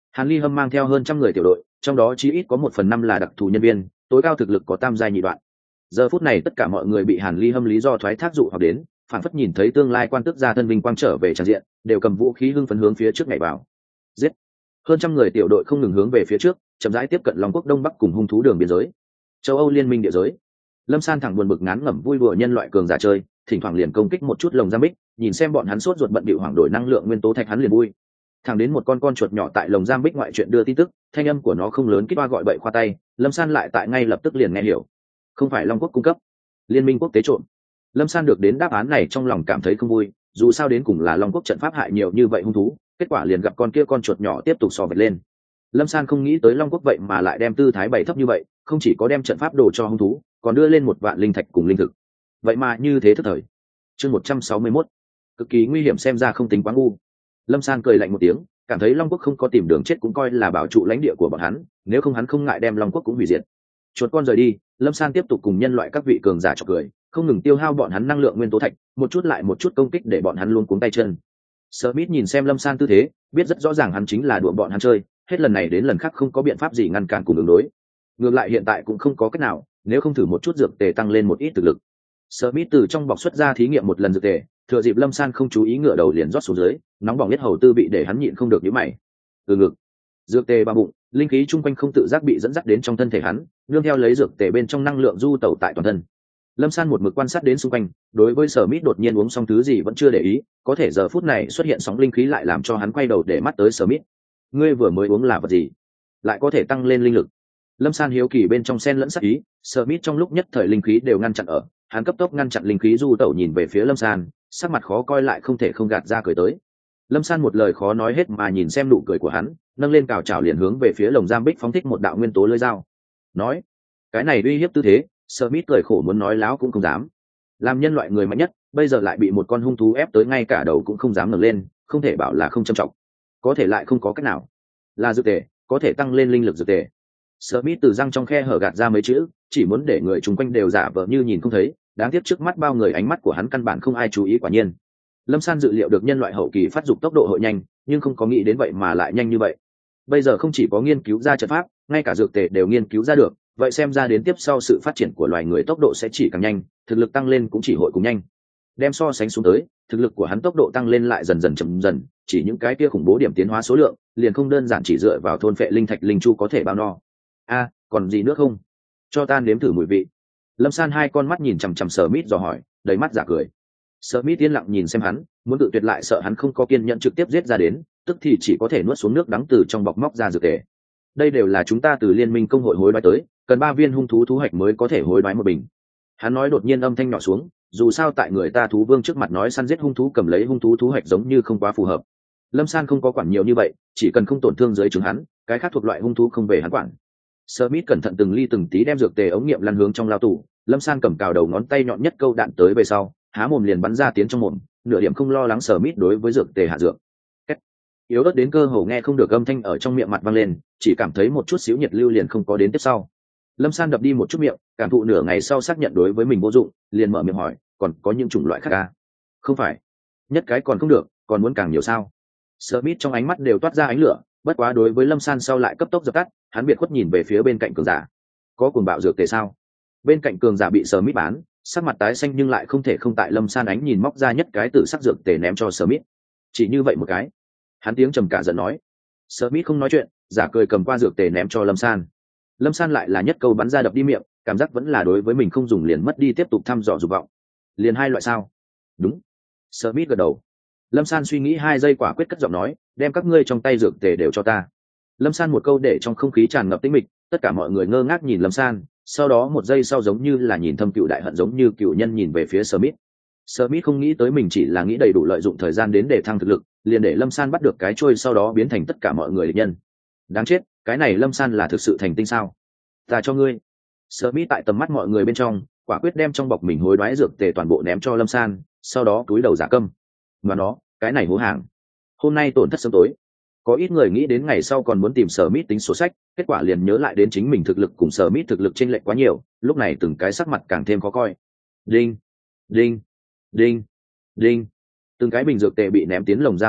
Hàn Ly Hâm mang theo hơn trăm người tiểu đội, trong đó chí ít có một phần năm là đặc thù nhân viên, tối cao thực lực có tam giai nhị đoạn. Giờ phút này tất cả mọi người bị Hàn Ly Hâm lý do thoái thác dụ hoặc đến, phản phất nhìn thấy tương lai quan tước gia thân vinh quang trở về tràn diện, đều cầm vũ khí hưng phấn hướng phía trước nhảy vào. Giết! Hơn trăm người tiểu đội không ngừng hướng về phía trước, chậm rãi tiếp cận Long Quốc Đông Bắc cùng hung thú đường biên giới. Châu Âu liên minh địa giới. Lâm San thẳng buồn bực ngán ngẩm vui đùa nhân loại cường giả chơi, thỉnh thoảng liền công kích một chút lồng giam bích, nhìn xem bọn hắn sốt ruột bận bịu hoảng đổi năng lượng nguyên tố thạch hắn liền vui. Thẳng đến một con con chuột nhỏ tại lồng giam bích ngoại chuyện đưa tin tức, thanh âm của nó không lớn kích hoa gọi bậy khoa tay, Lâm San lại tại ngay lập tức liền nghe hiểu. Không phải Long Quốc cung cấp, liên minh quốc tế trộm. Lâm San được đến đáp án này trong lòng cảm thấy không vui, dù sao đến cùng là Long Quốc trận pháp hại nhiều như vậy hung thú, kết quả liền gặp con kia con chuột nhỏ tiếp tục sò vẹt lên. Lâm San không nghĩ tới Long Quốc vậy mà lại đem tư thái bày thấp như vậy, không chỉ có đem trận pháp đồ cho hung thú, còn đưa lên một vạn linh thạch cùng linh thực. Vậy mà như thế thất thời. Chương một trăm sáu mươi mốt, cực kỳ nguy hiểm xem ra không tính quá ngu. Lâm San cười lạnh một tiếng, cảm thấy Long Quốc không có tìm đường chết cũng coi là bảo trụ lãnh địa của bọn hắn, nếu không hắn không ngại đem Long Quốc cũng hủy diệt. Chuột con rời đi, Lâm San tiếp tục cùng nhân loại các vị cường giả chọc cười, không ngừng tiêu hao bọn hắn năng lượng nguyên tố thạch, một chút lại một chút công kích để bọn hắn luôn cuống tay chân. Smith nhìn xem Lâm San tư thế, biết rất rõ ràng hắn chính là đùa bọn hắn chơi, hết lần này đến lần khác không có biện pháp gì ngăn cản cùng ứng đối. Ngược lại hiện tại cũng không có cách nào, nếu không thử một chút dược tề tăng lên một ít thực lực. Smith từ trong bọc xuất ra thí nghiệm một lần dược tề, thừa dịp Lâm San không chú ý ngửa đầu liền rót xuống dưới, nóng bỏng nhất hầu tư bị để hắn nhịn không được nhíu mày. Từ ngực, dược tề ba bụng, linh khí chung quanh không tự giác bị dẫn dắt đến trong thân thể hắn, nương theo lấy dược tề bên trong năng lượng du tẩu tại toàn thân. Lâm San một mực quan sát đến xung quanh, đối với Smith đột nhiên uống xong thứ gì vẫn chưa để ý, có thể giờ phút này xuất hiện sóng linh khí lại làm cho hắn quay đầu để mắt tới Smith. Ngươi vừa mới uống là vật gì? Lại có thể tăng lên linh lực? Lâm San hiếu kỳ bên trong xen lẫn sắc ý, Smith trong lúc nhất thời linh khí đều ngăn chặn ở, hắn cấp tốc ngăn chặn linh khí du tẩu nhìn về phía Lâm San, sắc mặt khó coi lại không thể không gạt ra cười tới. Lâm San một lời khó nói hết mà nhìn xem nụ cười của hắn, nâng lên cào chảo liền hướng về phía lồng giam bích phóng thích một đạo nguyên tố lưỡi dao. Nói, cái này uy hiếp tư thế, Smith cười khổ muốn nói láo cũng không dám. Làm nhân loại người mạnh nhất, bây giờ lại bị một con hung thú ép tới ngay cả đầu cũng không dám ngẩng lên, không thể bảo là không trầm trọng. Có thể lại không có cách nào. Là dược tề, có thể tăng lên linh lực dược tề. Smith từ răng trong khe hở gạt ra mấy chữ, chỉ muốn để người chung quanh đều giả vờ như nhìn không thấy, đáng tiếc trước mắt bao người ánh mắt của hắn căn bản không ai chú ý quả nhiên. Lâm San dự liệu được nhân loại hậu kỳ phát dục tốc độ hội nhanh, nhưng không có nghĩ đến vậy mà lại nhanh như vậy. Bây giờ không chỉ có nghiên cứu ra trận pháp, ngay cả dược tề đều nghiên cứu ra được, vậy xem ra đến tiếp sau sự phát triển của loài người tốc độ sẽ chỉ càng nhanh, thực lực tăng lên cũng chỉ hội cùng nhanh. Đem so sánh xuống tới, thực lực của hắn tốc độ tăng lên lại dần dần chậm dần, chỉ những cái kia khủng bố điểm tiến hóa số lượng, liền không đơn giản chỉ dựa vào thôn phệ linh thạch linh chu có thể bao no. A, à, còn gì nữa không? Cho ta nếm thử mùi vị. Lâm San hai con mắt nhìn chằm chằm Smith dò hỏi, đầy mắt giả cười. Smith yên lặng nhìn xem hắn, muốn tự tuyệt lại sợ hắn không có kiên nhẫn trực tiếp giết ra đến, tức thì chỉ có thể nuốt xuống nước đắng từ trong bọc móc ra dược tề. Đây đều là chúng ta từ liên minh công hội hối đoái tới, cần ba viên hung thú thú hạch mới có thể hối đoái một bình. Hắn nói đột nhiên âm thanh nhỏ xuống, dù sao tại người ta thú vương trước mặt nói săn giết hung thú cầm lấy hung thú thú hạch giống như không quá phù hợp. Lâm San không có quản nhiều như vậy, chỉ cần không tổn thương dưới trứng hắn, cái khác thuộc loại hung thú không về hắn quản. Smith cẩn thận từng ly từng tí đem dược tề ống nghiệm lăn hướng trong lao tủ, Lâm San cầm cào đầu ngón tay nhọn nhất câu đạn tới về sau, há mồm liền bắn ra tiến trong mồm, nửa điểm không lo lắng Smith đối với dược tề hạ dược. Kết. Yếu ớt đến cơ hồ nghe không được âm thanh ở trong miệng mặt vang lên, chỉ cảm thấy một chút xíu nhiệt lưu liền không có đến tiếp sau. Lâm San đập đi một chút miệng, cảm thụ nửa ngày sau xác nhận đối với mình vô dụng, liền mở miệng hỏi, còn có những chủng loại khác à? Không phải, nhất cái còn không được, còn muốn càng nhiều sao? Smith trong ánh mắt đều toát ra ánh lửa, bất quá đối với Lâm San sau lại cấp tốc dập tắt, hắn biệt khuất nhìn về phía bên cạnh cường giả. Có cuồng bạo dược tề sao? Bên cạnh cường giả bị Smith bán, sắc mặt tái xanh nhưng lại không thể không tại Lâm San ánh nhìn móc ra nhất cái tử sắc dược tề ném cho Smith. Chỉ như vậy một cái. Hắn tiếng trầm cả giận nói. Smith không nói chuyện, giả cười cầm qua dược tề ném cho Lâm San. Lâm San lại là nhất câu bắn ra đập đi miệng, cảm giác vẫn là đối với mình không dùng liền mất đi tiếp tục thăm dò dục vọng. Liền hai loại sao? Đúng. Smith gật đầu. Lâm San suy nghĩ hai giây quả quyết cất giọng nói, đem các ngươi trong tay dược tề đều cho ta. Lâm San một câu để trong không khí tràn ngập tĩnh mịch, tất cả mọi người ngơ ngác nhìn Lâm San, sau đó một giây sau giống như là nhìn thâm cựu đại hận giống như cựu nhân nhìn về phía Smith. Smith không nghĩ tới mình chỉ là nghĩ đầy đủ lợi dụng thời gian đến để thăng thực lực, liền để Lâm San bắt được cái trôi sau đó biến thành tất cả mọi người địch nhân. Đáng chết, cái này Lâm San là thực sự thành tinh sao? Ta cho ngươi. Smith tại tầm mắt mọi người bên trong, quả quyết đem trong bọc mình hối đoái dược tề toàn bộ ném cho Lâm San, sau đó túi đầu giả câm. Mà nó, cái này hố hàng. Hôm nay tổn thất sớm tối. Có ít người nghĩ đến ngày sau còn muốn tìm Smith tính sổ sách, kết quả liền nhớ lại đến chính mình thực lực cùng Smith thực lực chênh lệch quá nhiều, lúc này từng cái sắc mặt càng thêm khó coi. Đinh, đinh, đinh, đinh. Từng cái bình dược tề bị ném tiến lồng giam trong vách,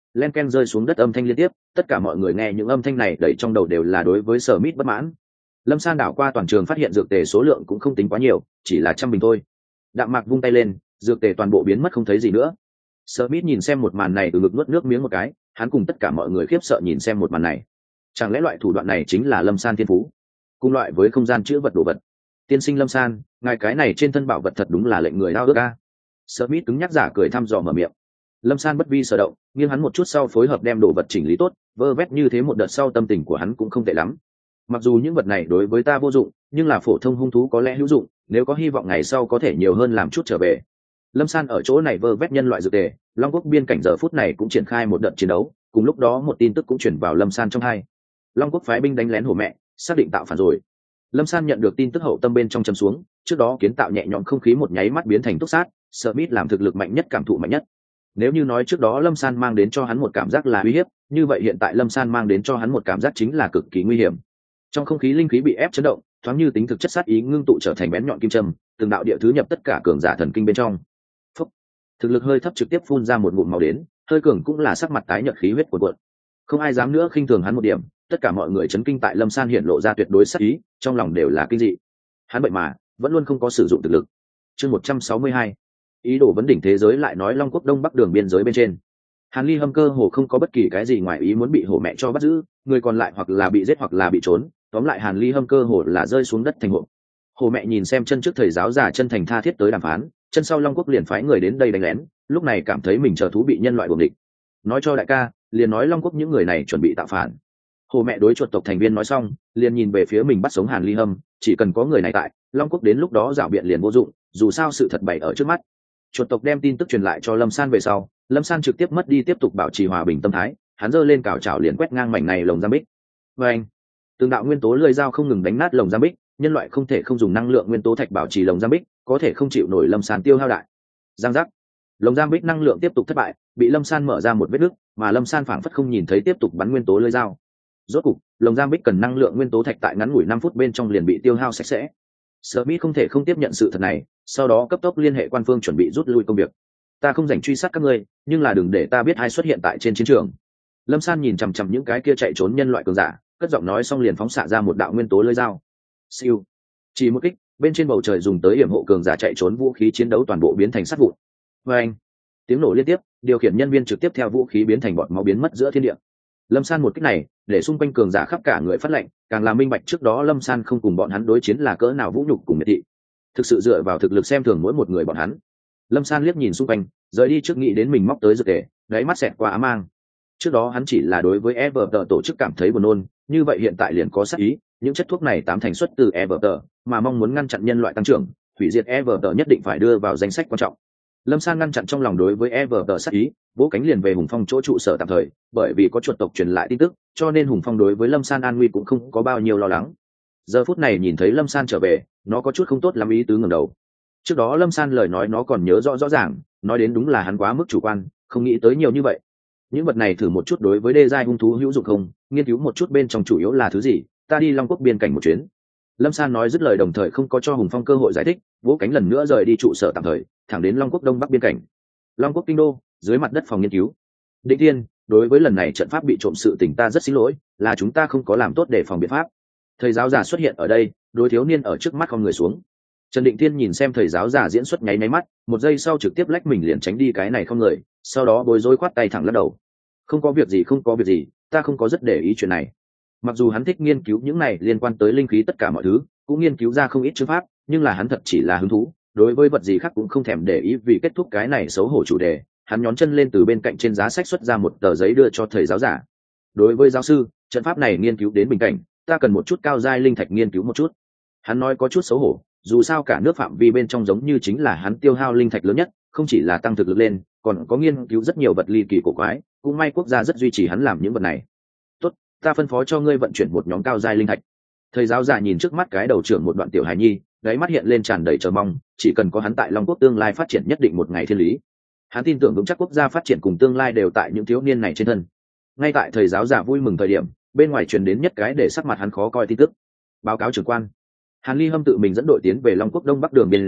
len ken rơi xuống đất âm thanh liên tiếp, tất cả mọi người nghe những âm thanh này đẩy trong đầu đều là đối với Smith bất mãn. Lâm San đảo qua toàn trường phát hiện dược tề số lượng cũng không tính quá nhiều, chỉ là trăm bình thôi. Đạm Mạc vung tay lên, dược tề toàn bộ biến mất không thấy gì nữa. Smith nhìn xem một màn này từ ngực nuốt nước miếng một cái, hắn cùng tất cả mọi người khiếp sợ nhìn xem một màn này. Chẳng lẽ loại thủ đoạn này chính là Lâm San thiên phú, cùng loại với không gian chữ vật đồ vật? Tiên sinh Lâm San, ngài cái này trên thân bảo vật thật đúng là lệnh người ao ước a. Smith cứng nhắc giả cười thăm dò mở miệng. Lâm San bất vi sở động, nghiêng hắn một chút sau phối hợp đem đồ vật chỉnh lý tốt, vơ vét như thế một đợt sau tâm tình của hắn cũng không tệ lắm. Mặc dù những vật này đối với ta vô dụng, nhưng là phổ thông hung thú có lẽ hữu dụng, nếu có hy vọng ngày sau có thể nhiều hơn làm chút trở về. Lâm San ở chỗ này vơ vét nhân loại dược tề, Long Quốc biên cảnh giờ phút này cũng triển khai một đợt chiến đấu, cùng lúc đó một tin tức cũng chuyển vào Lâm San trong hai. Long Quốc phái binh đánh lén Hổ Mẹ, xác định tạo phản rồi. Lâm San nhận được tin tức hậu tâm bên trong châm xuống, trước đó kiến tạo nhẹ nhõm không khí một nháy mắt biến thành túc sát, Smith làm thực lực mạnh nhất cảm thụ mạnh nhất. Nếu như nói trước đó Lâm San mang đến cho hắn một cảm giác là uy hiếp, như vậy hiện tại Lâm San mang đến cho hắn một cảm giác chính là cực kỳ nguy hiểm. Trong không khí linh khí bị ép chấn động, thoáng như tính thực chất sát ý ngưng tụ trở thành bén nhọn kim châm, từng đạo địa thứ nhập tất cả cường giả thần kinh bên trong. Phúc. Thực lực hơi thấp trực tiếp phun ra một ngụm máu đến, hơi cường cũng là sắc mặt tái nhợt khí huyết cuồn cuộn. Không ai dám nữa khinh thường hắn một điểm, tất cả mọi người chấn kinh tại Lâm San hiện lộ ra tuyệt đối sát ý, trong lòng đều là kinh dị. Hắn vậy mà vẫn luôn không có sử dụng thực lực. Chương một trăm sáu mươi hai, ý đồ vấn đỉnh thế giới lại nói Long Quốc đông bắc đường biên giới bên trên. Hàn Ly Hâm cơ hồ không có bất kỳ cái gì ngoài ý muốn bị Hổ Mẹ cho bắt giữ, người còn lại hoặc là bị giết hoặc là bị trốn, tóm lại Hàn Ly Hâm cơ hồ là rơi xuống đất thành hộ. Hổ Mẹ nhìn xem chân trước thầy giáo già chân thành tha thiết tới đàm phán, chân sau Long Quốc liền phái người đến đây đánh lén, lúc này cảm thấy mình chờ thú bị nhân loại buồng địch. Nói cho đại ca, liền nói Long Quốc những người này chuẩn bị tạo phản. Hổ Mẹ đối chuột tộc thành viên nói xong, liền nhìn về phía mình bắt sống Hàn Ly Hâm, chỉ cần có người này tại, Long Quốc đến lúc đó giảo biện liền vô dụng, dù sao sự thật bày ở trước mắt. Chuột tộc đem tin tức truyền lại cho Lâm San về sau, Lâm San trực tiếp mất đi tiếp tục bảo trì hòa bình tâm thái, hắn giơ lên cào chảo liền quét ngang mảnh này lồng giam bích. Và anh, từng đạo nguyên tố lưỡi dao không ngừng đánh nát lồng giam bích, nhân loại không thể không dùng năng lượng nguyên tố thạch bảo trì lồng giam bích, có thể không chịu nổi Lâm San tiêu hao đại. Giang giác, lồng giam bích năng lượng tiếp tục thất bại, bị Lâm San mở ra một vết nứt, mà Lâm San phảng phất không nhìn thấy tiếp tục bắn nguyên tố lưỡi dao. Rốt cục, lồng giam bích cần năng lượng nguyên tố thạch tại ngắn ngủi năm phút bên trong liền bị tiêu hao sạch sẽ. Smith không thể không tiếp nhận sự thật này, sau đó cấp tốc liên hệ quan phương chuẩn bị rút lui công việc. Ta không rảnh truy sát các ngươi, nhưng là đừng để ta biết ai xuất hiện tại trên chiến trường. Lâm San nhìn chằm chằm những cái kia chạy trốn nhân loại cường giả, cất giọng nói xong liền phóng xạ ra một đạo nguyên tố lưỡi dao. Siêu, chỉ một kích, bên trên bầu trời dùng tới yểm hộ cường giả chạy trốn vũ khí chiến đấu toàn bộ biến thành sắt vụn. Và anh, tiếng nổ liên tiếp, điều khiển nhân viên trực tiếp theo vũ khí biến thành bọt máu biến mất giữa thiên địa. Lâm San một kích này, để xung quanh cường giả khắp cả người phát lệnh, càng làm minh bạch trước đó Lâm San không cùng bọn hắn đối chiến là cỡ nào vũ nhục cùng miệt thị. Thực sự dựa vào thực lực xem thường mỗi một người bọn hắn. Lâm San liếc nhìn xung quanh, rời đi trước nghĩ đến mình móc tới dược tề, đáy mắt xẹt qua ám mang. Trước đó hắn chỉ là đối với Everton tổ chức cảm thấy buồn nôn, như vậy hiện tại liền có sát ý, những chất thuốc này tám thành xuất từ Everton, mà mong muốn ngăn chặn nhân loại tăng trưởng, hủy diệt Everton nhất định phải đưa vào danh sách quan trọng. Lâm San ngăn chặn trong lòng đối với Everton sát ý, vỗ cánh liền về Hùng Phong chỗ trụ sở tạm thời, bởi vì có chuột tộc truyền lại tin tức, cho nên Hùng Phong đối với Lâm San an nguy cũng không có bao nhiêu lo lắng. Giờ phút này nhìn thấy Lâm San trở về, nó có chút không tốt lắm ý tứ ngẩng đầu. Trước đó Lâm San lời nói nó còn nhớ rõ rõ ràng, nói đến đúng là hắn quá mức chủ quan, không nghĩ tới nhiều như vậy. Những vật này thử một chút đối với đê giai hung thú hữu dụng không, nghiên cứu một chút bên trong chủ yếu là thứ gì, ta đi Long Quốc biên cảnh một chuyến. Lâm San nói dứt lời đồng thời không có cho Hùng Phong cơ hội giải thích, vỗ cánh lần nữa rời đi trụ sở tạm thời, thẳng đến Long Quốc đông bắc biên cảnh. Long Quốc kinh đô, dưới mặt đất phòng nghiên cứu. Định Thiên, đối với lần này trận pháp bị trộm sự tình ta rất xin lỗi, là chúng ta không có làm tốt để phòng biện pháp. Thầy giáo già xuất hiện ở đây, đối thiếu niên ở trước mắt con người xuống. Trần Định Thiên nhìn xem thầy giáo già diễn xuất nháy máy mắt, một giây sau trực tiếp lách mình liền tránh đi cái này không người, sau đó bối rối khoát tay thẳng lắc đầu. Không có việc gì không có việc gì, ta không có rất để ý chuyện này. Mặc dù hắn thích nghiên cứu những này liên quan tới linh khí tất cả mọi thứ, cũng nghiên cứu ra không ít chữ pháp, nhưng là hắn thật chỉ là hứng thú, đối với vật gì khác cũng không thèm để ý vì kết thúc cái này xấu hổ chủ đề. Hắn nhón chân lên từ bên cạnh trên giá sách xuất ra một tờ giấy đưa cho thầy giáo giả. Đối với giáo sư, trận pháp này nghiên cứu đến bình cảnh, ta cần một chút cao giai linh thạch nghiên cứu một chút. Hắn nói có chút xấu hổ, dù sao cả nước phạm vi bên trong giống như chính là hắn tiêu hao linh thạch lớn nhất, không chỉ là tăng thực lực lên, còn có nghiên cứu rất nhiều vật ly kỳ cổ quái, cũng may quốc gia rất duy trì hắn làm những vật này. Tốt, ta phân phó cho ngươi vận chuyển một nhóm cao giai linh thạch. Thầy giáo giả nhìn trước mắt cái đầu trưởng một đoạn tiểu hài nhi, đáy mắt hiện lên tràn đầy chờ mong, chỉ cần có hắn tại Long Quốc tương lai phát triển nhất định một ngày thiên lý. Hắn tin tưởng vững chắc quốc gia phát triển cùng tương lai đều tại những thiếu niên này trên thân. Ngay tại thầy giáo giả vui mừng thời điểm, bên ngoài truyền đến nhất cái để sắc mặt hắn khó coi tin tức. Báo cáo trưởng quan, Hàn Ly Hâm tự mình dẫn đội tiến về Long Quốc đông bắc đường biên giới,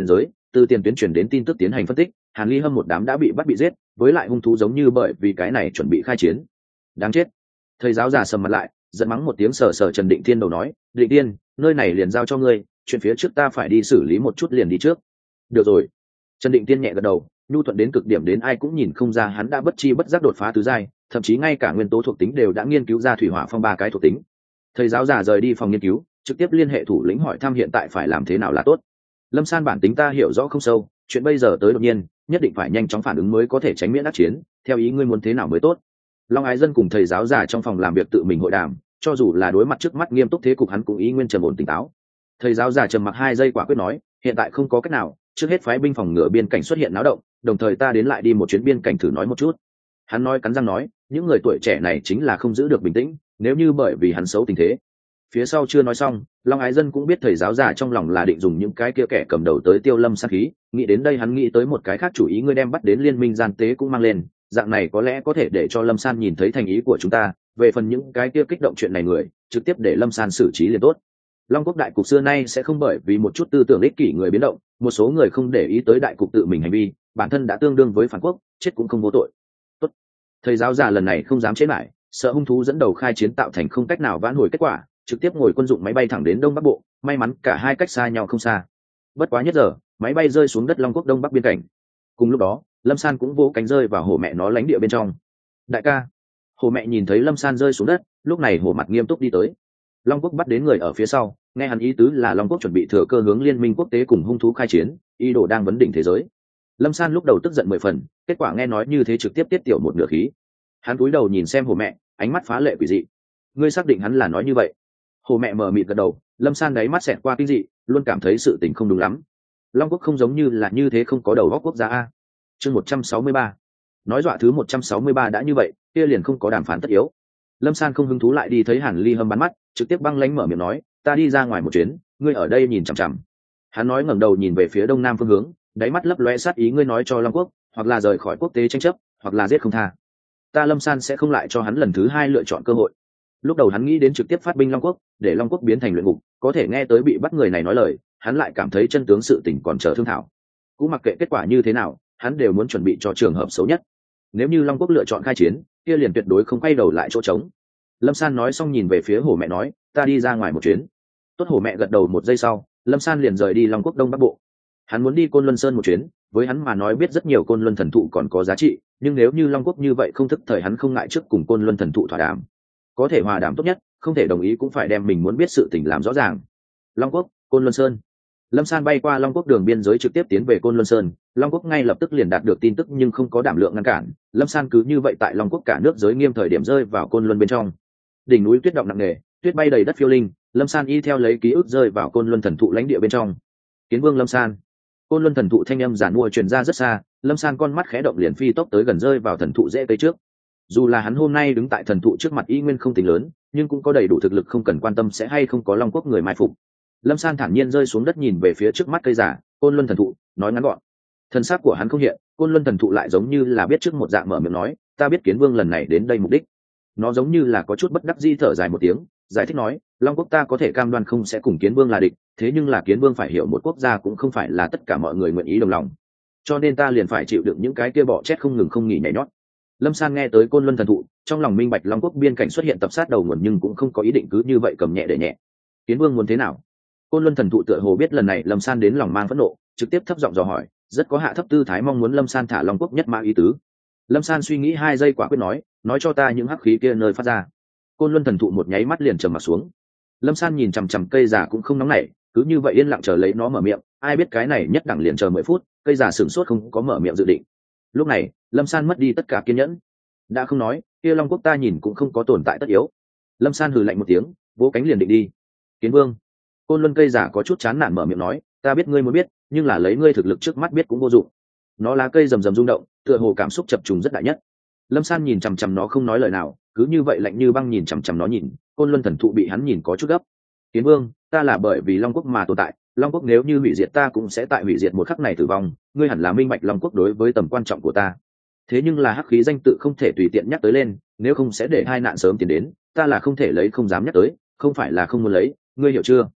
từ tiền tuyến chuyển đến tin tức tiến hành phân tích, Hàn Ly Hâm một đám đã bị bắt bị giết, với lại hung thú giống như bởi vì cái này chuẩn bị khai chiến. Đáng chết. Thầy giáo già sầm mặt lại, giận mắng một tiếng, sờ sờ Trần Định Thiên đầu nói, Định Thiên, nơi này liền giao cho ngươi, chuyện phía trước ta phải đi xử lý một chút, liền đi trước. Được rồi. Trần Định Thiên nhẹ gật đầu, nhu thuận đến cực điểm, đến ai cũng nhìn không ra hắn đã bất chi bất giác đột phá tứ giai, thậm chí ngay cả nguyên tố thuộc tính đều đã nghiên cứu ra thủy hỏa phong ba cái thuộc tính. Thầy giáo già rời đi phòng nghiên cứu, trực tiếp liên hệ thủ lĩnh hỏi thăm hiện tại phải làm thế nào là tốt. Lâm San bản tính ta hiểu rõ không sâu, chuyện bây giờ tới đột nhiên, nhất định phải nhanh chóng phản ứng mới có thể tránh miễn đắc chiến, theo ý ngươi muốn thế nào mới tốt. Long Ái Dân cùng thầy giáo già trong phòng làm việc tự mình hội đàm, cho dù là đối mặt trước mắt nghiêm túc thế cục, hắn cũng ý nguyên trầm ổn tỉnh táo. Thầy giáo già trầm mặc hai giây quả quyết nói, hiện tại không có cách nào, trước hết phái binh phòng ngừa biên cảnh xuất hiện náo động, đồng thời ta đến lại đi một chuyến biên cảnh thử nói một chút. Hắn nói cắn răng nói, những người tuổi trẻ này chính là không giữ được bình tĩnh, nếu như bởi vì hắn xấu tình thế. Phía sau chưa nói xong, Long Ái Dân cũng biết thầy giáo già trong lòng là định dùng những cái kia kẻ cầm đầu tới tiêu Lâm San khí, nghĩ đến đây hắn nghĩ tới một cái khác chủ ý, ngươi đem bắt đến liên minh gian tế cũng mang lên, dạng này có lẽ có thể để cho Lâm San nhìn thấy thành ý của chúng ta, về phần những cái kia kích động chuyện này người, trực tiếp để Lâm San xử trí liền tốt. Long quốc đại cục xưa nay sẽ không bởi vì một chút tư tưởng ích kỷ người biến động, một số người không để ý tới đại cục tự mình hành vi, bản thân đã tương đương với phản quốc, chết cũng không vô tội. Tốt. Thầy giáo già lần này không dám chế lại, sợ hung thú dẫn đầu khai chiến tạo thành không cách nào vãn hồi kết quả, trực tiếp ngồi quân dụng máy bay thẳng đến Đông Bắc Bộ, may mắn cả hai cách xa nhau không xa. Bất quá nhất giờ, máy bay rơi xuống đất Long quốc Đông Bắc biên cảnh. Cùng lúc đó, Lâm San cũng vỗ cánh rơi vào hổ mẹ nó lánh địa bên trong. Đại ca. Hổ mẹ nhìn thấy Lâm San rơi xuống đất, lúc này hổ mặt nghiêm túc đi tới. Long quốc bắt đến người ở phía sau, nghe hắn ý tứ là Long quốc chuẩn bị thừa cơ hướng liên minh quốc tế cùng hung thú khai chiến, ý đồ đang vấn đỉnh thế giới. Lâm San lúc đầu tức giận mười phần, kết quả nghe nói như thế trực tiếp tiết tiểu một nửa khí. Hắn cúi đầu nhìn xem hổ mẹ, ánh mắt phá lệ quỷ dị. Ngươi xác định hắn là nói như vậy? Hổ mẹ mờ mịt gật đầu. Lâm San đáy mắt xẹt qua kinh dị, luôn cảm thấy sự tình không đúng lắm. Long quốc không giống như là như thế không có đầu óc quốc gia a. Chương một trăm sáu mươi ba. Nói dọa thứ một trăm sáu mươi ba đã như vậy, kia liền không có đàm phán tất yếu. Lâm San không hứng thú lại đi thấy Hàn Ly Hâm bắn mắt, trực tiếp băng lãnh mở miệng nói, ta đi ra ngoài một chuyến, ngươi ở đây nhìn chằm chằm. Hắn nói ngẩng đầu nhìn về phía đông nam phương hướng, đáy mắt lấp lóe sát ý, ngươi nói cho Long quốc, hoặc là rời khỏi quốc tế tranh chấp, hoặc là giết không tha. Ta Lâm San sẽ không lại cho hắn lần thứ hai lựa chọn cơ hội. Lúc đầu hắn nghĩ đến trực tiếp phát binh Long quốc, để Long quốc biến thành luyện ngục, có thể nghe tới bị bắt người này nói lời, hắn lại cảm thấy chân tướng sự tình còn chờ thương thảo. Cũng mặc kệ kết quả như thế nào, hắn đều muốn chuẩn bị cho trường hợp xấu nhất. Nếu như Long quốc lựa chọn khai chiến, kia liền tuyệt đối không quay đầu lại chỗ trống. Lâm San nói xong nhìn về phía hổ mẹ nói, ta đi ra ngoài một chuyến. Tốt. Hổ mẹ gật đầu. Một giây sau, Lâm San liền rời đi Long quốc Đông Bắc Bộ. Hắn muốn đi Côn Luân Sơn một chuyến, với hắn mà nói biết rất nhiều Côn Luân thần thụ còn có giá trị, nhưng nếu như Long quốc như vậy không thức thời, hắn không ngại trước cùng Côn Luân thần thụ thỏa đàm. Có thể hòa đàm tốt nhất, không thể đồng ý cũng phải đem mình muốn biết sự tình làm rõ ràng. Long quốc, Côn Luân Sơn. Lâm San bay qua Long quốc đường biên giới trực tiếp tiến về Côn Luân Sơn. Long quốc ngay lập tức liền đạt được tin tức nhưng không có đảm lượng ngăn cản. Lâm San cứ như vậy tại Long quốc cả nước giới nghiêm thời điểm rơi vào Côn Luân bên trong. Đỉnh núi tuyết động nặng nề, tuyết bay đầy đất phiêu linh. Lâm San y theo lấy ký ức rơi vào Côn Luân thần thụ lãnh địa bên trong. Kiến Vương Lâm San. Côn Luân thần thụ thanh âm giản mua truyền ra rất xa. Lâm San con mắt khẽ động liền phi tốc tới gần rơi vào thần thụ rễ cây trước. Dù là hắn hôm nay đứng tại thần thụ trước mặt y nguyên không tính lớn, nhưng cũng có đầy đủ thực lực không cần quan tâm sẽ hay không có Long quốc người mai phục. Lâm San thản nhiên rơi xuống đất nhìn về phía trước mắt cây giả, Côn Luân thần thụ, nói ngắn gọn. Thân xác của hắn không hiện, Côn Luân thần thụ lại giống như là biết trước một dạng mở miệng nói, ta biết Kiến Vương lần này đến đây mục đích. Nó giống như là có chút bất đắc dĩ thở dài một tiếng, giải thích nói, Long quốc ta có thể cam đoan không sẽ cùng Kiến Vương là địch, thế nhưng là Kiến Vương phải hiểu một quốc gia cũng không phải là tất cả mọi người nguyện ý đồng lòng. Cho nên ta liền phải chịu đựng những cái kia bọ chết không ngừng không nghỉ nhảy nhót. Lâm San nghe tới Côn Luân thần thụ, trong lòng minh bạch Long quốc biên cảnh xuất hiện tập sát đầu nguồn nhưng cũng không có ý định cứ như vậy cầm nhẹ để nhẹ. Kiến Vương muốn thế nào? Côn Luân thần thụ tựa hồ biết lần này Lâm San đến lòng mang phẫn nộ, trực tiếp thấp giọng dò hỏi, rất có hạ thấp tư thái mong muốn Lâm San thả Long quốc nhất mã ý tứ. Lâm San suy nghĩ hai giây quả quyết nói, nói cho ta những hắc khí kia nơi phát ra. Côn Luân thần thụ một nháy mắt liền trầm mặt xuống. Lâm San nhìn chằm chằm cây già cũng không nóng nảy, cứ như vậy yên lặng chờ lấy nó mở miệng, ai biết cái này nhất đẳng liền chờ mười phút, cây già sửng sốt không có mở miệng dự định. Lúc này, Lâm San mất đi tất cả kiên nhẫn. Đã không nói, kia Long quốc ta nhìn cũng không có tồn tại tất yếu. Lâm San hừ lạnh một tiếng, vỗ cánh liền định đi. Kiến Vương. Côn Luân cây giả có chút chán nản mở miệng nói, ta biết ngươi muốn biết, nhưng là lấy ngươi thực lực trước mắt biết cũng vô dụng. Nó lá cây rầm rầm rung động, tựa hồ cảm xúc chập trùng rất đại nhất. Lâm San nhìn chằm chằm nó không nói lời nào, cứ như vậy lạnh như băng nhìn chằm chằm nó nhìn. Côn Luân thần thụ bị hắn nhìn có chút gấp. Kiến Vương, ta là bởi vì Long quốc mà tồn tại, Long quốc nếu như hủy diệt ta cũng sẽ tại hủy diệt một khắc này tử vong, ngươi hẳn là minh bạch Long quốc đối với tầm quan trọng của ta. Thế nhưng là hắc khí danh tự không thể tùy tiện nhắc tới lên, nếu không sẽ để hai nạn sớm tiến đến, ta là không thể lấy không dám nhắc tới, không phải là không muốn lấy, ngươi hiểu chưa?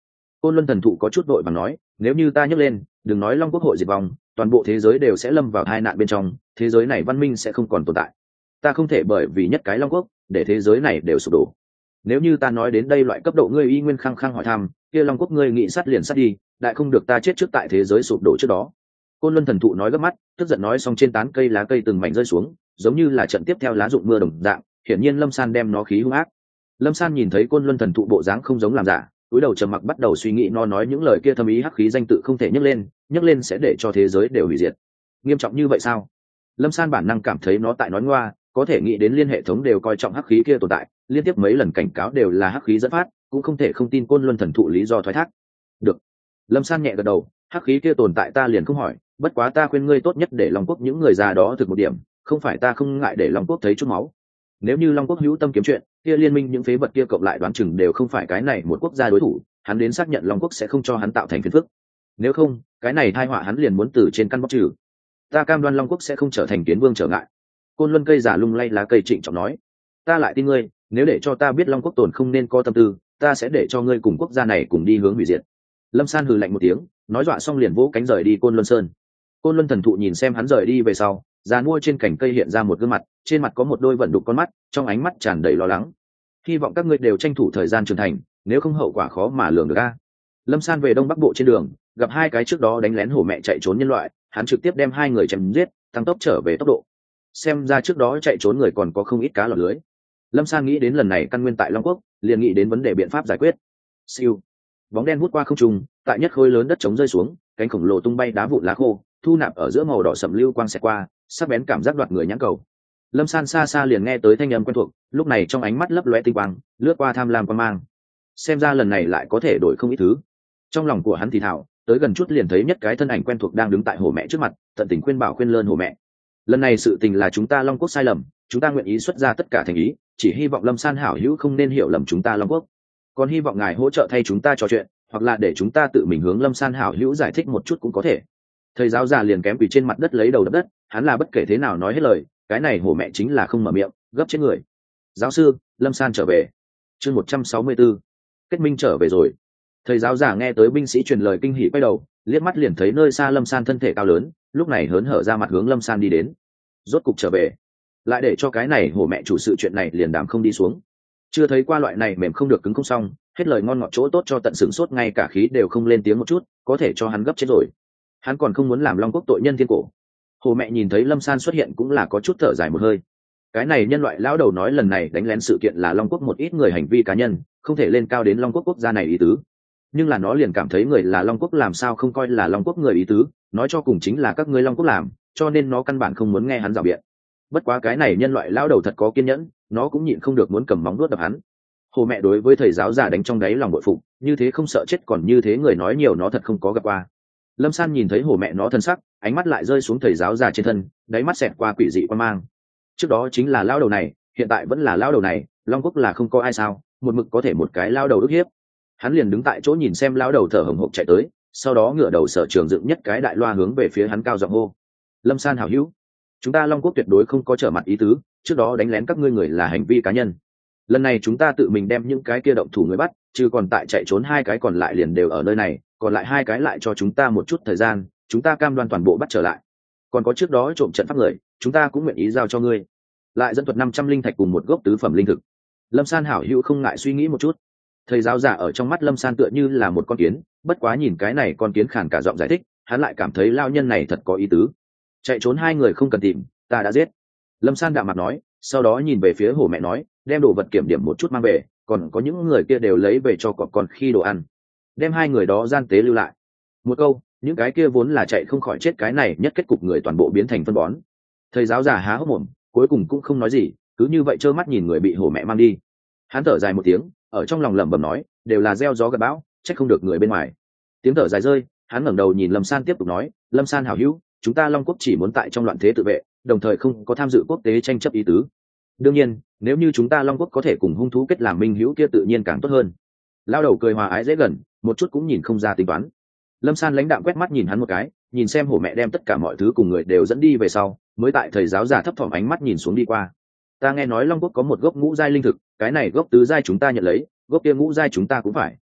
Côn Luân thần thụ có chút vội bằng nói, nếu như ta nhấc lên, đừng nói Long Quốc hội diệt vong, toàn bộ thế giới đều sẽ lâm vào tai nạn bên trong, thế giới này văn minh sẽ không còn tồn tại. Ta không thể bởi vì nhất cái Long Quốc để thế giới này đều sụp đổ. Nếu như ta nói đến đây loại cấp độ, ngươi y nguyên khăng khăng hỏi thăm, kia Long Quốc ngươi nghĩ sát liền sát đi, đại không được ta chết trước tại thế giới sụp đổ trước đó. Côn Luân thần thụ nói gấp mắt, tức giận nói xong trên tán cây lá cây từng mảnh rơi xuống, giống như là trận tiếp theo lá rụng mưa đồng dạng. Hiển nhiên Lâm San đem nó khí hung ác. Lâm San nhìn thấy Côn Luân thần thụ bộ dáng không giống làm giả, cúi đầu trầm mặc bắt đầu suy nghĩ nó nói những lời kia thâm ý hắc khí danh tự không thể nhấc lên, nhấc lên sẽ để cho thế giới đều hủy diệt. Nghiêm trọng như vậy sao? Lâm San bản năng cảm thấy nó tại nói ngoa, có thể nghĩ đến liên hệ thống đều coi trọng hắc khí kia tồn tại, liên tiếp mấy lần cảnh cáo đều là hắc khí dẫn phát, cũng không thể không tin Côn Luân thần thụ lý do thoái thác. Được. Lâm San nhẹ gật đầu, hắc khí kia tồn tại ta liền không hỏi, bất quá ta khuyên ngươi tốt nhất để Long Quốc những người già đó thực một điểm, không phải ta không ngại để Long Quốc thấy chút máu. Nếu như Long Quốc hữu tâm kiếm chuyện, kia liên minh những phế vật kia cộng lại đoán chừng đều không phải cái này một quốc gia đối thủ, hắn đến xác nhận Long Quốc sẽ không cho hắn tạo thành phiền phức. Nếu không, cái này tai họa hắn liền muốn từ trên căn bóc trừ. Ta cam đoan Long Quốc sẽ không trở thành kiến vương trở ngại. Côn Luân cây giả lung lay lá cây trịnh trọng nói, ta lại tin ngươi, nếu để cho ta biết Long Quốc tồn không nên có tâm tư, ta sẽ để cho ngươi cùng quốc gia này cùng đi hướng hủy diệt. Lâm San hừ lạnh một tiếng, nói dọa xong liền vỗ cánh rời đi Côn Luân Sơn. Côn Luân thần thụ nhìn xem hắn rời đi về sau, già mua trên cành cây hiện ra một gương mặt, trên mặt có một đôi vận đục con mắt, trong ánh mắt tràn đầy lo lắng. Hy vọng các ngươi đều tranh thủ thời gian trưởng thành, nếu không hậu quả khó mà lường được a. Lâm San về đông bắc bộ trên đường, gặp hai cái trước đó đánh lén hổ mẹ chạy trốn nhân loại, hắn trực tiếp đem hai người chém giết, tăng tốc trở về tốc độ. Xem ra trước đó chạy trốn người còn có không ít cá lọt lưới. Lâm San nghĩ đến lần này căn nguyên tại Long Quốc, liền nghĩ đến vấn đề biện pháp giải quyết. Siêu, bóng đen hút qua không trung, tại nhất khối lớn đất trống rơi xuống, cánh khổng lồ tung bay đá vụn lá khô, thu nạp ở giữa màu đỏ sậm lưu quang xẹt qua, sắc bén cảm giác đoạt người nhãn cầu. Lâm San xa xa liền nghe tới thanh âm quen thuộc, lúc này trong ánh mắt lấp lóe tinh quang, lướt qua tham lam quan mang. Xem ra lần này lại có thể đổi không ít thứ. Trong lòng của hắn thì thào, tới gần chút liền thấy nhất cái thân ảnh quen thuộc đang đứng tại hổ mẹ trước mặt, tận tình khuyên bảo khuyên lơn hổ mẹ. Lần này sự tình là chúng ta Long Quốc sai lầm, chúng ta nguyện ý xuất ra tất cả thành ý, chỉ hy vọng Lâm San hảo hữu không nên hiểu lầm chúng ta Long Quốc. Còn hy vọng ngài hỗ trợ thay chúng ta trò chuyện, hoặc là để chúng ta tự mình hướng Lâm San hảo hữu giải thích một chút cũng có thể. Thầy giáo già liền kém quỳ trên mặt đất lấy đầu đập đất, hắn là bất kể thế nào nói hết lời, cái này hổ mẹ chính là không mở miệng, gấp chết người. Giáo sư, Lâm San trở về. Chương một trăm sáu mươi bốn, kết minh trở về rồi. Thầy giáo già nghe tới binh sĩ truyền lời kinh hỉ quay đầu, liếc mắt liền thấy nơi xa Lâm San thân thể cao lớn, lúc này hớn hở ra mặt hướng Lâm San đi đến. Rốt cục trở về, lại để cho cái này hổ mẹ chủ sự chuyện này liền đàm không đi xuống. Chưa thấy qua loại này mềm không được cứng không xong, hết lời ngon ngọt chỗ tốt cho tận sửng sốt ngay cả khí đều không lên tiếng một chút, có thể cho hắn gấp chết rồi. Hắn còn không muốn làm Long Quốc tội nhân thiên cổ. Hồ mẹ nhìn thấy Lâm San xuất hiện cũng là có chút thở dài một hơi. Cái này nhân loại lão đầu nói lần này đánh lén sự kiện là Long Quốc một ít người hành vi cá nhân, không thể lên cao đến Long Quốc quốc gia này ý tứ. Nhưng là nó liền cảm thấy người là Long Quốc làm sao không coi là Long Quốc người ý tứ, nói cho cùng chính là các ngươi Long Quốc làm, cho nên nó căn bản không muốn nghe hắn rào biện. Bất quá cái này nhân loại lão đầu thật có kiên nhẫn, nó cũng nhịn không được muốn cầm móng vuốt đập hắn. Hồ mẹ đối với thầy giáo già đánh trong đáy lòng bội phục, như thế không sợ chết còn như thế người nói nhiều nó thật không có gặp qua. Lâm San nhìn thấy hồ mẹ nó thân sắc, ánh mắt lại rơi xuống thầy giáo già trên thân, đáy mắt xẹt qua quỷ dị quan mang. Trước đó chính là lão đầu này, hiện tại vẫn là lão đầu này, Long Quốc là không có ai sao, một mực có thể một cái lão đầu ức hiếp. Hắn liền đứng tại chỗ nhìn xem lão đầu thở hổn hộc chạy tới, sau đó ngửa đầu sở trường dựng nhất cái đại loa hướng về phía hắn cao giọng hô. Lâm San hảo hữu, chúng ta Long Quốc tuyệt đối không có trở mặt ý tứ, trước đó đánh lén các ngươi người là hành vi cá nhân. Lần này chúng ta tự mình đem những cái kia động thủ người bắt, chứ còn tại chạy trốn hai cái còn lại liền đều ở nơi này, còn lại hai cái lại cho chúng ta một chút thời gian, chúng ta cam đoan toàn bộ bắt trở lại. Còn có trước đó trộm trận pháp người, chúng ta cũng nguyện ý giao cho ngươi. Lại dẫn thuật năm trăm linh thạch cùng một gốc tứ phẩm linh thực. Lâm San hảo hữu không ngại suy nghĩ một chút. Thầy giáo giả ở trong mắt Lâm San tựa như là một con kiến, bất quá nhìn cái này con kiến khàn cả giọng giải thích, hắn lại cảm thấy lao nhân này thật có ý tứ. Chạy trốn hai người không cần tìm, ta đã giết. Lâm San đạm mặt nói, sau đó nhìn về phía hổ mẹ nói, đem đồ vật kiểm điểm một chút mang về, còn có những người kia đều lấy về cho cọp con khi đồ ăn, đem hai người đó gian tế lưu lại. Một câu, những cái kia vốn là chạy không khỏi chết cái này nhất kết cục người toàn bộ biến thành phân bón. Thầy giáo giả há hốc mồm, cuối cùng cũng không nói gì, cứ như vậy trơ mắt nhìn người bị hổ mẹ mang đi. Hắn thở dài một tiếng, ở trong lòng lẩm bẩm nói, đều là gieo gió gặt bão, trách không được người bên ngoài. Tiếng thở dài rơi, hắn ngẩng đầu nhìn Lâm San tiếp tục nói, Lâm San hảo hữu, chúng ta Long Quốc chỉ muốn tại trong loạn thế tự vệ, đồng thời không có tham dự quốc tế tranh chấp ý tứ. Đương nhiên, nếu như chúng ta Long Quốc có thể cùng hung thú kết làm minh hữu kia tự nhiên càng tốt hơn. Lao đầu cười hòa ái dễ gần, một chút cũng nhìn không ra tính toán. Lâm San lãnh đạm quét mắt nhìn hắn một cái, nhìn xem hổ mẹ đem tất cả mọi thứ cùng người đều dẫn đi về sau, mới tại thầy giáo già thấp thỏm ánh mắt nhìn xuống đi qua. Ta nghe nói Long Quốc có một gốc ngũ giai linh thực, cái này gốc tứ giai chúng ta nhận lấy, gốc kia ngũ giai chúng ta cũng phải.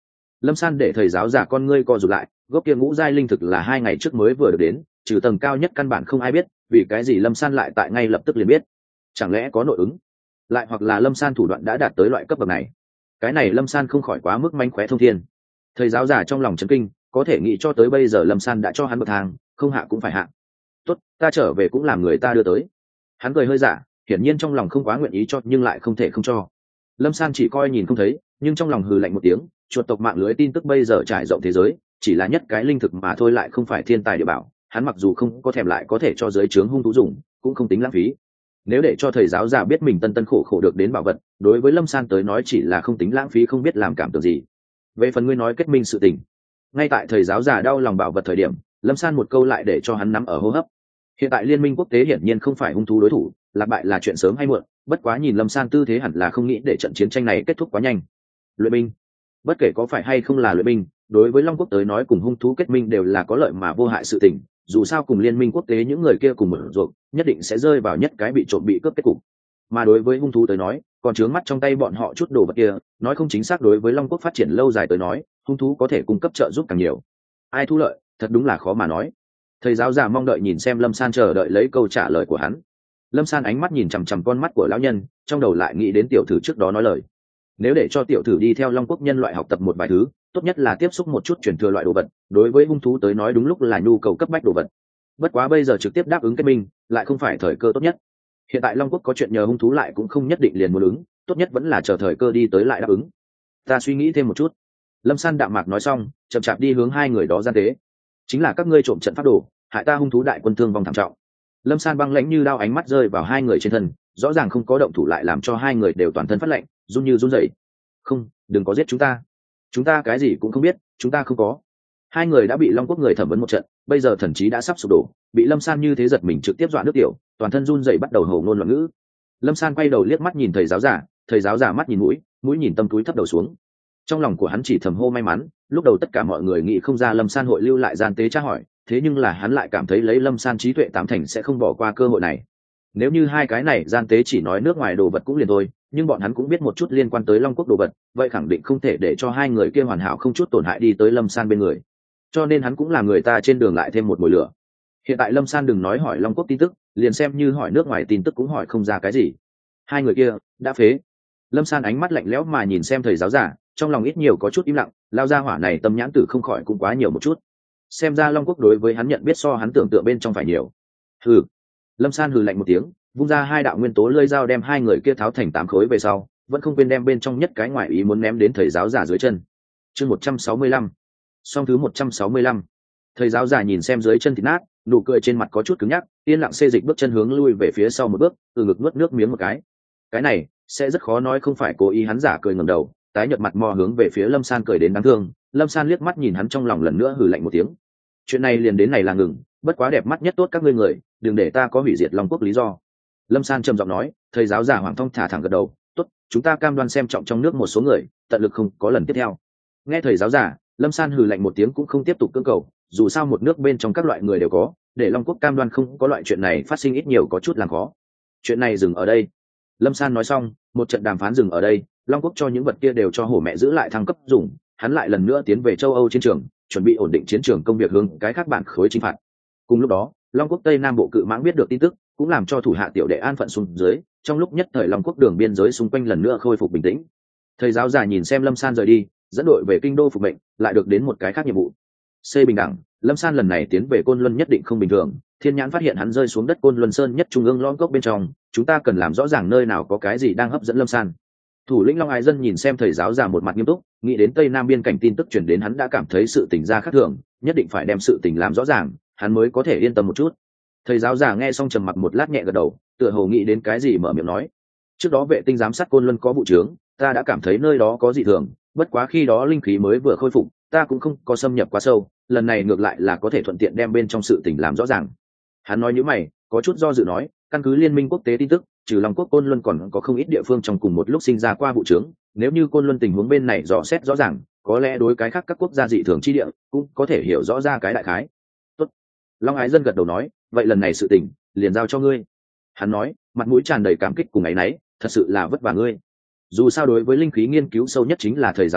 Lâm San để thầy giáo giả con ngươi co rụt lại, gốc kia ngũ giai linh thực là hai ngày trước mới vừa được đến, trừ tầng cao nhất căn bản không ai biết, vì cái gì Lâm San lại tại ngay lập tức liền biết? Chẳng lẽ có nội ứng? Lại hoặc là Lâm San thủ đoạn đã đạt tới loại cấp bậc này? Cái này Lâm San không khỏi quá mức manh khóe thông thiên. Thầy giáo giả trong lòng chấn kinh, có thể nghĩ cho tới bây giờ Lâm San đã cho hắn bậc thang, không hạ cũng phải hạ. Tốt, ta trở về cũng làm người ta đưa tới. Hắn cười hơi giả, hiển nhiên trong lòng không quá nguyện ý cho nhưng lại không thể không cho. Lâm San chỉ coi nhìn không thấy, nhưng trong lòng hừ lạnh một tiếng, chuột tộc mạng lưới tin tức bây giờ trải rộng thế giới, chỉ là nhất cái linh thực mà thôi lại không phải thiên tài địa bảo, hắn mặc dù không có thèm lại có thể cho giới trướng hung thú dùng, cũng không tính lãng phí. Nếu để cho thầy giáo giả biết mình tân tân khổ khổ được đến bảo vật, đối với Lâm San tới nói chỉ là không tính lãng phí, không biết làm cảm tưởng gì. Về phần ngươi nói kết minh sự tình, ngay tại thầy giáo giả đau lòng bảo vật thời điểm, Lâm San một câu lại để cho hắn nắm ở hô hấp. Hiện tại liên minh quốc tế hiển nhiên không phải hung thú đối thủ, lạc bại là chuyện sớm hay muộn, bất quá nhìn Lâm San tư thế hẳn là không nghĩ để trận chiến tranh này kết thúc quá nhanh. Luyện binh, bất kể có phải hay không là luyện binh, đối với Long quốc tới nói cùng hung thú kết minh đều là có lợi mà vô hại sự tình, dù sao cùng liên minh quốc tế những người kia cùng mở ruột, nhất định sẽ rơi vào nhất cái bị trộm bị cướp kết cục. Mà đối với hung thú tới nói, còn trướng mắt trong tay bọn họ chút đồ vật kia, nói không chính xác đối với Long quốc phát triển lâu dài tới nói, hung thú có thể cung cấp trợ giúp càng nhiều. Ai thu lợi, thật đúng là khó mà nói. Thầy giáo già mong đợi nhìn xem Lâm San, chờ đợi lấy câu trả lời của hắn. Lâm San ánh mắt nhìn chằm chằm con mắt của lão nhân, trong đầu lại nghĩ đến tiểu thử trước đó nói lời. Nếu để cho tiểu thử đi theo Long quốc nhân loại học tập một vài thứ, tốt nhất là tiếp xúc một chút truyền thừa loại đồ vật, đối với hung thú tới nói đúng lúc là nhu cầu cấp bách đồ vật. Bất quá bây giờ trực tiếp đáp ứng kết minh, lại không phải thời cơ tốt nhất. Hiện tại Long quốc có chuyện nhờ hung thú lại cũng không nhất định liền muốn ứng, tốt nhất vẫn là chờ thời cơ đi tới lại đáp ứng. Ta suy nghĩ thêm một chút. Lâm San đạm mạc nói xong, chậm chạp đi hướng hai người đó gian tế. Chính là các ngươi trộm trận pháp đồ, hại ta hung thú đại quân thương vong thảm trọng. Lâm San băng lãnh như đao ánh mắt rơi vào hai người trên thân, rõ ràng không có động thủ lại làm cho hai người đều toàn thân phát lạnh, run như run rẩy. Không, đừng có giết chúng ta. Chúng ta cái gì cũng không biết, chúng ta không có. Hai người đã bị Long quốc người thẩm vấn một trận, bây giờ thần trí đã sắp sụp đổ, bị Lâm San như thế giật mình trực tiếp dọa nước tiểu, toàn thân run rẩy bắt đầu hổ ngôn loạn ngữ. Lâm San quay đầu liếc mắt nhìn thầy giáo giả, thầy giáo giả mắt nhìn mũi, mũi nhìn tâm túi thấp đầu xuống. Trong lòng của hắn chỉ thầm hô may mắn, lúc đầu tất cả mọi người nghĩ không ra Lâm San hội lưu lại gian tế tra hỏi, thế nhưng là hắn lại cảm thấy lấy Lâm San trí tuệ tám thành sẽ không bỏ qua cơ hội này. Nếu như hai cái này gian tế chỉ nói nước ngoài đồ vật cũng liền thôi, nhưng bọn hắn cũng biết một chút liên quan tới Long quốc đồ vật, vậy khẳng định không thể để cho hai người kia hoàn hảo không chút tổn hại đi tới Lâm San bên người. Cho nên hắn cũng là người ta trên đường lại thêm một mồi lửa. Hiện tại Lâm San đừng nói hỏi Long quốc tin tức, liền xem như hỏi nước ngoài tin tức cũng hỏi không ra cái gì. Hai người kia đã phế. Lâm San ánh mắt lạnh lẽo mà nhìn xem thầy giáo giả, trong lòng ít nhiều có chút im lặng, lao ra hỏa này tâm nhãn tử không khỏi cũng quá nhiều một chút. Xem ra Long quốc đối với hắn nhận biết so hắn tưởng tượng bên trong phải nhiều. Hừ. Lâm San hừ lạnh một tiếng, vung ra hai đạo nguyên tố lưỡi dao đem hai người kia tháo thành tám khối về sau, vẫn không quên đem bên trong nhất cái ngoại ý muốn ném đến thầy giáo giả dưới chân. Chương một trăm sáu mươi lăm. Song thứ một trăm sáu mươi lăm. Thầy giáo giả nhìn xem dưới chân thịt nát, nụ cười trên mặt có chút cứng nhắc, yên lặng xê dịch bước chân hướng lui về phía sau một bước, từ ngực nuốt nước miếng một cái. Cái này sẽ rất khó nói không phải cố ý, hắn giả cười ngẩng đầu, tái nhợt mặt mò hướng về phía Lâm San cười đến đáng thương. Lâm San liếc mắt nhìn hắn, trong lòng lần nữa hừ lạnh một tiếng. Chuyện này liền đến này là ngừng, bất quá đẹp mắt nhất tốt các ngươi người, đừng để ta có hủy diệt Long quốc lý do. Lâm San trầm giọng nói. Thầy giáo giả Hoàng Thông thả thẳng gật đầu, tốt, chúng ta cam đoan xem trọng trong nước một số người, tận lực không có lần tiếp theo. Nghe thầy giáo giả, Lâm San hừ lạnh một tiếng cũng không tiếp tục cưỡng cầu, dù sao một nước bên trong các loại người đều có, để Long quốc cam đoan không có loại chuyện này phát sinh ít nhiều có chút làm khó. Chuyện này dừng ở đây. Lâm San nói xong, một trận đàm phán dừng ở đây, Long quốc cho những vật kia đều cho hổ mẹ giữ lại thăng cấp dùng, hắn lại lần nữa tiến về châu Âu chiến trường, chuẩn bị ổn định chiến trường công việc hướng cái khác bản khối chinh phạt. Cùng lúc đó, Long quốc Tây Nam bộ cự mãng biết được tin tức, cũng làm cho thủ hạ tiểu đệ an phận xuống dưới, trong lúc nhất thời Long quốc đường biên giới xung quanh lần nữa khôi phục bình tĩnh. Thầy giáo giả nhìn xem Lâm San rời đi, dẫn đội về kinh đô phục mệnh, lại được đến một cái khác nhiệm vụ. Xây bình đẳng, Lâm San lần này tiến về Côn Luân nhất định không bình thường, Thiên Nhãn phát hiện hắn rơi xuống đất Côn Luân Sơn nhất trung ương lõm cốc bên trong, chúng ta cần làm rõ ràng nơi nào có cái gì đang hấp dẫn Lâm San. Thủ lĩnh Long Ái Dân nhìn xem thầy giáo giả một mặt nghiêm túc, nghĩ đến Tây Nam biên cảnh tin tức truyền đến, hắn đã cảm thấy sự tình ra khác thường, nhất định phải đem sự tình làm rõ ràng, hắn mới có thể yên tâm một chút. Thầy giáo giả nghe xong trầm mặc một lát nhẹ gật đầu, tựa hồ nghĩ đến cái gì mở miệng nói. Trước đó vệ tinh giám sát Côn Luân có vụ trướng, ta đã cảm thấy nơi đó có dị thường, bất quá khi đó linh khí mới vừa khôi phục, ta cũng không có xâm nhập quá sâu, lần này ngược lại là có thể thuận tiện đem bên trong sự tình làm rõ ràng. Hắn nói như mày, có chút do dự nói, căn cứ liên minh quốc tế tin tức, trừ Long quốc Côn Luân còn có không ít địa phương trong cùng một lúc sinh ra qua vụ trướng, nếu như Côn Luân tình huống bên này rõ xét rõ ràng, có lẽ đối cái khác các quốc gia dị thường chi địa cũng có thể hiểu rõ ra cái đại khái. Tốt. Long Ái Dân gật đầu nói, vậy lần này sự tình liền giao cho ngươi. Hắn nói, mặt mũi tràn đầy cảm kích cùng áy náy, thật sự là vất vả ngươi. Dù sao đối với linh khí nghiên cứu sâu nhất chính là thầy giáo giả,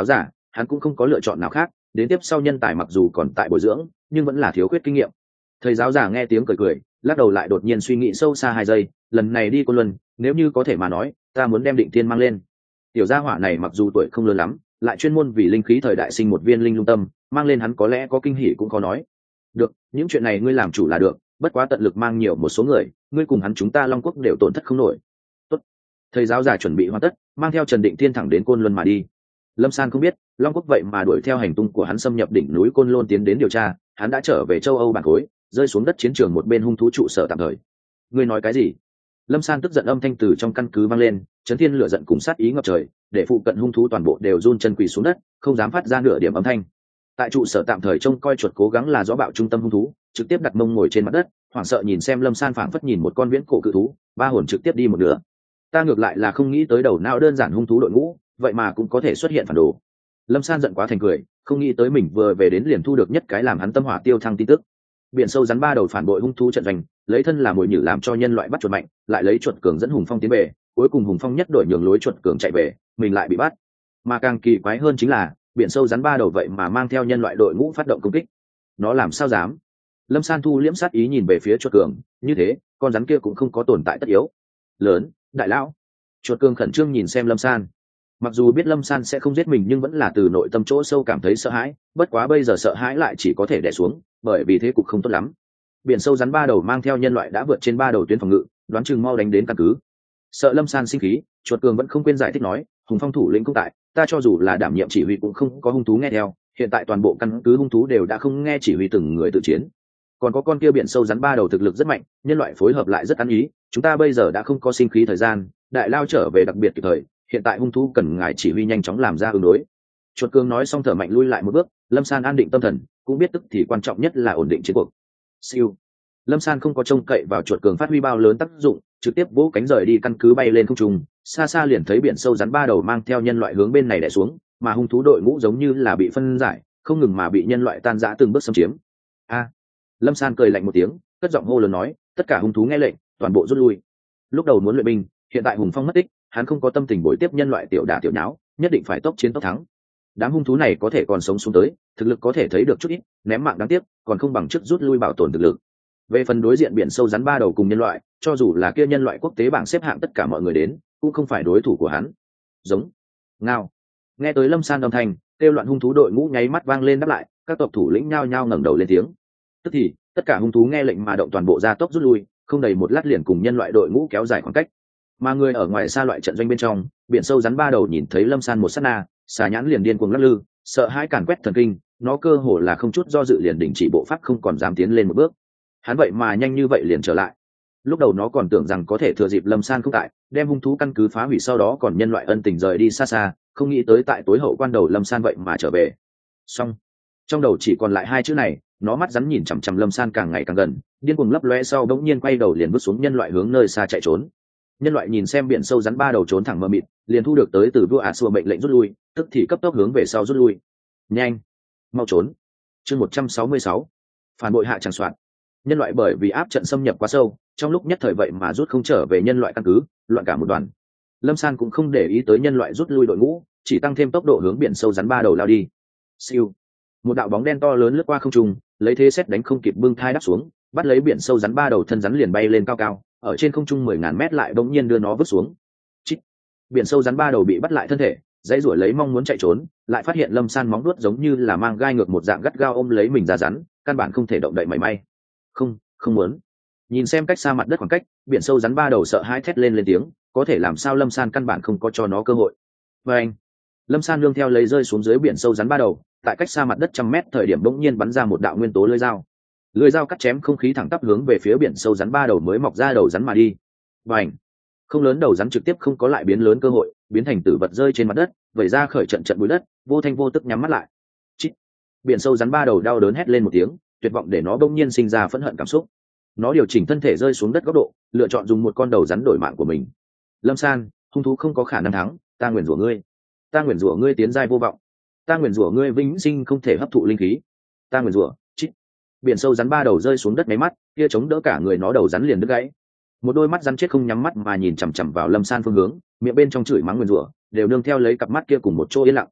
hắn cũng không có lựa chọn nào khác. Đến tiếp sau nhân tài mặc dù còn tại bồi dưỡng nhưng vẫn là thiếu khuyết kinh nghiệm. Thầy giáo già nghe tiếng cười cười, lắc đầu lại đột nhiên suy nghĩ sâu xa hai giây, lần này đi Côn Luân, nếu như có thể mà nói, ta muốn đem Định Thiên mang lên. Tiểu gia hỏa này mặc dù tuổi không lớn lắm, lại chuyên môn vì linh khí thời đại sinh một viên linh lung tâm, mang lên hắn có lẽ có kinh hỉ cũng khó nói. Được, những chuyện này ngươi làm chủ là được, bất quá tận lực mang nhiều một số người, ngươi cùng hắn chúng ta Long Quốc đều tổn thất không nổi. Tốt. Thầy giáo già chuẩn bị hoàn tất, mang theo Trần Định Thiên thẳng đến Côn Luân mà đi. Lâm San không biết, Long Quốc vậy mà đuổi theo hành tung của hắn xâm nhập đỉnh núi Côn Lôn tiến đến điều tra, hắn đã trở về châu Âu bản khối, rơi xuống đất chiến trường một bên hung thú trụ sở tạm thời. Ngươi nói cái gì? Lâm San tức giận âm thanh từ trong căn cứ vang lên, chấn thiên lửa giận cùng sát ý ngập trời, để phụ cận hung thú toàn bộ đều run chân quỳ xuống đất, không dám phát ra nửa điểm âm thanh. Tại trụ sở tạm thời trông coi chuột cố gắng là gió bạo trung tâm hung thú, trực tiếp đặt mông ngồi trên mặt đất, hoảng sợ nhìn xem Lâm San phảng phất nhìn một con viễn cổ cự thú, ba hồn trực tiếp đi một nửa. Ta ngược lại là không nghĩ tới đầu não đơn giản hung thú đội ngũ, vậy mà cũng có thể xuất hiện phản đồ. Lâm San giận quá thành cười, không nghĩ tới mình vừa về đến liền thu được nhất cái làm hắn tâm hỏa tiêu thăng tin tức. Biển sâu rắn ba đầu phản bội hung thú trận doanh, lấy thân làm mồi nhử làm cho nhân loại bắt chuột mạnh, lại lấy chuột cường dẫn hùng phong tiến về, cuối cùng hùng phong nhất đổi nhường lối chuột cường chạy về, mình lại bị bắt. Mà càng kỳ quái hơn chính là, biển sâu rắn ba đầu vậy mà mang theo nhân loại đội ngũ phát động công kích. Nó làm sao dám? Lâm San thu liễm sát ý nhìn về phía chuột cường, như thế, con rắn kia cũng không có tồn tại tất yếu. Lớn, đại lão. Chuột cường khẩn trương nhìn xem Lâm San. Mặc dù biết Lâm San sẽ không giết mình nhưng vẫn là từ nội tâm chỗ sâu cảm thấy sợ hãi, bất quá bây giờ sợ hãi lại chỉ có thể đè xuống, bởi vì thế cục không tốt lắm. Biển sâu rắn ba đầu mang theo nhân loại đã vượt trên ba đầu tuyến phòng ngự, đoán chừng mau đánh đến căn cứ. Sợ Lâm San sinh khí, chuột cường vẫn không quên giải thích nói, hùng phong thủ lĩnh cũng tại, ta cho dù là đảm nhiệm chỉ huy cũng không có hung thú nghe theo, hiện tại toàn bộ căn cứ hung thú đều đã không nghe chỉ huy từng người tự chiến. Còn có con kia biển sâu rắn ba đầu thực lực rất mạnh, nhân loại phối hợp lại rất ăn ý, chúng ta bây giờ đã không có sinh khí thời gian, đại lao trở về đặc biệt kịp thời, hiện tại hung thú cần ngài chỉ huy nhanh chóng làm ra ứng đối. Chuột cường nói xong thở mạnh lui lại một bước, Lâm San an định tâm thần, cũng biết tức thì quan trọng nhất là ổn định chiến cuộc. Siêu. Lâm San không có trông cậy vào chuột cường phát huy bao lớn tác dụng, trực tiếp vỗ cánh rời đi căn cứ bay lên không trung, xa xa liền thấy biển sâu rắn ba đầu mang theo nhân loại hướng bên này đè xuống, mà hung thú đội ngũ giống như là bị phân giải, không ngừng mà bị nhân loại tan rã từng bước xâm chiếm. A. Lâm San cười lạnh một tiếng, cất giọng hô lớn nói, tất cả hung thú nghe lệnh, toàn bộ rút lui. Lúc đầu muốn luyện binh, hiện tại hùng phong mất tích, hắn không có tâm tình bồi tiếp nhân loại tiểu đả tiểu nháo, nhất định phải tốc chiến tốc thắng. Đám hung thú này có thể còn sống xuống tới, thực lực có thể thấy được chút ít, ném mạng đáng tiếc, còn không bằng trước rút lui bảo tồn thực lực. Về phần đối diện biển sâu rắn ba đầu cùng nhân loại, cho dù là kia nhân loại quốc tế bảng xếp hạng tất cả mọi người đến, cũng không phải đối thủ của hắn. Giống. Ngao. Nghe tới Lâm San âm thanh, kêu loạn hung thú đội ngũ nháy mắt vang lên đáp lại, các tộc thủ lĩnh nhao nhao ngẩng đầu lên tiếng. Tức thì, tất cả hung thú nghe lệnh mà động toàn bộ ra tốc rút lui, không đầy một lát liền cùng nhân loại đội ngũ kéo dài khoảng cách. Mà người ở ngoài xa loại trận doanh bên trong, biển sâu rắn ba đầu nhìn thấy Lâm San một sát na, xà nhãn liền điên cuồng lắc lư, sợ hãi càn quét thần kinh, nó cơ hồ là không chút do dự liền đình chỉ bộ pháp, không còn dám tiến lên một bước. Hắn vậy mà nhanh như vậy liền trở lại. Lúc đầu nó còn tưởng rằng có thể thừa dịp Lâm San không tại, đem hung thú căn cứ phá hủy, sau đó còn nhân loại ân tình rời đi xa xa, không nghĩ tới tại tối hậu quan đầu Lâm San vậy mà trở về. Xong, trong đầu chỉ còn lại hai chữ này, nó mắt rắn nhìn chằm chằm Lâm San càng ngày càng gần, điên cuồng lấp lóe, sau bỗng nhiên quay đầu liền vứt xuống nhân loại hướng nơi xa chạy trốn. Nhân loại nhìn xem biển sâu rắn ba đầu trốn thẳng mờ mịt, liền thu được tới từ vua ả xua mệnh lệnh rút lui, tức thì cấp tốc hướng về sau rút lui. Nhanh, mau trốn. Chương một trăm sáu mươi sáu, phản bội hạ tràng soạn. Nhân loại bởi vì áp trận xâm nhập quá sâu, trong lúc nhất thời vậy mà rút không trở về nhân loại căn cứ, loạn cả một đoàn. Lâm San cũng không để ý tới nhân loại rút lui đội ngũ, chỉ tăng thêm tốc độ hướng biển sâu rắn ba đầu lao đi. Siêu. Một đạo bóng đen to lớn lướt qua không trung, lấy thế xét đánh không kịp bưng thai đáp xuống, bắt lấy biển sâu rắn ba đầu thân rắn liền bay lên cao cao, ở trên không trung mười ngàn mét lại bỗng nhiên đưa nó vứt xuống. Chít. Biển sâu rắn ba đầu bị bắt lại thân thể, dãy rủa lấy mong muốn chạy trốn, lại phát hiện Lâm San móng vuốt giống như là mang gai ngược một dạng gắt gao ôm lấy mình ra rắn, căn bản không thể động đậy mảy may. Không, không muốn. Nhìn xem cách xa mặt đất khoảng cách, biển sâu rắn ba đầu sợ hãi thét lên lên tiếng, có thể làm sao Lâm San căn bản không có cho nó cơ hội. Và anh, Lâm San nương theo lấy rơi xuống dưới biển sâu rắn ba đầu, tại cách xa mặt đất trăm mét thời điểm bỗng nhiên bắn ra một đạo nguyên tố lưỡi dao. Lưỡi dao cắt chém không khí thẳng tắp hướng về phía biển sâu rắn ba đầu mới mọc ra đầu rắn mà đi. Và anh, không lớn đầu rắn trực tiếp không có lại biến lớn cơ hội, biến thành tử vật rơi trên mặt đất, vẩy ra khởi trận trận bụi đất, vô thanh vô tức nhắm mắt lại. Chít. Biển sâu rắn ba đầu đau đớn hét lên một tiếng, tuyệt vọng để nó bỗng nhiên sinh ra phẫn hận cảm xúc. Nó điều chỉnh thân thể rơi xuống đất góc độ, lựa chọn dùng một con đầu rắn đổi mạng của mình. Lâm San, hung thú không có khả năng thắng, ta nguyền rủa ngươi. Ta nguyền rủa ngươi tiến giai vô vọng. Ta nguyền rủa ngươi vĩnh sinh không thể hấp thụ linh khí. Ta nguyền rủa. Chít. Biển sâu rắn ba đầu rơi xuống đất mấy mắt, kia chống đỡ cả người nó đầu rắn liền đứt gãy. Một đôi mắt rắn chết không nhắm mắt mà nhìn chằm chằm vào Lâm San phương hướng, miệng bên trong chửi mắng nguyền rủa, đều nương theo lấy cặp mắt kia cùng một chỗ yên lặng.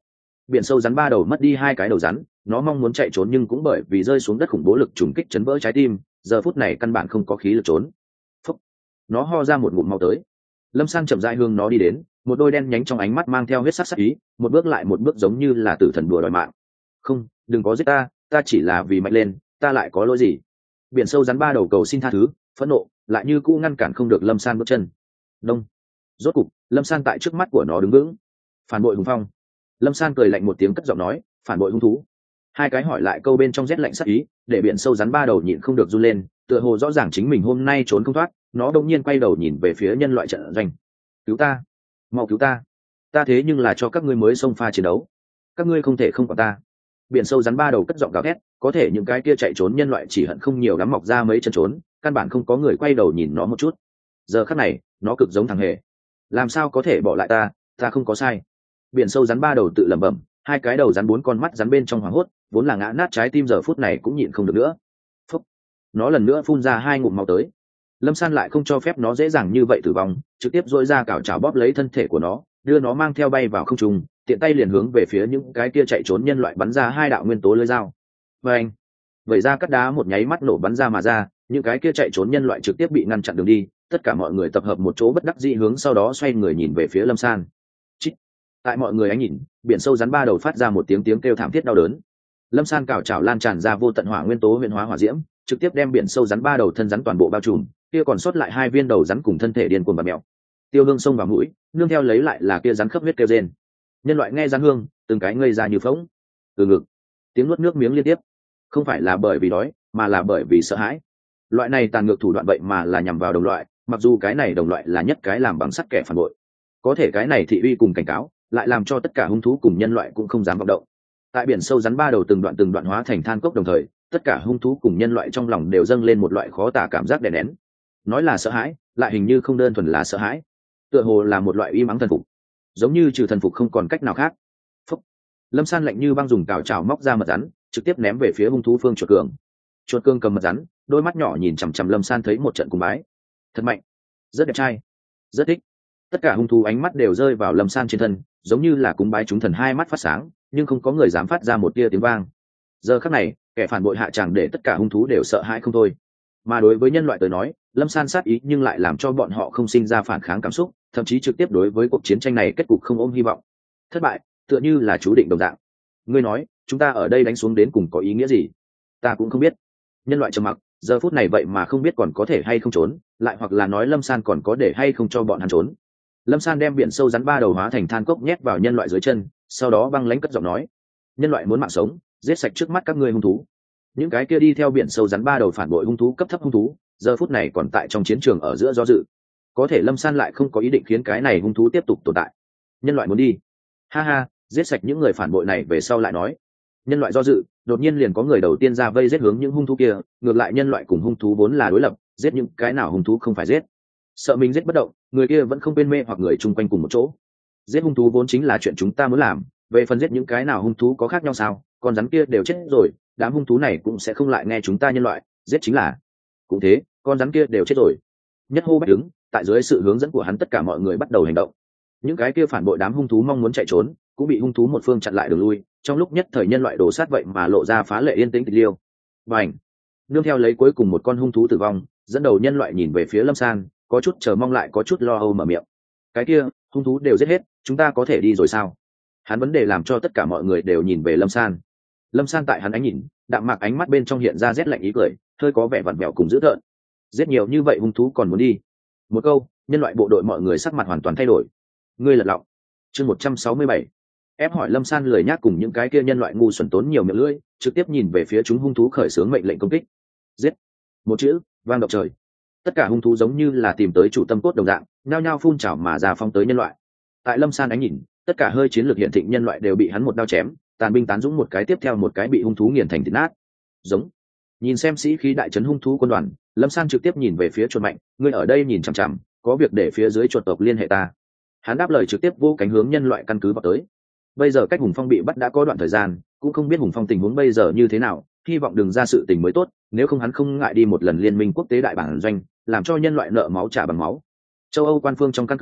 Biển sâu rắn ba đầu mất đi hai cái đầu rắn, nó mong muốn chạy trốn nhưng cũng bởi vì rơi xuống đất khủng bố lực trùng kích chấn vỡ trái tim, giờ phút này căn bản không có khí lực trốn. Phúc. Nó ho ra một ngụm máu tới. Lâm San chậm rãi hướng nó đi đến, một đôi đen nhánh trong ánh mắt mang theo huyết sắc sắc ý, một bước lại một bước giống như là tử thần đùa đòi mạng. Không, đừng có giết ta, ta chỉ là vì mạnh lên, ta lại có lỗi gì? Biển sâu rắn ba đầu cầu xin tha thứ, phẫn nộ, lại như cũ ngăn cản không được Lâm San bước chân. Đông. Rốt cục, Lâm San tại trước mắt của nó đứng vững. Phản bội hùng phong. Lâm San cười lạnh một tiếng cất giọng nói, phản bội hung thú. Hai cái hỏi lại câu bên trong rét lạnh sắc ý, để biển sâu rắn ba đầu nhịn không được run lên, tựa hồ rõ ràng chính mình hôm nay trốn không thoát, nó đột nhiên quay đầu nhìn về phía nhân loại trận doanh. Cứu ta, mau cứu ta, ta thế nhưng là cho các ngươi mới xông pha chiến đấu, các ngươi không thể không có ta. Biển sâu rắn ba đầu cất giọng gào thét, có thể những cái kia chạy trốn nhân loại chỉ hận không nhiều lắm mọc ra mấy chân trốn, căn bản không có người quay đầu nhìn nó một chút. Giờ khắc này, nó cực giống thằng hề. Làm sao có thể bỏ lại ta, ta không có sai. Biển sâu rắn ba đầu tự lẩm bẩm, hai cái đầu rắn bốn con mắt rắn bên trong hoảng hốt, vốn là ngã nát trái tim giờ phút này cũng nhịn không được nữa. Phúc. Nó lần nữa phun ra hai ngụm máu tới. Lâm San lại không cho phép nó dễ dàng như vậy tử vong, trực tiếp dỗi ra cào chảo bóp lấy thân thể của nó, đưa nó mang theo bay vào không trung, tiện tay liền hướng về phía những cái kia chạy trốn nhân loại bắn ra hai đạo nguyên tố lưỡi dao. Và anh, vậy ra cắt đá một nháy mắt nổ bắn ra mà ra, những cái kia chạy trốn nhân loại trực tiếp bị ngăn chặn đường đi, tất cả mọi người tập hợp một chỗ bất đắc dĩ hướng sau đó xoay người nhìn về phía Lâm San. Chít. Tại mọi người ánh nhìn, biển sâu rắn ba đầu phát ra một tiếng tiếng kêu thảm thiết đau đớn. Lâm San cào chảo lan tràn ra vô tận hỏa nguyên tố huyền hóa hỏa diễm, trực tiếp đem biển sâu rắn ba đầu thân rắn toàn bộ bao trùm, kia còn sót lại hai viên đầu rắn cùng thân thể điên cuồng bạt mèo. Tiêu hương xông vào mũi, nương theo lấy lại là kia rắn khắp huyết kêu rên. Nhân loại nghe rắn hương, từng cái ngây ra như phỗng. Từ ngực, tiếng nuốt nước miếng liên tiếp. Không phải là bởi vì đói, mà là bởi vì sợ hãi. Loại này tàn ngược thủ đoạn vậy mà là nhằm vào đồng loại, mặc dù cái này đồng loại là nhất cái làm bằng sắt kẻ phản bội, có thể cái này thị uy cùng cảnh cáo lại làm cho tất cả hung thú cùng nhân loại cũng không dám vọng động. Tại biển sâu rắn ba đầu từng đoạn từng đoạn hóa thành than cốc đồng thời, tất cả hung thú cùng nhân loại trong lòng đều dâng lên một loại khó tả cảm giác đè nén. Nói là sợ hãi, lại hình như không đơn thuần là sợ hãi, tựa hồ là một loại uy mắng thần phục, giống như trừ thần phục không còn cách nào khác. Phúc. Lâm San lạnh như băng dùng cào chảo móc ra mật rắn, trực tiếp ném về phía hung thú phương chuột cường. Chuột cường cầm mật rắn, đôi mắt nhỏ nhìn chằm chằm Lâm San thấy một trận cùng bái. Thật mạnh, rất đẹp trai, rất thích. Tất cả hung thú ánh mắt đều rơi vào Lâm San trên thân, giống như là cúng bái chúng thần hai mắt phát sáng, nhưng không có người dám phát ra một tia tiếng vang. Giờ khắc này, kẻ phản bội hạ tràng để tất cả hung thú đều sợ hãi không thôi. Mà đối với nhân loại tới nói, Lâm San sát ý nhưng lại làm cho bọn họ không sinh ra phản kháng cảm xúc, thậm chí trực tiếp đối với cuộc chiến tranh này kết cục không ôm hy vọng. Thất bại, tựa như là chú định đồng dạng. Ngươi nói, chúng ta ở đây đánh xuống đến cùng có ý nghĩa gì? Ta cũng không biết. Nhân loại trầm mặc, giờ phút này vậy mà không biết còn có thể hay không trốn, lại hoặc là nói Lâm San còn có để hay không cho bọn hắn trốn. Lâm San đem biển sâu rắn ba đầu hóa thành than cốc nhét vào nhân loại dưới chân, sau đó băng lãnh cất giọng nói: nhân loại muốn mạng sống, giết sạch trước mắt các ngươi hung thú. Những cái kia đi theo biển sâu rắn ba đầu phản bội hung thú cấp thấp hung thú, giờ phút này còn tại trong chiến trường ở giữa do dự. Có thể Lâm San lại không có ý định khiến cái này hung thú tiếp tục tồn tại. Nhân loại muốn đi, ha ha, giết sạch những người phản bội này về sau lại nói. Nhân loại do dự, đột nhiên liền có người đầu tiên ra vây giết hướng những hung thú kia. Ngược lại nhân loại cùng hung thú vốn là đối lập, giết những cái nào hung thú không phải giết, sợ mình giết bất động, người kia vẫn không bên mê hoặc người chung quanh cùng một chỗ. Giết hung thú vốn chính là chuyện chúng ta muốn làm, về phần giết những cái nào hung thú có khác nhau sao? Con rắn kia đều chết rồi, đám hung thú này cũng sẽ không lại nghe chúng ta nhân loại, giết chính là. Cũng thế, con rắn kia đều chết rồi. Nhất hô bách đứng, tại dưới sự hướng dẫn của hắn tất cả mọi người bắt đầu hành động. Những cái kia phản bội đám hung thú mong muốn chạy trốn, cũng bị hung thú một phương chặn lại đường lui. Trong lúc nhất thời nhân loại đổ sát vậy mà lộ ra phá lệ yên tĩnh tịch liêu. Bành! Nương theo lấy cuối cùng một con hung thú tử vong, dẫn đầu nhân loại nhìn về phía Lâm San, có chút chờ mong lại có chút lo âu mở miệng. Cái kia, hung thú đều giết hết, chúng ta có thể đi rồi sao? Hắn vấn đề làm cho tất cả mọi người đều nhìn về Lâm San. Lâm San tại hắn ánh nhìn, đạm mạc ánh mắt bên trong hiện ra rét lạnh ý cười, hơi có vẻ vặn vẹo cùng dữ tợn. Giết nhiều như vậy hung thú còn muốn đi? Một câu, nhân loại bộ đội mọi người sắc mặt hoàn toàn thay đổi. Ngươi lật lọng. Chương một trăm sáu mươi bảy. Ép hỏi Lâm San lười nhác cùng những cái kia nhân loại ngu xuẩn tốn nhiều miệng lưỡi, trực tiếp nhìn về phía chúng hung thú khởi xướng mệnh lệnh công kích. Giết. Một chữ, vang động trời. Tất cả hung thú giống như là tìm tới chủ tâm cốt đồng dạng, nhao nhao phun trào mà ra phong tới nhân loại. Tại Lâm San ánh nhìn, tất cả hơi chiến lược hiện thịnh nhân loại đều bị hắn một đao chém, tàn binh tán dũng một cái tiếp theo một cái bị hung thú nghiền thành thịt nát. Giống. Nhìn xem sĩ khí đại trấn hung thú quân đoàn, Lâm San trực tiếp nhìn về phía chuột mạnh, ngươi ở đây nhìn chằm chằm, có việc để phía dưới chuột tộc liên hệ ta. Hắn đáp lời trực tiếp vô cánh hướng nhân loại căn cứ vào tới. Bây giờ cách Hùng Phong bị bắt đã có đoạn thời gian, cũng không biết Hùng Phong tình huống bây giờ như thế nào, hy vọng đừng ra sự tình mới tốt, nếu không hắn không ngại đi một lần liên minh quốc tế đại bản doanh, làm cho nhân loại nợ máu trả bằng máu. Châu Âu quan phương trong căn cứ,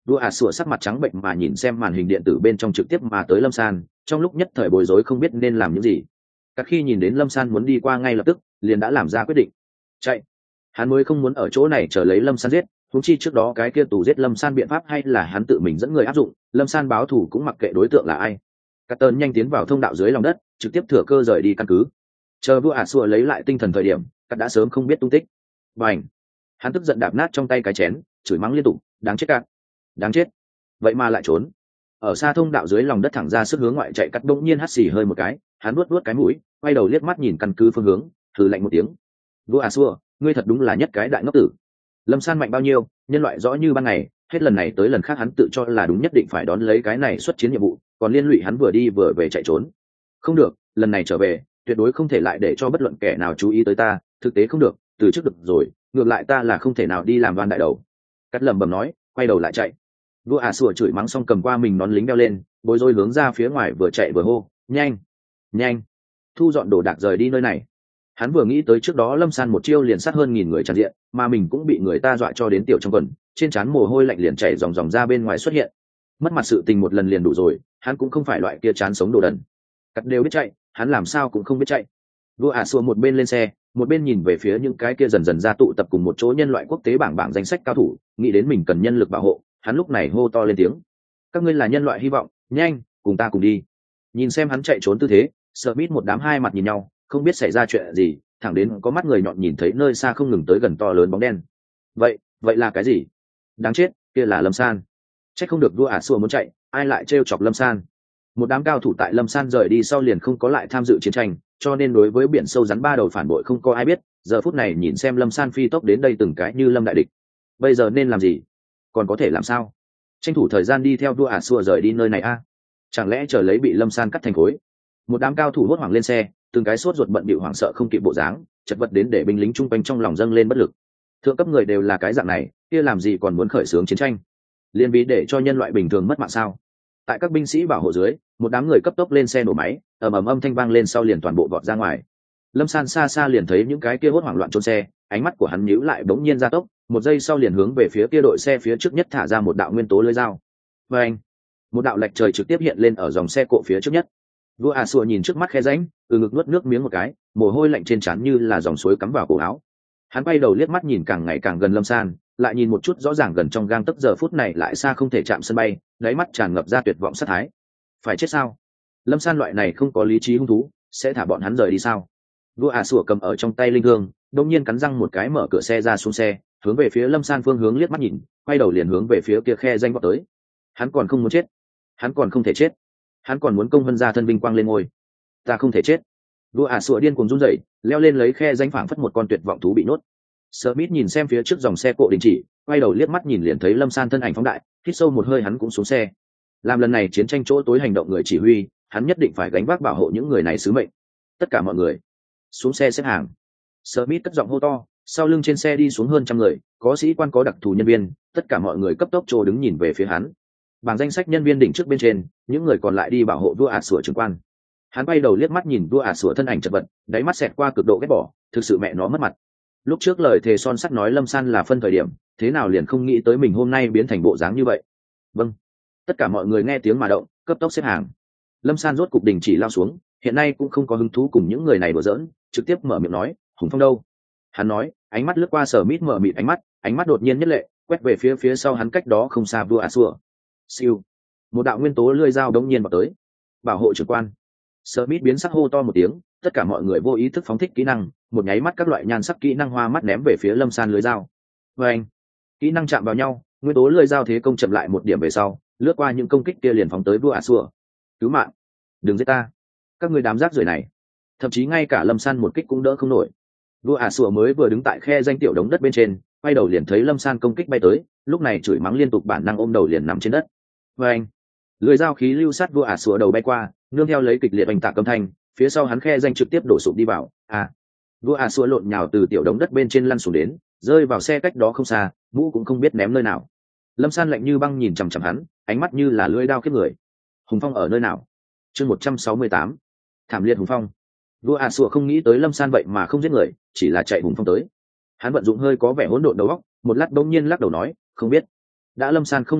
Vua ả sủa sắc mặt trắng bệnh mà nhìn xem màn hình điện tử bên trong trực tiếp mà tới Lâm San, trong lúc nhất thời bối rối không biết nên làm những gì. Các khi nhìn đến Lâm San muốn đi qua ngay lập tức, liền đã làm ra quyết định chạy. Hắn mới không muốn ở chỗ này chờ lấy Lâm San giết, huống chi trước đó cái kia tù giết Lâm San biện pháp hay là hắn tự mình dẫn người áp dụng, Lâm San báo thù cũng mặc kệ đối tượng là ai. Cát Tơn nhanh tiến vào thông đạo dưới lòng đất, trực tiếp thừa cơ rời đi căn cứ. Chờ vua ả sủa lấy lại tinh thần thời điểm, Cát đã sớm không biết tung tích. Bành! Hắn tức giận đạp nát trong tay cái chén, chửi mắng liên tục, đáng chết Cát, đáng chết. Vậy mà lại trốn. Ở xa thông đạo dưới lòng đất thẳng ra sức hướng ngoại chạy, Cát đột nhiên hắt xì hơi một cái, hắn nuốt nuốt cái mũi, quay đầu liếc mắt nhìn căn cứ phương hướng, thử lạnh một tiếng. Vua ả sủa, ngươi thật đúng là nhất cái đại ngốc tử. Lâm San mạnh bao nhiêu, nhân loại rõ như ban ngày, hết lần này tới lần khác hắn tự cho là đúng nhất định phải đón lấy cái này xuất chiến nhiệm vụ, còn liên lụy hắn vừa đi vừa về chạy trốn. Không được, lần này trở về tuyệt đối không thể lại để cho bất luận kẻ nào chú ý tới ta, thực tế không được, từ trước được rồi, ngược lại ta là không thể nào đi làm đoan đại đầu. Cắt lẩm bẩm nói, quay đầu lại chạy. Vua ả sủa chửi mắng xong cầm qua mình nón lính đeo lên, bối rối hướng ra phía ngoài vừa chạy vừa hô, nhanh nhanh thu dọn đồ đạc rời đi nơi này. Hắn vừa nghĩ tới trước đó Lâm San một chiêu liền sát hơn nghìn người tràn diện, mà mình cũng bị người ta dọa cho đến tiểu trong quần, trên trán mồ hôi lạnh liền chảy ròng ròng ra bên ngoài xuất hiện. Mất mặt sự tình một lần liền đủ rồi, hắn cũng không phải loại kia chán sống đồ đần. Cắt đều biết chạy, hắn làm sao cũng không biết chạy. Vua ả sủa một bên lên xe, một bên nhìn về phía những cái kia dần dần ra tụ tập cùng một chỗ nhân loại quốc tế bảng bảng danh sách cao thủ, nghĩ đến mình cần nhân lực bảo hộ, hắn lúc này hô to lên tiếng: các ngươi là nhân loại hy vọng, nhanh cùng ta cùng đi. Nhìn xem hắn chạy trốn tư thế, Smith một đám hai mặt nhìn nhau, không biết xảy ra chuyện gì, thẳng đến có mắt người nhọn nhìn thấy nơi xa không ngừng tới gần to lớn bóng đen. Vậy, vậy là cái gì? Đáng chết, kia là Lâm San. Chắc không được vua ả sủa muốn chạy, ai lại trêu chọc Lâm San. Một đám cao thủ tại Lâm San rời đi sau liền không có lại tham dự chiến tranh, cho nên đối với biển sâu rắn ba đầu phản bội không có ai biết. Giờ phút này nhìn xem Lâm San phi tốc đến đây từng cái như lâm đại địch, bây giờ nên làm gì? Còn có thể làm sao? Tranh thủ thời gian đi theo vua ả sủa rời đi nơi này a? À? Chẳng lẽ chờ lấy bị Lâm San cắt thành khối? Một đám cao thủ hốt hoảng lên xe, từng cái sốt ruột bận bịu hoảng sợ không kịp bộ dáng, chật vật đến để binh lính chung quanh trong lòng dâng lên bất lực. Thượng cấp người đều là cái dạng này, kia làm gì còn muốn khởi xướng chiến tranh? Liên vì để cho nhân loại bình thường mất mạng sao? Tại các binh sĩ bảo hộ dưới, một đám người cấp tốc lên xe nổ máy, ầm ầm âm thanh vang lên sau liền toàn bộ vọt ra ngoài. Lâm San xa xa liền thấy những cái kia hốt hoảng loạn trốn xe, ánh mắt của hắn nhíu lại bỗng nhiên gia tốc, một giây sau liền hướng về phía kia đội xe phía trước nhất thả ra một đạo nguyên tố lưỡi dao. Và anh, một đạo lệch trời trực tiếp hiện lên ở dòng xe cộ phía trước nhất. Vua ả sủa nhìn trước mắt khe rãnh, từ ngực nuốt nước miếng một cái, mồ hôi lạnh trên trán như là dòng suối cắm vào cổ áo. Hắn quay đầu liếc mắt nhìn càng ngày càng gần Lâm San, lại nhìn một chút rõ ràng gần trong gang tấc giờ phút này lại xa không thể chạm sân bay, đáy mắt tràn ngập ra tuyệt vọng sát thái. Phải chết sao? Lâm San loại này không có lý trí hung thú, sẽ thả bọn hắn rời đi sao? Vua ả sủa cầm ở trong tay linh hương, đột nhiên cắn răng một cái mở cửa xe ra xuống xe, hướng về phía Lâm San phương hướng liếc mắt nhìn, quay đầu liền hướng về phía kia khe rãnh vọt tới. Hắn còn không muốn chết, hắn còn không thể chết, hắn còn muốn công vân ra thân vinh quang lên ngôi. Ta không thể chết. Vua ả sủa điên cuồng run rẩy, leo lên lấy khe rãnh phảng phất một con tuyệt vọng thú bị nhốt. Smith nhìn xem phía trước dòng xe cộ đình chỉ, quay đầu liếc mắt nhìn liền thấy Lâm San thân ảnh phóng đại, hít sâu một hơi hắn cũng xuống xe. Làm lần này chiến tranh chỗ tối hành động người chỉ huy, hắn nhất định phải gánh vác bảo hộ những người này sứ mệnh. Tất cả mọi người xuống xe xếp hàng. Smith cất giọng hô to, sau lưng trên xe đi xuống hơn trăm người, có sĩ quan có đặc thù nhân viên, tất cả mọi người cấp tốc trồ đứng nhìn về phía hắn. Bảng danh sách nhân viên đỉnh trước bên trên, những người còn lại đi bảo hộ vua ả sủa trưởng quan. Hắn bay đầu liếc mắt nhìn vua ả sủa thân ảnh chật vật, đáy mắt xẹt qua cực độ ghét bỏ, thực sự mẹ nó mất mặt. Lúc trước lời thề son sắt nói Lâm San là phân thời điểm, thế nào liền không nghĩ tới mình hôm nay biến thành bộ dáng như vậy. Vâng. Tất cả mọi người nghe tiếng mà động, cấp tốc xếp hàng. Lâm San rốt cục đình chỉ lao xuống, hiện nay cũng không có hứng thú cùng những người này đùa giỡn, trực tiếp mở miệng nói, Hùng Phong đâu? Hắn nói, ánh mắt lướt qua Sở Mít mở mịt ánh mắt, ánh mắt đột nhiên nhất lệ, quét về phía phía sau hắn cách đó không xa vua ả sủa. Siêu. Một đạo nguyên tố lưỡi dao đống nhiên vào tới. Bảo hộ trưởng quan. Smith biến sắc hô to một tiếng, tất cả mọi người vô ý thức phóng thích kỹ năng, một nháy mắt các loại nhan sắc kỹ năng hoa mắt ném về phía Lâm San lưới dao. Và anh, kỹ năng chạm vào nhau, nguyên tố lưỡi dao thế công chậm lại một điểm về sau, lướt qua những công kích kia liền phóng tới vua ả sủa. Cứu mạng, đừng giết ta, các người đám rác rưởi này. Thậm chí ngay cả Lâm San một kích cũng đỡ không nổi. Vua ả sủa mới vừa đứng tại khe danh tiểu đống đất bên trên, quay đầu liền thấy Lâm San công kích bay tới, lúc này chửi mắng liên tục bản năng ôm đầu liền nằm trên đất. Và anh, lưỡi dao khí lưu sát vua ả sủa đầu bay qua, nương theo lấy kịch liệt oanh tạc âm thanh, phía sau hắn khe danh trực tiếp đổ sụp đi vào. À, vua ả sủa lộn nhào từ tiểu đống đất bên trên lăn xuống đến, rơi vào xe cách đó không xa, mũ cũng không biết ném nơi nào. Lâm San lạnh như băng nhìn chằm chằm hắn, ánh mắt như là lưỡi dao kiếp người. Hùng Phong ở nơi nào? Chương một trăm sáu mươi tám, thảm liệt Hùng Phong. Vua ả sủa không nghĩ tới Lâm San vậy mà không giết người, chỉ là chạy Hùng Phong tới. Hắn vận dụng hơi có vẻ hỗn độn đầu óc, một lát bỗng nhiên lắc đầu nói, không biết. Đã Lâm San không giết người,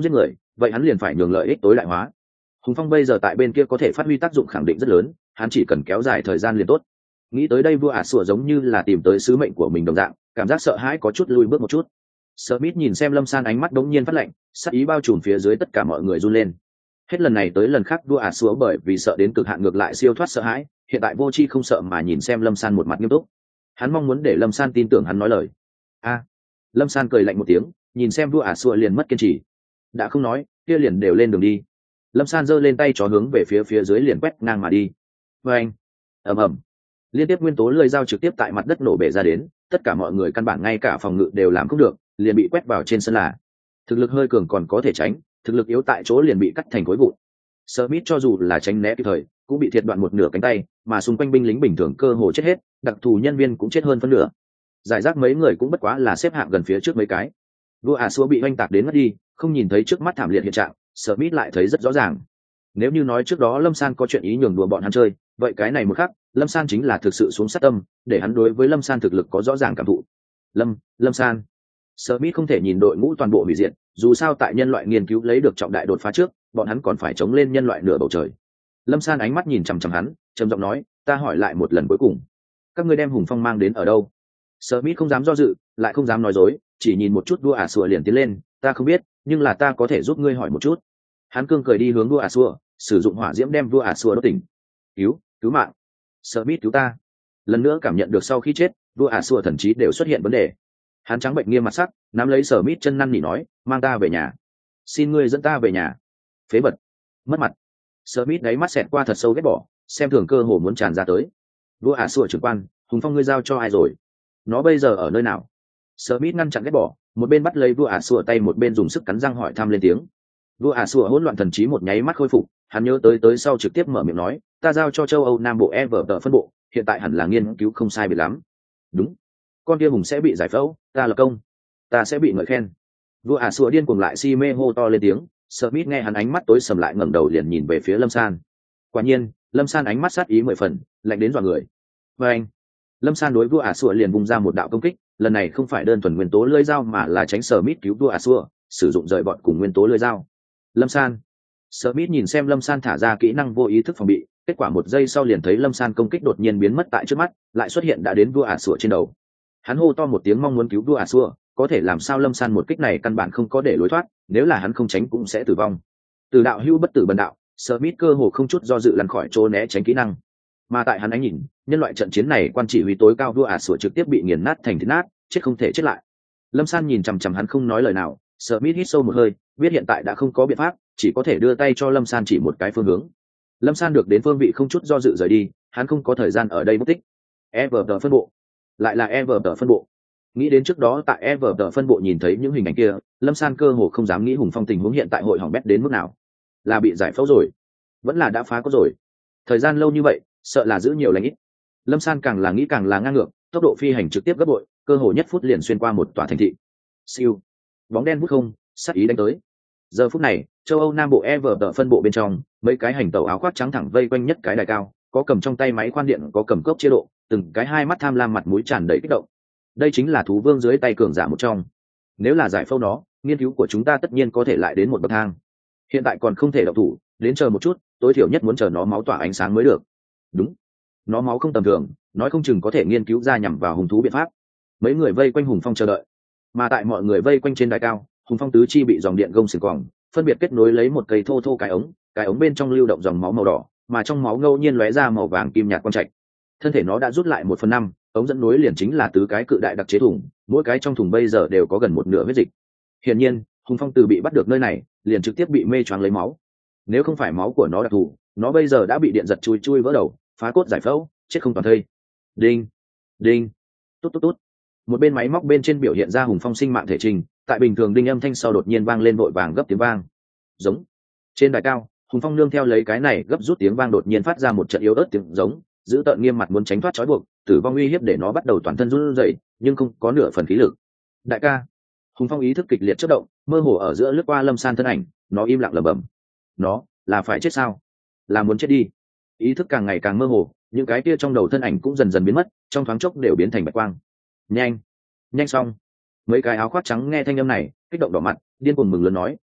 vậy hắn liền phải nhường lợi ích tối đại hóa. Hùng Phong bây giờ tại bên kia có thể phát huy tác dụng khẳng định rất lớn, hắn chỉ cần kéo dài thời gian liền tốt. Nghĩ tới đây vua ả sủa giống như là tìm tới sứ mệnh của mình đồng dạng, cảm giác sợ hãi có chút lùi bước một chút. Smith nhìn xem Lâm San ánh mắt đống nhiên phát lạnh, sắc ý bao trùm phía dưới tất cả mọi người run lên. Hết lần này tới lần khác vua ả sủa bởi vì sợ đến cực hạn ngược lại siêu thoát sợ hãi, hiện tại vô chi không sợ mà nhìn xem Lâm San một mặt nghiêm túc. Hắn mong muốn để Lâm San tin tưởng hắn nói lời. A. Lâm San cười lạnh một tiếng, nhìn xem vua ả sủa liền mất kiên trì. Đã không nói, kia liền đều lên đường đi. Lâm San giơ lên tay chó hướng về phía phía dưới liền quét ngang mà đi. Và anh. ầm ầm, liên tiếp nguyên tố lưỡi dao trực tiếp tại mặt đất nổ bể ra đến, tất cả mọi người căn bản ngay cả phòng ngự đều làm không được, liền bị quét vào trên sân là. Thực lực hơi cường còn có thể tránh, thực lực yếu tại chỗ liền bị cắt thành khối vụn. Smith cho dù là tránh né kịp thời, cũng bị thiệt đoạn một nửa cánh tay, mà xung quanh binh lính bình thường cơ hồ chết hết, đặc thù nhân viên cũng chết hơn phân nửa. Giải rác mấy người cũng bất quá là xếp hạng gần phía trước mấy cái. Vua ả sủa bị oanh tạc đến mất đi, không nhìn thấy trước mắt thảm liệt hiện trạng, Smith lại thấy rất rõ ràng. Nếu như nói trước đó Lâm San có chuyện ý nhường đùa bọn hắn chơi, vậy cái này một khắc, Lâm San chính là thực sự xuống sát tâm, để hắn đối với Lâm San thực lực có rõ ràng cảm thụ. Lâm, Lâm San. Smith không thể nhìn đội ngũ toàn bộ hủy diệt, dù sao tại nhân loại nghiên cứu lấy được trọng đại đột phá trước, bọn hắn còn phải chống lên nhân loại nửa bầu trời. Lâm San ánh mắt nhìn chằm chằm hắn, trầm giọng nói, ta hỏi lại một lần cuối cùng, các ngươi đem Hùng Phong mang đến ở đâu? Smith không dám do dự, lại không dám nói dối, chỉ nhìn một chút vua ả sủa liền tiến lên, ta không biết, nhưng là ta có thể giúp ngươi hỏi một chút. Hắn cương cười đi hướng vua ả sủa, sử dụng hỏa diễm đem vua ả sủa đốt tỉnh. Cứu, cứu mạng. Smith cứu ta. Lần nữa cảm nhận được sau khi chết, vua ả sủa thần trí đều xuất hiện vấn đề. Hắn trắng bệnh nghiêm mặt sắc, nắm lấy Smith chân năn nỉ nói, mang ta về nhà. Xin ngươi dẫn ta về nhà. Phế vật. Mất mặt. Smith đáy mắt xẹt qua thật sâu ghét bỏ, xem thường cơ hồ muốn tràn ra tới. Vua ả sủa trưởng quan, Hùng Phong ngươi giao cho ai rồi? Nó bây giờ ở nơi nào? Smith ngăn chặn ghét bỏ, một bên bắt lấy vua ả sủa tay một bên dùng sức cắn răng hỏi thăm lên tiếng. Vua ả sủa hỗn loạn thần trí một nháy mắt khôi phục, hắn nhớ tới tới sau trực tiếp mở miệng nói, ta giao cho châu Âu Nam Bộ e vờ tờ phân bộ, hiện tại hẳn là nghiên cứu không sai biệt lắm. Đúng, con kia Hùng sẽ bị giải phẫu, ta là công, ta sẽ bị ngợi khen. Vua ả sủa điên cuồng lại si mê hô to lên tiếng. Smith nghe hắn ánh mắt tối sầm lại ngẩng đầu liền nhìn về phía Lâm San. Quả nhiên, Lâm San ánh mắt sát ý mười phần, lạnh đến dọa người. Và anh, Lâm San đối vua ả sủa liền bung ra một đạo công kích, lần này không phải đơn thuần nguyên tố lưỡi dao mà là tránh Smith cứu vua ả sủa, sử dụng rời bọn cùng nguyên tố lưỡi dao. Lâm San. Smith nhìn xem Lâm San thả ra kỹ năng vô ý thức phòng bị, kết quả một giây sau liền thấy Lâm San công kích đột nhiên biến mất tại trước mắt, lại xuất hiện đã đến vua ả sủa trên đầu. Hắn hô to một tiếng mong muốn cứu vua ả sủa, có thể làm sao Lâm San một kích này căn bản không có để lối thoát, nếu là hắn không tránh cũng sẽ tử vong. Từ đạo hữu bất tử bần đạo, Smith cơ hồ không chút do dự lăn khỏi chỗ né tránh kỹ năng. Mà tại hắn ánh nhìn, nhân loại trận chiến này quan chỉ huy tối cao vua ả sủa trực tiếp bị nghiền nát thành thịt nát, chết không thể chết lại. Lâm San nhìn chằm chằm hắn không nói lời nào, Smith hít sâu một hơi, biết hiện tại đã không có biện pháp, chỉ có thể đưa tay cho Lâm San chỉ một cái phương hướng. Lâm San được đến phương vị không chút do dự rời đi, hắn không có thời gian ở đây mất tích. e vê tờ phân bộ, lại là e vê tờ phân bộ. Nghĩ đến trước đó tại e vê tờ phân bộ nhìn thấy những hình ảnh kia, Lâm San cơ hồ không dám nghĩ Hùng Phong tình huống hiện tại hội hỏng bét đến mức nào. Là bị giải phẫu rồi, vẫn là đã phá có rồi. Thời gian lâu như vậy, sợ là giữ nhiều lành ít. Lâm San càng là nghĩ càng là ngang ngược, tốc độ phi hành trực tiếp gấp bội, cơ hồ nhất phút liền xuyên qua một tòa thành thị. Siêu, bóng đen vút không, sát ý đánh tới. Giờ phút này, châu Âu Nam Bộ e vê tờ phân bộ bên trong, mấy cái hành tẩu áo khoác trắng thẳng vây quanh nhất cái đài cao, có cầm trong tay máy khoan điện, có cầm cốc chế độ, từng cái hai mắt tham lam mặt mũi tràn đầy kích động. Đây chính là thú vương dưới tay cường giả một trong. Nếu là giải phẫu nó, nghiên cứu của chúng ta tất nhiên có thể lại đến một bậc thang. Hiện tại còn không thể động thủ, đến chờ một chút, tối thiểu nhất muốn chờ nó máu tỏa ánh sáng mới được. Đúng, nó máu không tầm thường, nói không chừng có thể nghiên cứu ra nhằm vào hung thú biện pháp. Mấy người vây quanh Hùng Phong chờ đợi, mà tại mọi người vây quanh trên đài cao, Hùng Phong tứ chi bị dòng điện gông xiềng quòng, phân biệt kết nối lấy một cây thô thô cái ống, cái ống bên trong lưu động dòng máu màu đỏ, mà trong máu ngẫu nhiên lóe ra màu vàng kim nhạt quang trạch. Thân thể nó đã rút lại một phần năm, ống dẫn nối liền chính là tứ cái cự đại đặc chế thùng, mỗi cái trong thùng bây giờ đều có gần một nửa huyết dịch. Hiển nhiên, Hùng Phong từ bị bắt được nơi này, liền trực tiếp bị mê choáng lấy máu. Nếu không phải máu của nó đặc thù, nó bây giờ đã bị điện giật chui chui vỡ đầu, phá cốt giải phẫu, chết không toàn thây. Đinh, đinh, tốt tốt tốt. Một bên máy móc bên trên biểu hiện ra Hùng Phong sinh mạng thể trình, tại bình thường đinh âm thanh sau đột nhiên vang lên vội vàng gấp tiếng vang. Giống. Trên đài cao, Hùng Phong nương theo lấy cái này gấp rút tiếng vang đột nhiên phát ra một trận yếu ớt tiếng giống, giữ tợn nghiêm mặt muốn tránh thoát trói buộc, tử vong uy hiếp để nó bắt đầu toàn thân run rẩy, nhưng không có nửa phần khí lực. Đại ca. Hùng Phong ý thức kịch liệt chớp động, mơ hồ ở giữa lướt qua Lâm San thân ảnh, nó im lặng lẩm bẩm. Nó là phải chết sao? Là muốn chết đi. Ý thức càng ngày càng mơ hồ, những cái kia trong đầu thân ảnh cũng dần dần biến mất, trong thoáng chốc đều biến thành bạch quang. Nhanh, nhanh xong. Mấy cái áo khoác trắng nghe thanh âm này, kích động đỏ mặt, điên cuồng mừng lớn nói,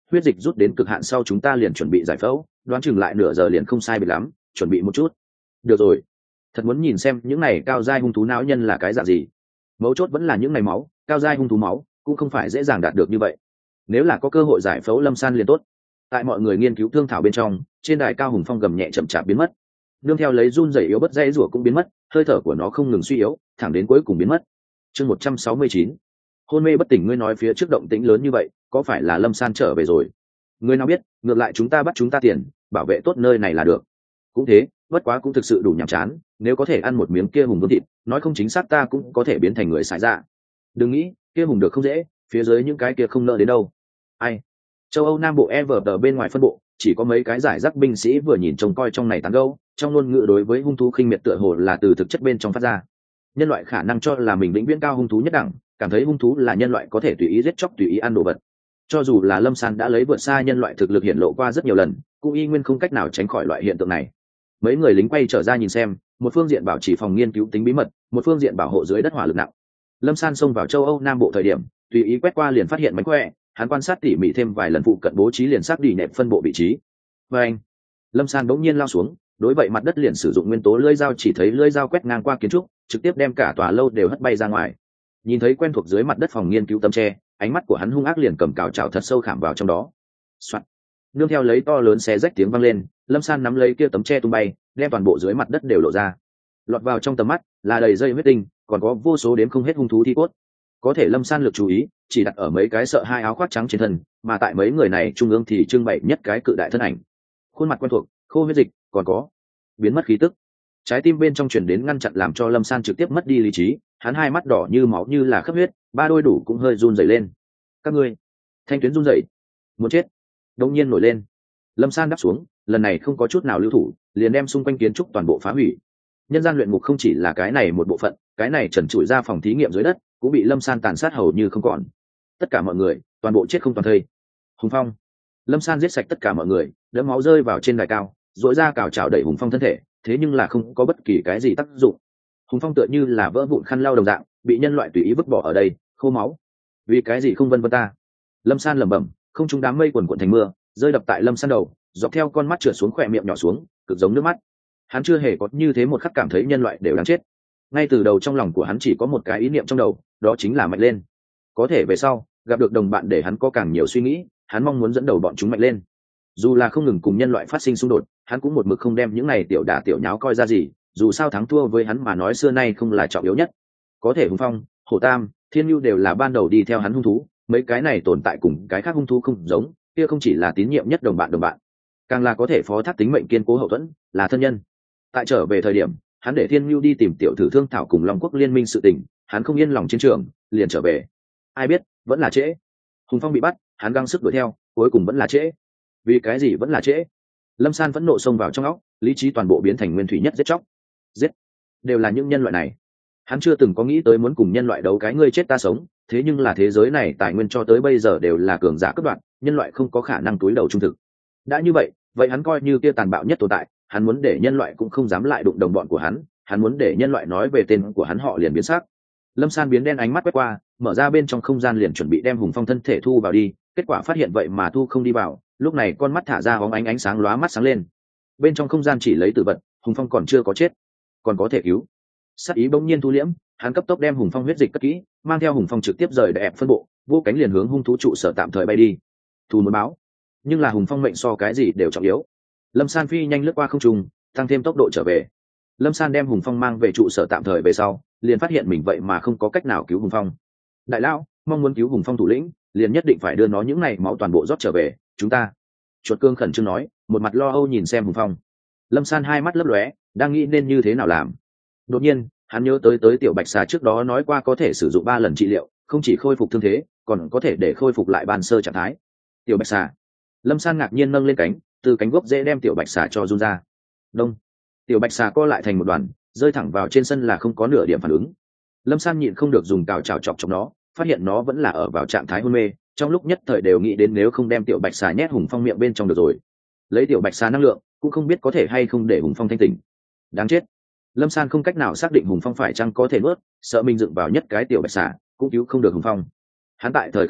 huyết dịch rút đến cực hạn sau chúng ta liền chuẩn bị giải phẫu, đoán chừng lại nửa giờ liền không sai biệt lắm, chuẩn bị một chút. Được rồi, thật muốn nhìn xem những này cao giai hung thú não nhân là cái dạng gì. Mấu chốt vẫn là những này máu, cao giai hung thú máu cũng không phải dễ dàng đạt được như vậy. Nếu là có cơ hội giải phẫu Lâm San liền tốt. Tại mọi người nghiên cứu thương thảo bên trong, trên đài cao hùng phong gầm nhẹ chậm chạp biến mất, nương theo lấy run rẩy yếu bất dây rủa cũng biến mất, hơi thở của nó không ngừng suy yếu, thẳng đến cuối cùng biến mất. Chương một trăm sáu mươi chín, hôn mê bất tỉnh. Ngươi nói phía trước động tĩnh lớn như vậy, có phải là Lâm San trở về rồi? Ngươi nào biết, ngược lại chúng ta bắt chúng ta tiền, bảo vệ tốt nơi này là được. Cũng thế, bất quá cũng thực sự đủ nhàm chán, nếu có thể ăn một miếng kia hùng vương thịt, nói không chính xác ta cũng có thể biến thành người xài dạ. Đừng nghĩ, kia hùng được không dễ, phía dưới những cái kia không nợ đến đâu. Ai? Châu Âu Nam Bộ e vê tờ bên ngoài phân bộ, chỉ có mấy cái giải rác binh sĩ vừa nhìn trông coi trong này tán gẫu, trong ngôn ngữ đối với hung thú khinh miệt tựa hồ là từ thực chất bên trong phát ra. Nhân loại khả năng cho là mình vĩnh viễn cao hung thú nhất đẳng, cảm thấy hung thú là nhân loại có thể tùy ý giết chóc tùy ý ăn đồ vật. Cho dù là Lâm San đã lấy vượt xa nhân loại thực lực hiện lộ qua rất nhiều lần, cũng y nguyên không cách nào tránh khỏi loại hiện tượng này. Mấy người lính quay trở ra nhìn xem, một phương diện bảo trì phòng nghiên cứu tính bí mật, một phương diện bảo hộ dưới đất hỏa lực nặng. Lâm San xông vào châu Âu Nam Bộ thời điểm, tùy ý quét qua liền phát hiện mánh khỏe, hắn quan sát tỉ mỉ thêm vài lần phụ cận bố trí liền xác đi nệm phân bộ vị trí. Và anh, Lâm San bỗng nhiên lao xuống, đối vậy mặt đất liền sử dụng nguyên tố lưỡi dao, chỉ thấy lưỡi dao quét ngang qua kiến trúc, trực tiếp đem cả tòa lâu đều hất bay ra ngoài. Nhìn thấy quen thuộc dưới mặt đất phòng nghiên cứu tấm tre, ánh mắt của hắn hung ác liền cầm cào chảo thật sâu khảm vào trong đó. Soạn. Nương theo lấy to lớn xé rách tiếng vang lên, Lâm San nắm lấy kia tấm tre tung bay, đem toàn bộ dưới mặt đất đều lộ ra. Lọt vào trong tầm mắt là đầy dây huyết tinh, còn có vô số đếm không hết hung thú thi cốt. Có thể Lâm San lực chú ý chỉ đặt ở mấy cái sợ hai áo khoác trắng trên thân, mà tại mấy người này trung ương thì trưng bày nhất cái cự đại thân ảnh, khuôn mặt quen thuộc, khô huyết dịch, còn có biến mất khí tức. Trái tim bên trong truyền đến ngăn chặn làm cho Lâm San trực tiếp mất đi lý trí, hắn hai mắt đỏ như máu như là khắp huyết, ba đôi đủ cũng hơi run rẩy lên. Các ngươi, thanh tuyến run rẩy, muốn chết. Đột nhiên nổi lên, Lâm San đáp xuống, lần này không có chút nào lưu thủ, liền đem xung quanh kiến trúc toàn bộ phá hủy. Nhân gian luyện ngục không chỉ là cái này một bộ phận, cái này trần trụi ra phòng thí nghiệm dưới đất cũng bị Lâm San tàn sát hầu như không còn. Tất cả mọi người toàn bộ chết không toàn thây. Hùng Phong, Lâm San giết sạch tất cả mọi người, đẫm máu rơi vào trên đài cao, dội ra cào chảo đẩy Hùng Phong thân thể, thế nhưng là không có bất kỳ cái gì tác dụng. Hùng Phong tựa như là vỡ vụn khăn lau đồng dạng, bị nhân loại tùy ý vứt bỏ ở đây, khô máu. Vì cái gì không vân vân ta? Lâm San lẩm bẩm, không trung đám mây quần quần thành mưa, rơi đập tại Lâm San đầu, dọc theo con mắt trượt xuống khỏe miệng nhỏ xuống, cực giống nước mắt. Hắn chưa hề có như thế một khắc cảm thấy nhân loại đều đáng chết. Ngay từ đầu trong lòng của hắn chỉ có một cái ý niệm trong đầu, đó chính là mạnh lên. Có thể về sau gặp được đồng bạn để hắn có càng nhiều suy nghĩ, hắn mong muốn dẫn đầu bọn chúng mạnh lên. Dù là không ngừng cùng nhân loại phát sinh xung đột, hắn cũng một mực không đem những này tiểu đả tiểu nháo coi ra gì, dù sao thắng thua với hắn mà nói xưa nay không là trọng yếu nhất. Có thể Hùng Phong, Hổ Tam, Thiên Nhu đều là ban đầu đi theo hắn hung thú, mấy cái này tồn tại cùng cái khác hung thú không giống, kia không chỉ là tín nhiệm nhất đồng bạn đồng bạn, càng là có thể phó thác tính mệnh kiên cố hậu thuẫn, là thân nhân. Tại trở về thời điểm, hắn để Thiên Nhu đi tìm tiểu thử thương thảo cùng Long Quốc liên minh sự tình, hắn không yên lòng chiến trường, liền trở về. Ai biết, vẫn là trễ. Hùng Phong bị bắt, hắn gắng sức đuổi theo, cuối cùng vẫn là trễ. Vì cái gì vẫn là trễ? Lâm San vẫn nộ xông vào trong óc, lý trí toàn bộ biến thành nguyên thủy nhất giết chóc. Giết, đều là những nhân loại này. Hắn chưa từng có nghĩ tới muốn cùng nhân loại đấu cái ngươi chết ta sống, thế nhưng là thế giới này tài nguyên cho tới bây giờ đều là cường giả cấp đoạn, nhân loại không có khả năng túi đầu trung thực. Đã như vậy, vậy hắn coi như kia tàn bạo nhất tồn tại, hắn muốn để nhân loại cũng không dám lại đụng đồng bọn của hắn, hắn muốn để nhân loại nói về tên của hắn họ liền biến sắc. Lâm San biến đen ánh mắt quét qua, mở ra bên trong không gian liền chuẩn bị đem Hùng Phong thân thể thu vào đi, kết quả phát hiện vậy mà thu không đi vào, lúc này con mắt thả ra hóng ánh ánh sáng lóa mắt sáng lên. Bên trong không gian chỉ lấy tử vật, Hùng Phong còn chưa có chết, còn có thể cứu. Sát ý bỗng nhiên thu liễm, hắn cấp tốc đem Hùng Phong huyết dịch cất kỹ, mang theo Hùng Phong trực tiếp rời đẹp phân bộ, vô cánh liền hướng hung thú trụ sở tạm thời bay đi. Thù muốn báo, nhưng là Hùng Phong mệnh so cái gì đều trọng yếu. Lâm San phi nhanh lướt qua không trung, tăng thêm tốc độ trở về. Lâm San đem Hùng Phong mang về trụ sở tạm thời về sau, liền phát hiện mình vậy mà không có cách nào cứu Hùng Phong. Đại lão, mong muốn cứu Hùng Phong thủ lĩnh, liền nhất định phải đưa nó những này máu toàn bộ rót trở về, chúng ta. Chuột Cương khẩn trương nói, một mặt lo âu nhìn xem Hùng Phong. Lâm San hai mắt lấp lóe, đang nghĩ nên như thế nào làm. Đột nhiên, hắn nhớ tới tới tiểu bạch xà trước đó nói qua có thể sử dụng ba lần trị liệu, không chỉ khôi phục thương thế, còn có thể để khôi phục lại ban sơ trạng thái. Tiểu bạch xà. Lâm San ngạc nhiên nâng lên cánh, từ cánh gốc dễ đem tiểu bạch xà cho run ra. Đông. Tiểu bạch xà co lại thành một đoàn, rơi thẳng vào trên sân là không có nửa điểm phản ứng. Lâm San nhịn không được dùng cào chảo chọc chọc nó, phát hiện nó vẫn là ở vào trạng thái hôn mê, trong lúc nhất thời đều nghĩ đến nếu không đem tiểu bạch xà nhét Hùng Phong miệng bên trong được rồi. Lấy tiểu bạch xà năng lượng, cũng không biết có thể hay không để Hùng Phong thanh tỉnh. Đáng chết. Lâm San không cách nào xác định Hùng Phong phải chăng có thể nuốt, sợ mình dựng vào nhất cái tiểu bạch xà cũng cứu không được Hùng Phong. Hắn tại thời khắc này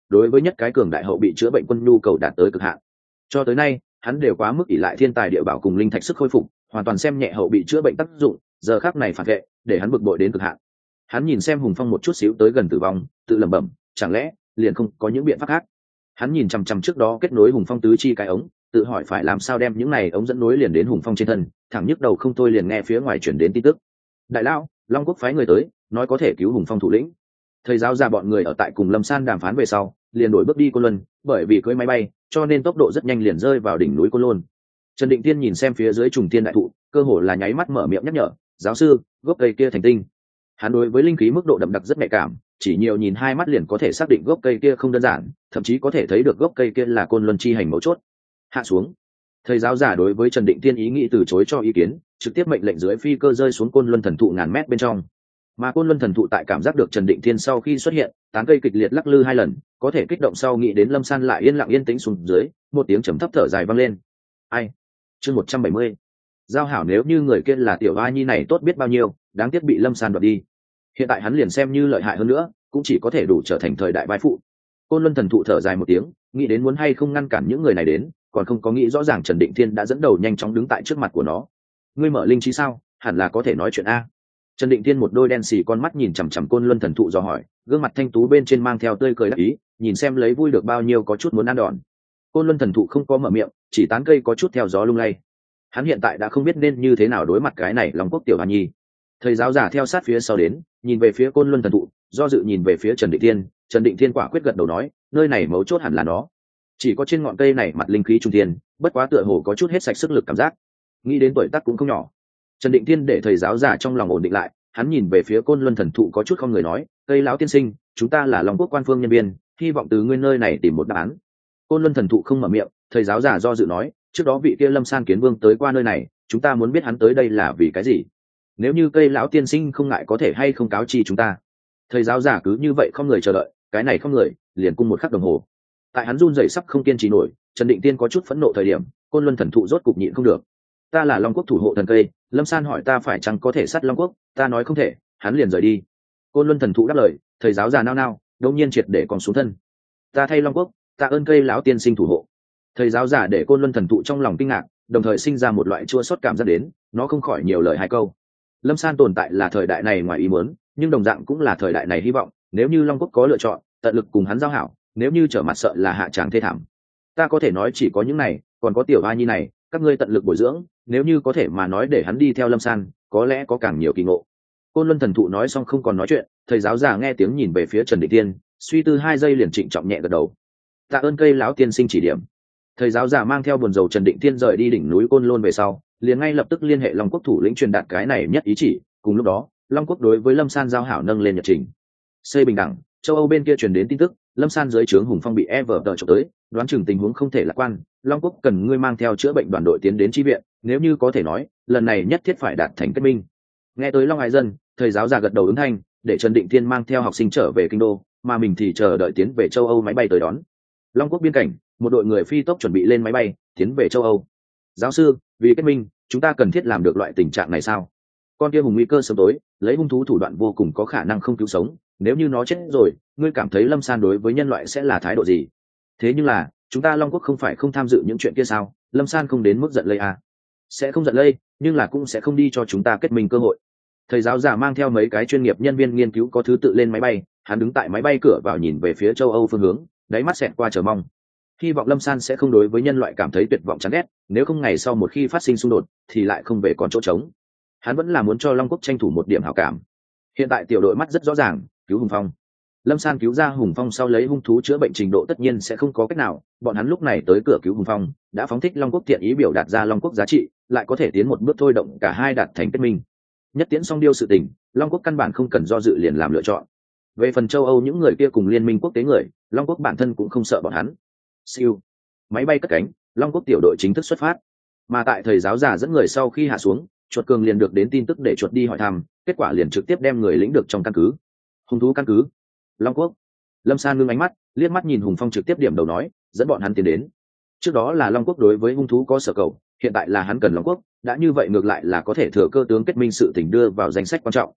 đối với nhất cái cường đại hậu bị chữa bệnh quân nhu cầu đạt tới cực hạn. Cho tới nay hắn đều quá mức ỷ lại thiên tài địa bảo cùng linh thạch sức khôi phục, hoàn toàn xem nhẹ hậu bị chữa bệnh tác dụng, giờ khắc này phản vệ để hắn bực bội đến cực hạn. Hắn nhìn xem Hùng Phong một chút xíu tới gần tử vong, tự lẩm bẩm, chẳng lẽ liền không có những biện pháp khác? Hắn nhìn chằm chằm trước đó kết nối Hùng Phong tứ chi cái ống, tự hỏi phải làm sao đem những này ống dẫn nối liền đến Hùng Phong trên thân, thẳng nhức đầu không thôi liền nghe phía ngoài chuyển đến tin tức. Đại lão, Long Quốc phái người tới, nói có thể cứu Hùng Phong thủ lĩnh. Thầy giáo ra bọn người ở tại cùng Lâm San đàm phán về sau, liền đổi bước đi Côn Luân, bởi vì cưỡi máy bay, cho nên tốc độ rất nhanh liền rơi vào đỉnh núi Côn Luân. Trần Định Tiên nhìn xem phía dưới trùng tiên đại thụ, cơ hồ là nháy mắt mở miệng nhắc nhở, giáo sư, gốc cây kia thành tinh. Hắn đối với linh khí mức độ đậm đặc rất nhạy cảm, chỉ nhiều nhìn hai mắt liền có thể xác định gốc cây kia không đơn giản, thậm chí có thể thấy được gốc cây kia là Côn Luân chi hành mấu chốt. Hạ xuống. Thầy giáo giả đối với Trần Định Tiên ý nghĩ từ chối cho ý kiến, trực tiếp mệnh lệnh dưới phi cơ rơi xuống Côn Luân thần thụ ngàn mét bên trong. Mà Côn Luân thần thụ tại cảm giác được Trần Định Thiên sau khi xuất hiện, tán cây kịch liệt lắc lư hai lần, có thể kích động sau nghĩ đến Lâm San lại yên lặng yên tĩnh xuống dưới, một tiếng trầm thấp thở dài vang lên. Ai? Chương một trăm bảy mươi. Giao hảo nếu như người kia là tiểu A Nhi này tốt biết bao nhiêu, đáng tiếc bị Lâm San đoạt đi. Hiện tại hắn liền xem như lợi hại hơn nữa, cũng chỉ có thể đủ trở thành thời đại vai phụ. Côn Luân thần thụ thở dài một tiếng, nghĩ đến muốn hay không ngăn cản những người này đến, còn không có nghĩ rõ ràng Trần Định Thiên đã dẫn đầu nhanh chóng đứng tại trước mặt của nó. Ngươi mở linh trí sao? Hẳn là có thể nói chuyện a. Trần Định Thiên một đôi đen xì con mắt nhìn chằm chằm Côn Luân thần thụ dò hỏi, gương mặt thanh tú bên trên mang theo tươi cười đắc ý, nhìn xem lấy vui được bao nhiêu có chút muốn ăn đòn. Côn Luân thần thụ không có mở miệng, chỉ tán cây có chút theo gió lung lay. Hắn hiện tại đã không biết nên như thế nào đối mặt cái này Long Quốc tiểu Hà Nhi. Thầy giáo giả theo sát phía sau đến, nhìn về phía Côn Luân thần thụ, do dự nhìn về phía Trần Định Thiên, Trần Định Thiên quả quyết gật đầu nói, nơi này mấu chốt hẳn là nó. Chỉ có trên ngọn cây này mặt linh khí trung thiên, bất quá tựa hồ có chút hết sạch sức lực cảm giác. Nghĩ đến tuổi tác cũng không nhỏ. Trần Định Thiên để thầy giáo giả trong lòng ổn định lại, hắn nhìn về phía Côn Luân thần thụ có chút không người nói, cây lão tiên sinh, chúng ta là Long Quốc quan phương nhân viên, hy vọng từ ngươi nơi này tìm một đáp án. Côn Luân thần thụ không mở miệng, thầy giáo giả do dự nói, trước đó vị kia Lâm San Kiến Vương tới qua nơi này, chúng ta muốn biết hắn tới đây là vì cái gì. Nếu như cây lão tiên sinh không ngại có thể hay không cáo chi chúng ta. Thầy giáo giả cứ như vậy không người chờ đợi, cái này không người, liền cung một khắc đồng hồ. Tại hắn run rẩy sắp không kiên trì nổi, Trần Định Tiên có chút phẫn nộ thời điểm, Côn Luân thần thụ rốt cục nhịn không được. Ta là Long Quốc thủ hộ thần cây, Lâm San hỏi ta phải chăng có thể sát Long Quốc, ta nói không thể, hắn liền rời đi. Côn Luân thần thụ đáp lời, thầy giáo già nao nao, đột nhiên triệt để còn xuống thân. Ta thay Long Quốc, ta ơn cây lão tiên sinh thủ hộ. Thầy giáo giả để Côn Luân thần thụ trong lòng kinh ngạc, đồng thời sinh ra một loại chua xót cảm giác đến, nó không khỏi nhiều lời hai câu. Lâm San tồn tại là thời đại này ngoài ý muốn, nhưng đồng dạng cũng là thời đại này hy vọng, nếu như Long Quốc có lựa chọn, tận lực cùng hắn giao hảo, nếu như trở mặt sợ là hạ tràng thê thảm. Ta có thể nói chỉ có những này, còn có tiểu A Nhi này, các ngươi tận lực bồi dưỡng, nếu như có thể mà nói để hắn đi theo Lâm San, có lẽ có càng nhiều kỳ ngộ. Côn Luân thần thụ nói xong không còn nói chuyện, thầy giáo già nghe tiếng nhìn về phía Trần Định Tiên, suy tư hai giây liền trịnh trọng nhẹ gật đầu. Tạ ơn cây lão tiên sinh chỉ điểm. Thầy giáo già mang theo buồn rầu Trần Định Tiên rời đi đỉnh núi Côn Lôn về sau, liền ngay lập tức liên hệ Long Quốc thủ lĩnh truyền đạt cái này nhất ý chỉ. Cùng lúc đó, Long Quốc đối với Lâm San giao hảo nâng lên nhật trình. Xây bình đẳng, châu Âu bên kia truyền đến tin tức, Lâm San dưới trướng Hùng Phong bị e vờ đợi chụp tới, đoán chừng tình huống không thể lạc quan, Long Quốc cần ngươi mang theo chữa bệnh đoàn đội tiến đến chi viện, nếu như có thể nói, lần này nhất thiết phải đạt thành kết minh. Nghe tới Long Hải Dân, thầy giáo già gật đầu ứng thanh, để Trần Định Thiên mang theo học sinh trở về kinh đô, mà mình thì chờ đợi tiến về châu Âu máy bay tới đón. Long Quốc biên cảnh, một đội người phi tốc chuẩn bị lên máy bay, tiến về châu Âu. Giáo sư, vì kết minh, chúng ta cần thiết làm được loại tình trạng này sao? Con kia hùng nguy cơ sớm tối, lấy hung thú thủ đoạn vô cùng có khả năng không cứu sống, nếu như nó chết rồi, ngươi cảm thấy Lâm San đối với nhân loại sẽ là thái độ gì? Thế nhưng là, chúng ta Long Quốc không phải không tham dự những chuyện kia sao? Lâm San không đến mức giận lây à? Sẽ không giận lây, nhưng là cũng sẽ không đi cho chúng ta kết minh cơ hội. Thầy giáo giả mang theo mấy cái chuyên nghiệp nhân viên nghiên cứu có thứ tự lên máy bay, hắn đứng tại máy bay cửa vào nhìn về phía châu Âu phương hướng, đáy mắt xẹt qua chờ mong. Hy vọng Lâm San sẽ không đối với nhân loại cảm thấy tuyệt vọng chán ghét, nếu không ngày sau một khi phát sinh xung đột, thì lại không về còn chỗ trống. Hắn vẫn là muốn cho Long Quốc tranh thủ một điểm hảo cảm. Hiện tại tiểu đội mắt rất rõ ràng, cứu Hùng Phong. Lâm San cứu ra Hùng Phong sau lấy hung thú chữa bệnh trình độ tất nhiên sẽ không có cách nào, bọn hắn lúc này tới cửa cứu Hùng Phong, đã phóng thích Long Quốc thiện ý biểu đạt ra Long Quốc giá trị, lại có thể tiến một bước thôi động cả hai đạt thành kết minh. Nhất tiến song điêu sự tình, Long Quốc căn bản không cần do dự liền làm lựa chọn. Về phần châu Âu những người kia cùng liên minh quốc tế người, Long Quốc bản thân cũng không sợ bọn hắn. Siêu, máy bay cất cánh, Long Quốc tiểu đội chính thức xuất phát. Mà tại thầy giáo già dẫn người sau khi hạ xuống, chuột cường liền được đến tin tức để chuột đi hỏi thăm, kết quả liền trực tiếp đem người lĩnh được trong căn cứ. Hung thú căn cứ, Long Quốc. Lâm San ngưng ánh mắt, liếc mắt nhìn Hùng Phong trực tiếp điểm đầu nói, dẫn bọn hắn tiến đến. Trước đó là Long Quốc đối với hung thú có sở cầu, hiện tại là hắn cần Long Quốc, đã như vậy ngược lại là có thể thừa cơ tướng kết minh sự tình đưa vào danh sách quan trọng.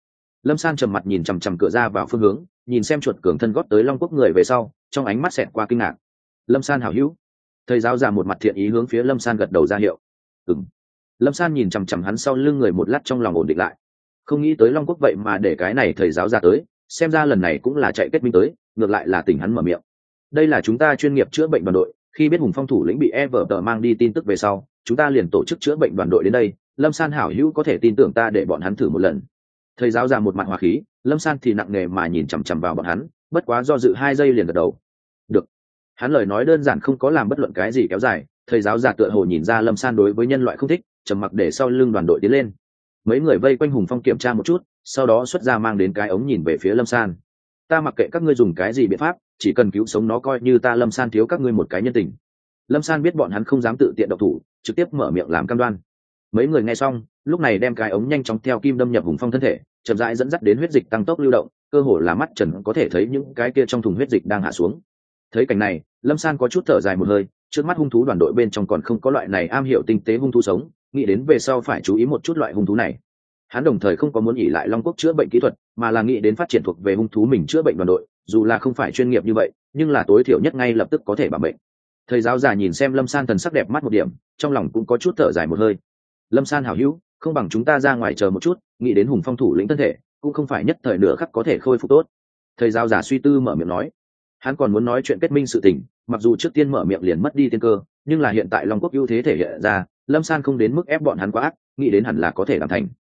Lâm San trầm mặt nhìn chằm chằm cửa ra vào phương hướng, nhìn xem chuột cường thân góp tới Long Quốc người về sau, trong ánh mắt xẹt qua kinh ngạc. Lâm San hảo hữu. Thầy giáo già một mặt thiện ý hướng phía Lâm San gật đầu ra hiệu. Ừm. Lâm San nhìn chằm chằm hắn sau lưng người một lát, trong lòng ổn định lại. Không nghĩ tới Long Quốc vậy mà để cái này thầy giáo già tới, xem ra lần này cũng là chạy kết minh tới, ngược lại là tỉnh hắn mở miệng. Đây là chúng ta chuyên nghiệp chữa bệnh đoàn đội, khi biết Hùng Phong thủ lĩnh bị Everton mang đi tin tức về sau, chúng ta liền tổ chức chữa bệnh đoàn đội đến đây. Lâm San hảo hữu có thể tin tưởng ta để bọn hắn thử một lần. Thầy giáo già một mặt hòa khí, Lâm San thì nặng nề mà nhìn chằm chằm vào bọn hắn, bất quá do dự hai giây liền gật đầu. Được. Hắn lời nói đơn giản không có làm bất luận cái gì kéo dài, thầy giáo già tựa hồ nhìn ra Lâm San đối với nhân loại không thích, trầm mặc để sau lưng đoàn đội tiến lên. Mấy người vây quanh Hùng Phong kiểm tra một chút, sau đó xuất ra mang đến cái ống nhìn về phía Lâm San. Ta mặc kệ các ngươi dùng cái gì biện pháp, chỉ cần cứu sống nó coi như ta Lâm San thiếu các ngươi một cái nhân tình. Lâm San biết bọn hắn không dám tự tiện động thủ, trực tiếp mở miệng làm cam đoan. Mấy người nghe xong, lúc này đem cái ống nhanh chóng theo kim đâm nhập Hùng Phong thân thể, chậm rãi dẫn dắt đến huyết dịch tăng tốc lưu động, cơ hồ là mắt trần có thể thấy những cái kia trong thùng huyết dịch đang hạ xuống. Thấy cảnh này, Lâm San có chút thở dài một hơi, trước mắt hung thú đoàn đội bên trong còn không có loại này am hiểu tinh tế hung thú sống, nghĩ đến về sau phải chú ý một chút loại hung thú này. Hắn đồng thời không có muốn ỉ lại Long Quốc chữa bệnh kỹ thuật, mà là nghĩ đến phát triển thuộc về hung thú mình chữa bệnh đoàn đội, dù là không phải chuyên nghiệp như vậy, nhưng là tối thiểu nhất ngay lập tức có thể bảo bệnh. Thầy giáo già nhìn xem Lâm San thần sắc đẹp mắt một điểm, trong lòng cũng có chút thở dài một hơi. Lâm San hảo hữu, không bằng chúng ta ra ngoài chờ một chút, nghĩ đến Hùng Phong thủ lĩnh thân thể, cũng không phải nhất thời nửa khắc có thể khôi phục tốt. Thầy giáo già suy tư mở miệng nói. Hắn còn muốn nói chuyện kết minh sự tình, mặc dù trước tiên mở miệng liền mất đi tiên cơ, nhưng là hiện tại Long Quốc ưu thế thể hiện ra, Lâm San không đến mức ép bọn hắn quá ác, nghĩ đến hẳn là có thể làm thành.